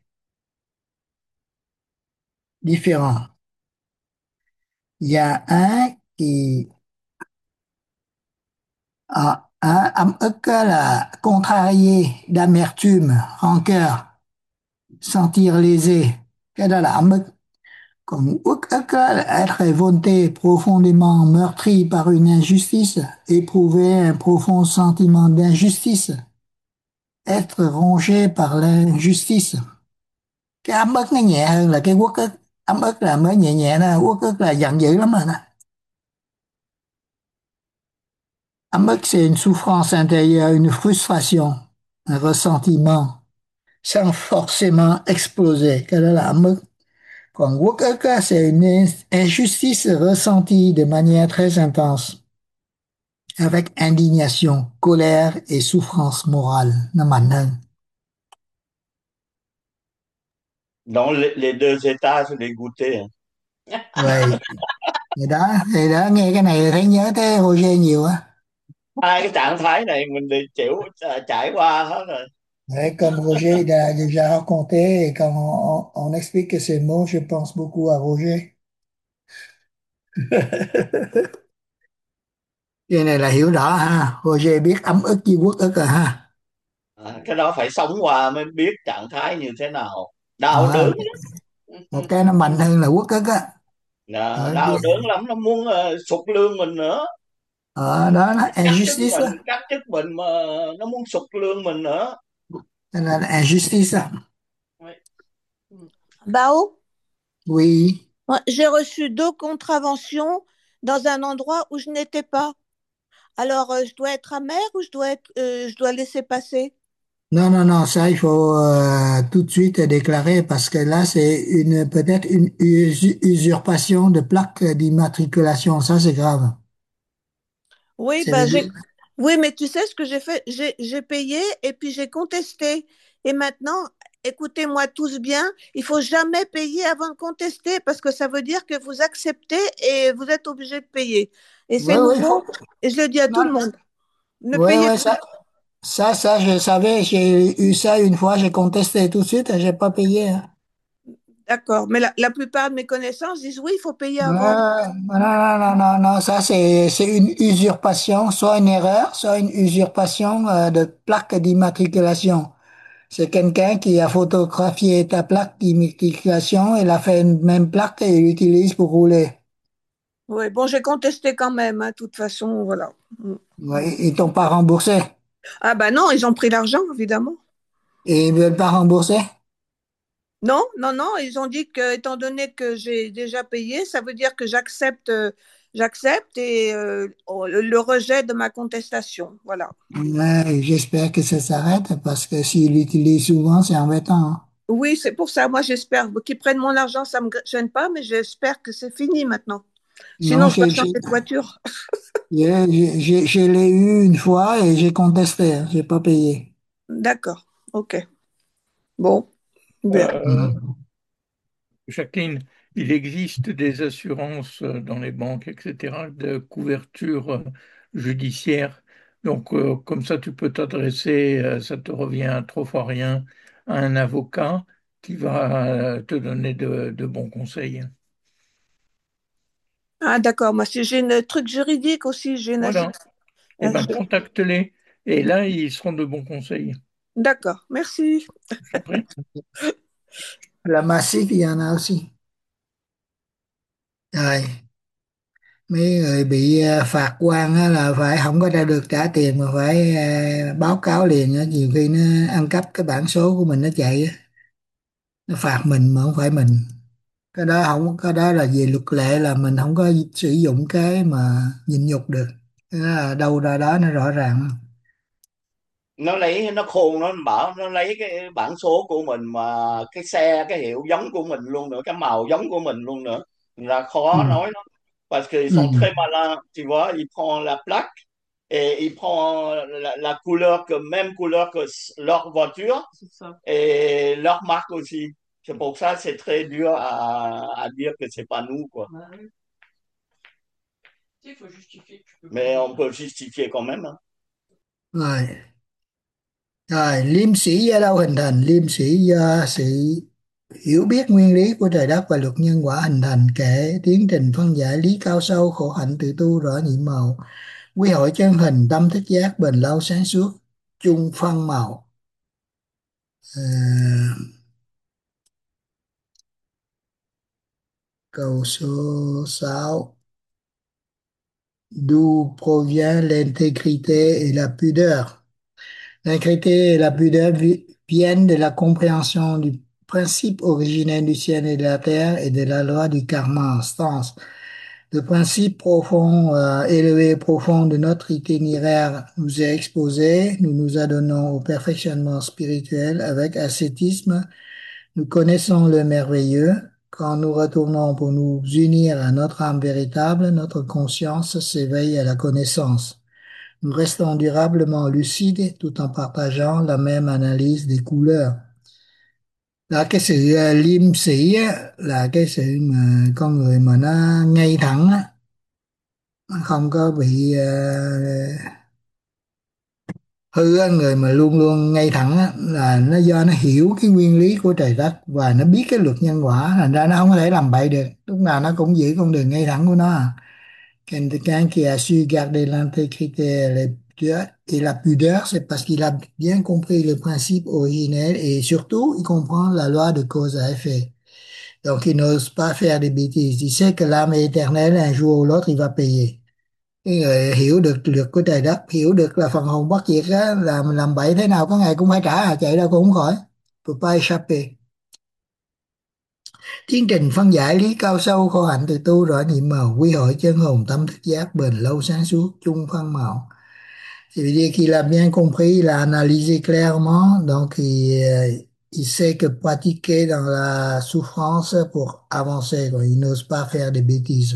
A: différents. Il y a un qui à, un ấm ức á là contrarié, d'amertume, rancœur, sentir lésé, cái đó là ấm ức. Còn uất ức á là être révolté, profondément meurtri par une injustice, éprouver un profond sentiment d'injustice, être rongé par l'injustice. Cái ấm ức nó nhẹ hơn là cái uất ức. Ấm ức là mới nhẹ nhẹ đó, uất ức là giận dữ lắm rồi đó. Ấm ức c'est une souffrance intérieure, une frustration, un ressentiment sans forcément exploser, cái đó là ấm ức. Còn uất ức á, c'est une injustice ressentie de manière très intense, avec indignation, colère et souffrance morale. Nó mạnh hơn.
C: Dans les, les deux états, je l'ai goûté, hein.
A: Vậy thì đó, thì đó nghe cái này thấy nhớ tới Roger nhiều á.
C: Hai cái trạng thái này mình đều chịu trải qua hết rồi.
A: Ouais, comme Roger il a déjà raconté, et quand on, on- on explique que ces mots, je pense beaucoup à Roger. Cái này là hiểu rõ ha. Roger biết ấm ức với uất ức rồi ha.
C: À, cái đó phải sống qua mới biết trạng thái như thế nào, đau
A: Ờ,
C: đớn.
A: một cái nó mạnh hơn là uất ức á.
C: Dạ,
A: Ờ,
C: đau đớn lắm, nó muốn uh, sụt lương mình nữa,
A: ờ, đó là
C: cắt chức
A: injustice
C: mình,
A: á.
C: cắt chức mình mà nó muốn sụt lương mình nữa.
A: Đó là injustice á.
D: Bao,
A: Oui.
D: moi, j'ai reçu deux contraventions dans un endroit où je n'étais pas. Alors, euh, je dois être amère ou je dois être, euh, je dois laisser passer?
A: Non, non, non, ça, il faut euh, tout de suite déclarer parce que là, c'est une peut-être une us- usurpation de plaque d'immatriculation. Ça, c'est grave.
D: Oui,
A: C'est
D: bah,
A: le-
D: j'ai... oui, mais tu sais ce que j'ai fait? J'ai, j'ai payé et puis j'ai contesté. Et maintenant, écoutez-moi tous bien, il faut jamais payer avant de contester parce que ça veut dire que vous acceptez et vous êtes obligé de payer. Et c'est
A: Oui, oui, il faut.
D: nouveau et je le dis à tout
A: Non,
D: le monde. Ne
A: oui,
D: payez
A: oui,
D: pas.
A: ça, ça, ça, je savais. J'ai eu ça une fois. J'ai contesté tout de suite et j'ai pas payé, hein.
D: D'accord. Mais la, la plupart de mes connaissances disent oui, il faut payer
A: Ouais,
D: avant.
A: non, non, non, non, non, ça, c'est, c'est une usurpation, soit une erreur, soit une usurpation euh, de plaque d'immatriculation. C'est quelqu'un qui a photographié ta plaque d'immatriculation et l'a fait une même plaque et l'utilise pour rouler.
D: Oui, bon, j'ai contesté quand même, hein, de toute façon, voilà. Mm.
A: Ouais, ils t'ont pas remboursé.
D: Ah bah non, ils ont pris l'argent, évidemment.
A: Et ils veulent pas rembourser?
D: Non, non, non, ils ont dit que, étant donné que j'ai déjà payé, ça veut dire que j'accepte, euh, j'accepte et euh, oh, le le rejet de ma contestation. Voilà.
A: Ouais, j'espère que ça s'arrête parce que s'ils l'utilisent souvent, c'est embêtant, hein.
D: Oui, c'est pour ça. Moi, j'espère qu'ils prennent mon argent, ça me gêne pas, mais j'espère que c'est fini maintenant.
A: Non,
D: Sinon, je dois
A: j'ai, j'ai,
D: changer de voiture.
A: j'ai, j'ai- je l'ai eu une fois et j'ai contesté, hein, j'ai pas payé.
D: D'accord. OK. Bon, bien.
B: Euh,
A: Mhm.
B: Jacqueline, il existe des assurances euh, dans les banques, et cetera, de couverture euh, judiciaire. Donc, euh, comme ça, tu peux t'adresser, euh, ça te revient trop fois rien, à un avocat qui va euh, te donner de, de bons conseils.
D: Ah, d'accord. Moi, si j'ai un truc juridique aussi, j'ai une
B: Voilà.
D: agence.
B: Eh bien, contacte-les et là, ils seront de bons conseils.
D: D'accord. Merci.
B: Je t'en prie.
A: La Massif, il y en a aussi. Rồi mấy người bị ờ, phạt quan á là phải không có ra được trả tiền mà phải ờ, báo cáo liền á, nhiều khi nó ăn cắp cái bản số của mình nó chạy á, nó phạt mình mà không phải mình. Cái đó không, cái đó là về luật lệ là mình không có sử dụng cái mà nhịn nhục được. Cái đó là đâu ra đó nó rõ ràng.
C: Nó lấy, nó khôn, nó bảo nó lấy cái bản số của mình mà cái xe, cái hiệu giống của mình luôn nữa, cái màu giống của mình luôn nữa, là
A: Ừ.
C: khó nói lắm. Parce qu'ils
A: Ừ.
C: sont très malins, tu vois, il prend la plaque et il prend la, la couleur, que même couleur que s- leur voiture
E: C'est ça.
C: et leur marque aussi. C'est pour ça c'est très dur à, à dire que c'est pas nous, quoi.
E: Bah oui. Tu sais, il faut justifier que tu peux
C: Mais
E: conduire.
C: on peut justifier quand même, hein.
A: Rồi, rồi liêm sĩ do đâu hình thành? Liêm sĩ do sự hiểu biết nguyên lý của trời đất và luật nhân quả hình thành, kể tiến trình phân giải lý cao sâu, khổ hạnh tự tu rõ nhiệm màu, quy hội chân hình tâm thức giác bền lâu sáng suốt chung phân màu. Ờ, câu số sáu. D'où provient l'intégrité et la pudeur? L'intégrité et la pudeur vi- viennent de la compréhension du principe originel du ciel et de la terre et de la loi du karma, stance. Le principe profond, euh, élevé et profond de notre itinéraire nous est exposé. Nous nous adonnons au perfectionnement spirituel avec ascétisme. Nous connaissons le merveilleux. Quand nous retournons pour nous unir à notre âme véritable, notre conscience s'éveille à la connaissance. Nous restons durablement lucides tout en partageant la même analyse des couleurs. Là cái sự ờ, liêm sĩ á, là cái sự mà con người mà nó ngay thẳng á, nó không có bị ờ, hư á, người mà luôn luôn ngay thẳng á, là nó do nó hiểu cái nguyên lý của trời đất và nó biết cái luật nhân quả, thành ra nó không có thể làm bậy được, lúc nào nó cũng giữ con đường ngay thẳng của nó à. Quelqu'un qui a su garder l'intégrité et la pudeur, et la pudeur, c'est parce qu'il a bien compris le principe originel et surtout, il comprend la loi de cause à effet. Donc, il n'ose pas faire des bêtises. Il sait que l'âme est éternelle, un jour ou l'autre, il va payer. Cái người hiểu được luật của trời đất, hiểu được là phần hồn bất diệt á, là mình làm bậy thế nào có ngày cũng phải trả, à, chạy đâu cũng không khỏi. Faut pas échapper. Tiến trình phân giải lý cao sâu, khổ hạnh từ tu rõ nhiệm màu, quy hội chân hồn tâm thức giác bền lâu sáng suốt chung phân màu. Ça veut dire qu'il a bien compris, il a analysé clairement, donc il, euh, il sait que pratiquer dans la souffrance pour avancer, quoi. Il n'ose pas faire des bêtises.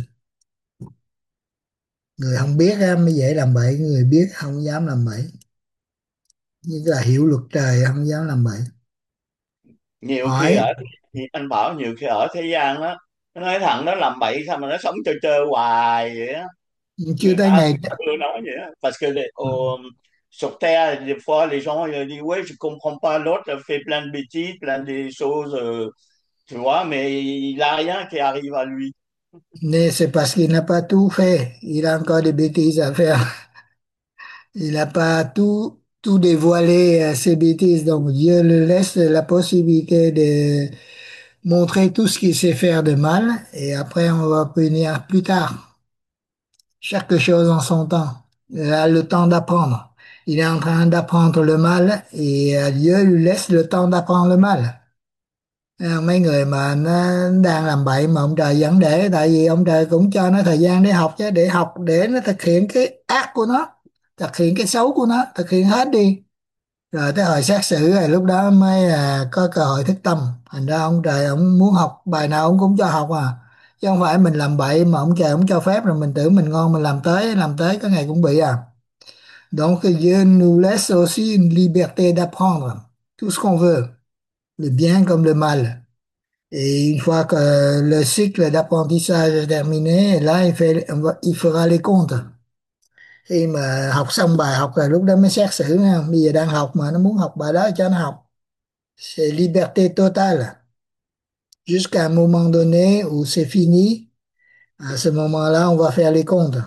A: Người không biết á, mới dễ làm bậy, người biết không dám làm bậy. Như là hiểu luật trời không dám làm bậy.
C: Nhiều khi
A: Hỏi,
C: ở, anh bảo nhiều khi ở thế gian á, nó nói thằng nó làm bậy sao mà nó sống chơi chơi hoài vậy á.
A: chưa
C: Người
A: tới
C: ta
A: ngày.
C: chưa nói vậy á, parce que les, au- sur terre des fois les gens ils disent ouais je comprends pas, l'autre fait plein de bêtises, plein de choses, euh, tu vois, mais il a rien qui arrive à lui.
A: Mais c'est parce qu'il n'a pas tout fait. Il a encore des bêtises à faire. Il n'a pas tout, tout dévoilé, euh, ses bêtises. Donc Dieu le laisse la possibilité de montrer tout ce qu'il sait faire de mal et après on va punir plus tard. Chaque chose en son temps. Il a le temps d'apprendre. Il est en train d'apprendre le mal et euh, Dieu lui laisse le temps d'apprendre le mal. À, mấy người mà nó đang làm bậy mà ông trời vẫn để, tại vì ông trời cũng cho nó thời gian để học chứ, để học để nó thực hiện cái ác của nó, thực hiện cái xấu của nó, thực hiện hết đi, rồi tới hồi xét xử rồi lúc đó mới à, có cơ hội thức tâm. Thành ra ông trời ông muốn học bài nào ông cũng cho học à, chứ không phải mình làm bậy mà ông trời ông cho phép rồi mình tưởng mình ngon mình làm tới làm tới có ngày cũng bị à. Donc Dieu nous laisse aussi une liberté d'apprendre tout ce qu'on veut, le bien comme le mal. Et une fois que le cycle d'apprentissage est terminé, là, il fait, on va- il fera les comptes. Khi mà học xong bài học rồi lúc đó mới xét xử nha. Bây giờ đang học mà nó muốn học bài đó cho nó học. C'est liberté totale. Jusqu'à un moment donné où c'est fini, à ce moment-là, on va faire les comptes.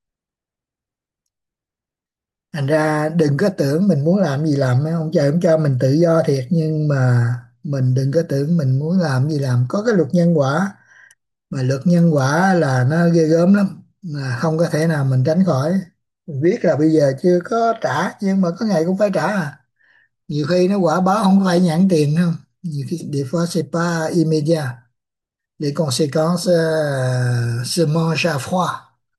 A: Thành ra đừng có tưởng mình muốn làm gì làm. Ông trời cũng cho mình tự do thiệt, nhưng mà mình đừng có tưởng mình muốn làm gì làm. Có cái luật nhân quả. Mà luật nhân quả là nó ghê gớm lắm, là không có thể nào mình tránh khỏi. Mình biết là bây giờ chưa có trả nhưng mà có ngày cũng phải trả à. Nhiều khi nó quả báo không phải nhãn tiền đâu, nhiều khi des fois c'est pas immédiat, les conséquences euh, se mangent à froid,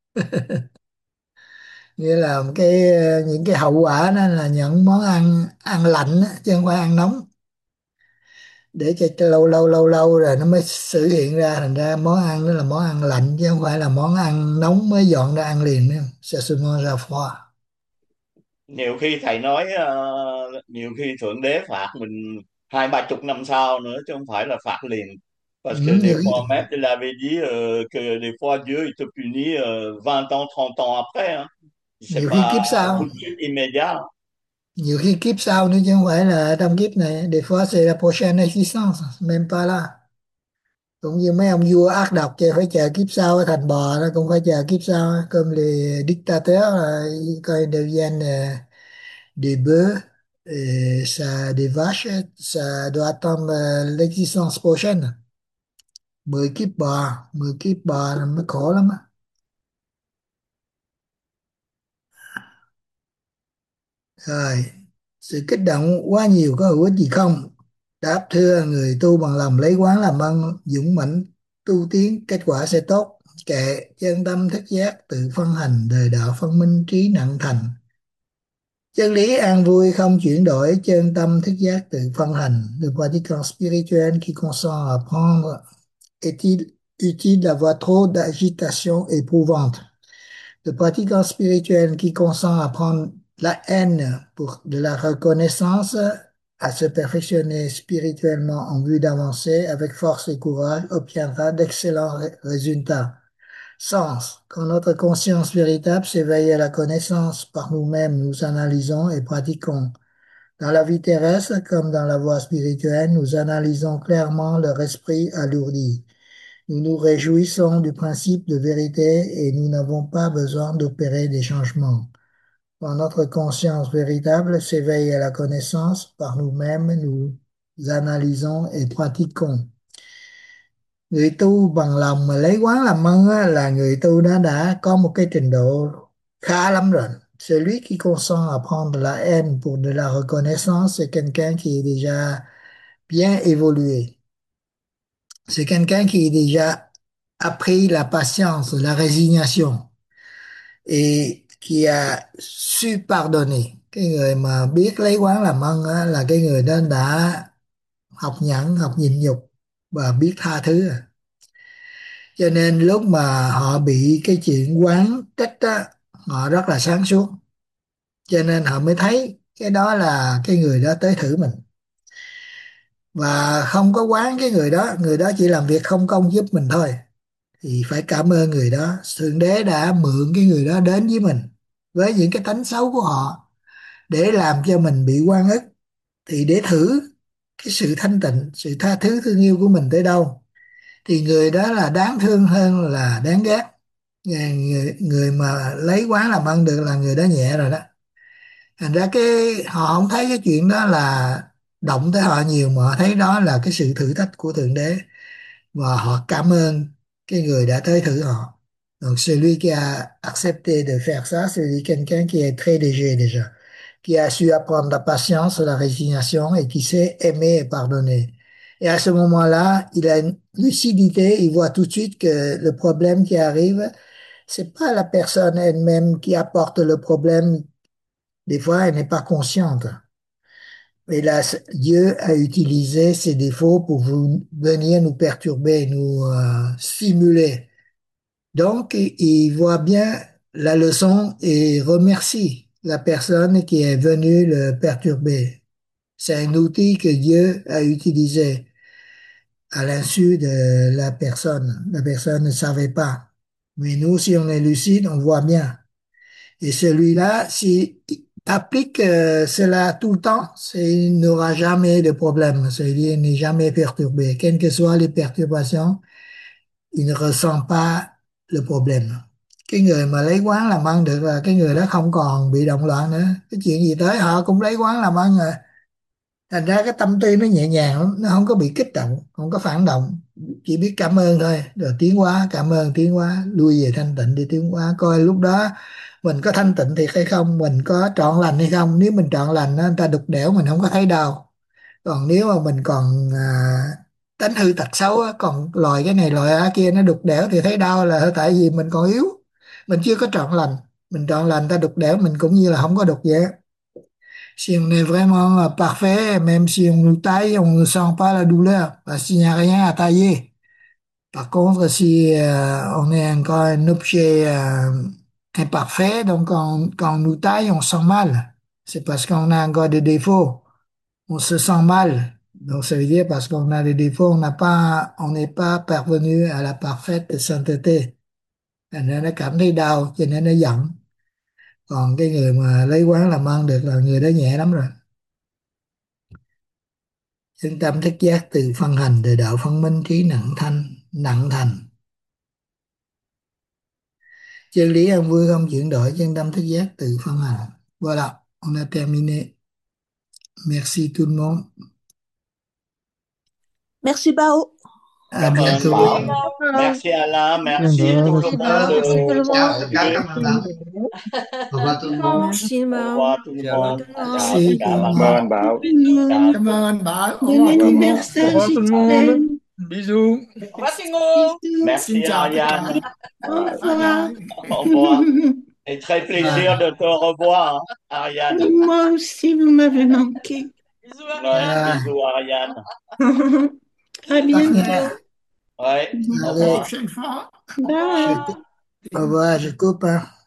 A: nghĩa là cái những cái hậu quả đó là những món ăn ăn lạnh á, chứ không phải ăn nóng, để cho, cho lâu lâu lâu lâu rồi nó mới xử hiện ra, thành ra món ăn đó là món ăn lạnh chứ không phải là món ăn nóng mới dọn ra ăn liền nữa. Ça se mange à froid.
C: Nhiều khi thầy nói ờ, nhiều khi thượng đế phạt mình hai ba chục năm sau nữa chứ không phải là phạt liền.
A: Ừ,
C: Parce que des
A: nhiều khi,
C: fois même il avait dit euh, que des fois Dieu il te punit euh, vingt ans trente ans après hein. C'est
A: nhiều khi
C: pas
A: kiếp
C: tout
A: sau,
C: de suite immédiat.
A: nhiều khi kiếp sau nữa chứ không phải là trong kiếp này. Des fois c'est la prochaine existence, même pas là, cũng như mấy ông vua ác độc chứ phải chờ kiếp sau thành bò, nó cũng phải chờ kiếp sau. Comme les dictateurs là quand ils deviennent euh, des bœufs et ça des vaches, ça doit attendre euh, l'existence prochaine. Mười kiếp bò, mười kiếp bò là mới khổ lắm á. Rồi, sự kích động quá nhiều có hữu ích gì không? Đáp: thưa, người tu bằng lòng lấy quán làm ân, dũng mãnh tu tiến, kết quả sẽ tốt. Kệ, chân tâm thức giác tự phân hành, đời đạo phân minh trí nặng thành. Chân lý an vui không chuyển đổi, chân tâm thức giác tự phân hành. Le pratiquant spirituel qui consent à prendre est-il utile d'avoir trop d'agitation éprouvante? Le pratiquant spirituel qui consent à prendre la haine pour de la reconnaissance, à se perfectionner spirituellement en vue d'avancer avec force et courage, obtiendra d'excellents ré- résultats. Sens. Quand notre conscience véritable s'éveille à la connaissance par nous-mêmes, nous analysons et pratiquons. Dans la vie terrestre comme dans la voie spirituelle, nous analysons clairement leur esprit alourdi. Nous nous réjouissons du principe de vérité et nous n'avons pas besoin d'opérer des changements. Quand notre conscience véritable s'éveille à la connaissance par nous-mêmes, nous analysons et pratiquons. Người tu bằng lòng mà lấy quán làm ân á, là người tu đó đã có một cái trình độ khá lắm rồi. Celui qui consent à prendre la haine pour de la reconnaissance, c'est quelqu'un qui est déjà bien évolué. C'est quelqu'un qui a déjà appris la patience, la résignation et qui a su pardonner. Cái người mà biết lấy quán làm ân á, là cái người đó đã học nhẫn, học nhịn nhục và biết tha thứ. Cho nên lúc mà họ bị cái chuyện quán trách á, họ rất là sáng suốt. Cho nên họ mới thấy cái đó là cái người đó tới thử mình. Và không có quán cái người đó, người đó chỉ làm việc không công giúp mình thôi, thì phải cảm ơn người đó. Thượng đế đã mượn cái người đó đến với mình với những cái tánh xấu của họ để làm cho mình bị oan ức, thì để thử cái sự thanh tịnh, sự tha thứ thương yêu của mình tới đâu, thì người đó là đáng thương hơn là đáng ghét. Người, người mà lấy quá làm ân được là người đó nhẹ rồi đó. Thành ra cái họ không thấy cái chuyện đó là động tới họ nhiều, mà họ thấy đó là cái sự thử thách của Thượng Đế, và họ cảm ơn cái người đã tới thử họ. Donc celui qui a accepté de faire ça, c'est quelqu'un qui est très léger déjà, qui a su apprendre la patience, la résignation et qui sait aimer et pardonner. Et à ce moment-là, il a une lucidité, il voit tout de suite que le problème qui arrive, c'est pas la personne elle-même qui apporte le problème. Des fois, elle n'est pas consciente. Et là, Dieu a utilisé ses défauts pour vous, venir nous perturber, nous euh, stimuler. Donc, il voit bien la leçon et remercie la personne qui est venue le perturber. C'est un outil que Dieu a utilisé à l'insu de la personne. La personne ne savait pas. Mais nous, si on est lucide, on voit bien. Et celui-là, s'il applique euh, cela tout le temps, c'est- il n'aura jamais de problème. C'est-à-dire, il n'est jamais perturbé. Quelles que soient les perturbations, il ne ressent pas le problème. Cái người mà lấy quán làm ăn được là cái người đó không còn bị động loạn nữa. Cái chuyện gì tới họ cũng lấy quán làm ăn rồi. Thành ra cái tâm tư nó nhẹ nhàng lắm, nó không có bị kích động, không có phản động, chỉ biết cảm ơn thôi, rồi tiến hóa, cảm ơn tiến hóa, lui về thanh tịnh đi tiến hóa, coi lúc đó mình có thanh tịnh thiệt hay không, mình có trọn lành hay không. Nếu mình trọn lành á, người ta đục đẽo mình không có thấy đâu. Còn nếu mà mình còn à, tánh hư tật xấu á, còn lòi cái này lòi cái kia nó đục đẽo thì thấy đau, là tại vì mình còn yếu, mình chưa có trọn lành. Mình trọn lành ta đục đẽo mình cũng như là không có đục vậy á. Si on est vraiment euh, parfait, même si on nous taille, on ne sent pas la douleur parce qu'il n'y a rien à tailler. Par contre, si euh, on est encore un objet euh, imparfait, donc on- quand on nous taille, on sent mal. C'est parce qu'on a encore des défauts. On se sent mal. Donc ça veut dire parce qu'on a des défauts, on n'a pas, on n'est pas parvenu à la parfaite sainteté. Thành ra nó cảm thấy đau cho nên nó giận. Còn cái người mà lấy quán làm ăn được là người đó nhẹ lắm rồi. Chân tâm thức giác từ phân hành, từ đạo phân minh trí nặng thanh, nặng thành. Chân lý an vui không chuyển đổi, chân tâm thức giác từ phân hành. Voilà, on a terminé. Merci tout le monde.
D: Merci Bao.
A: À
C: Cảm ơn
A: bientôt.
C: Bảo.
H: D'accord.
C: Merci Alain, merci
H: Merci
C: tout le monde
H: Bao, merci tout
C: de
H: le
A: Chào
H: monde.
A: tất cả các bạn đạo. Au revoir tout le monde.
D: Merci
C: Au
D: Bao.
C: revoir tout le
H: Au revoir
C: monde.
H: tout le
C: Chào
H: monde.
C: tất
A: Merci
C: cả
A: tout le
C: bạn
A: monde.
G: Cảm ơn
C: đạo.
G: anh Bảo.
C: Chào.
A: Cảm ơn anh Bảo. Au
F: Bon
A: revoir tout le monde.
B: Au
F: anniversaire,
B: revoir tout le monde.
F: Gisèle.
B: Bisous.
E: Au revoir, Tingo.
F: Bisous.
C: Merci
A: Xin chào tất
C: Ariane.
A: cả.
F: Au
G: Bye.
A: Bye
F: revoir.
A: bye.
C: Au revoir. Et très plaisir
A: Bye.
C: de te revoir, hein, Ariane.
F: Moi aussi, vous m'avez manqué.
E: Bisous,
C: Ouais,
E: Ariane.
A: Bye.
C: bisous Ariane.
F: À
A: Tắt
F: bientôt.
A: nghe.
C: Ouais, au
A: Allez,
C: revoir.
A: prochaine fois.
E: Au
F: Bye.
A: Je...
E: revoir.
A: Au revoir, je coupe. Hein.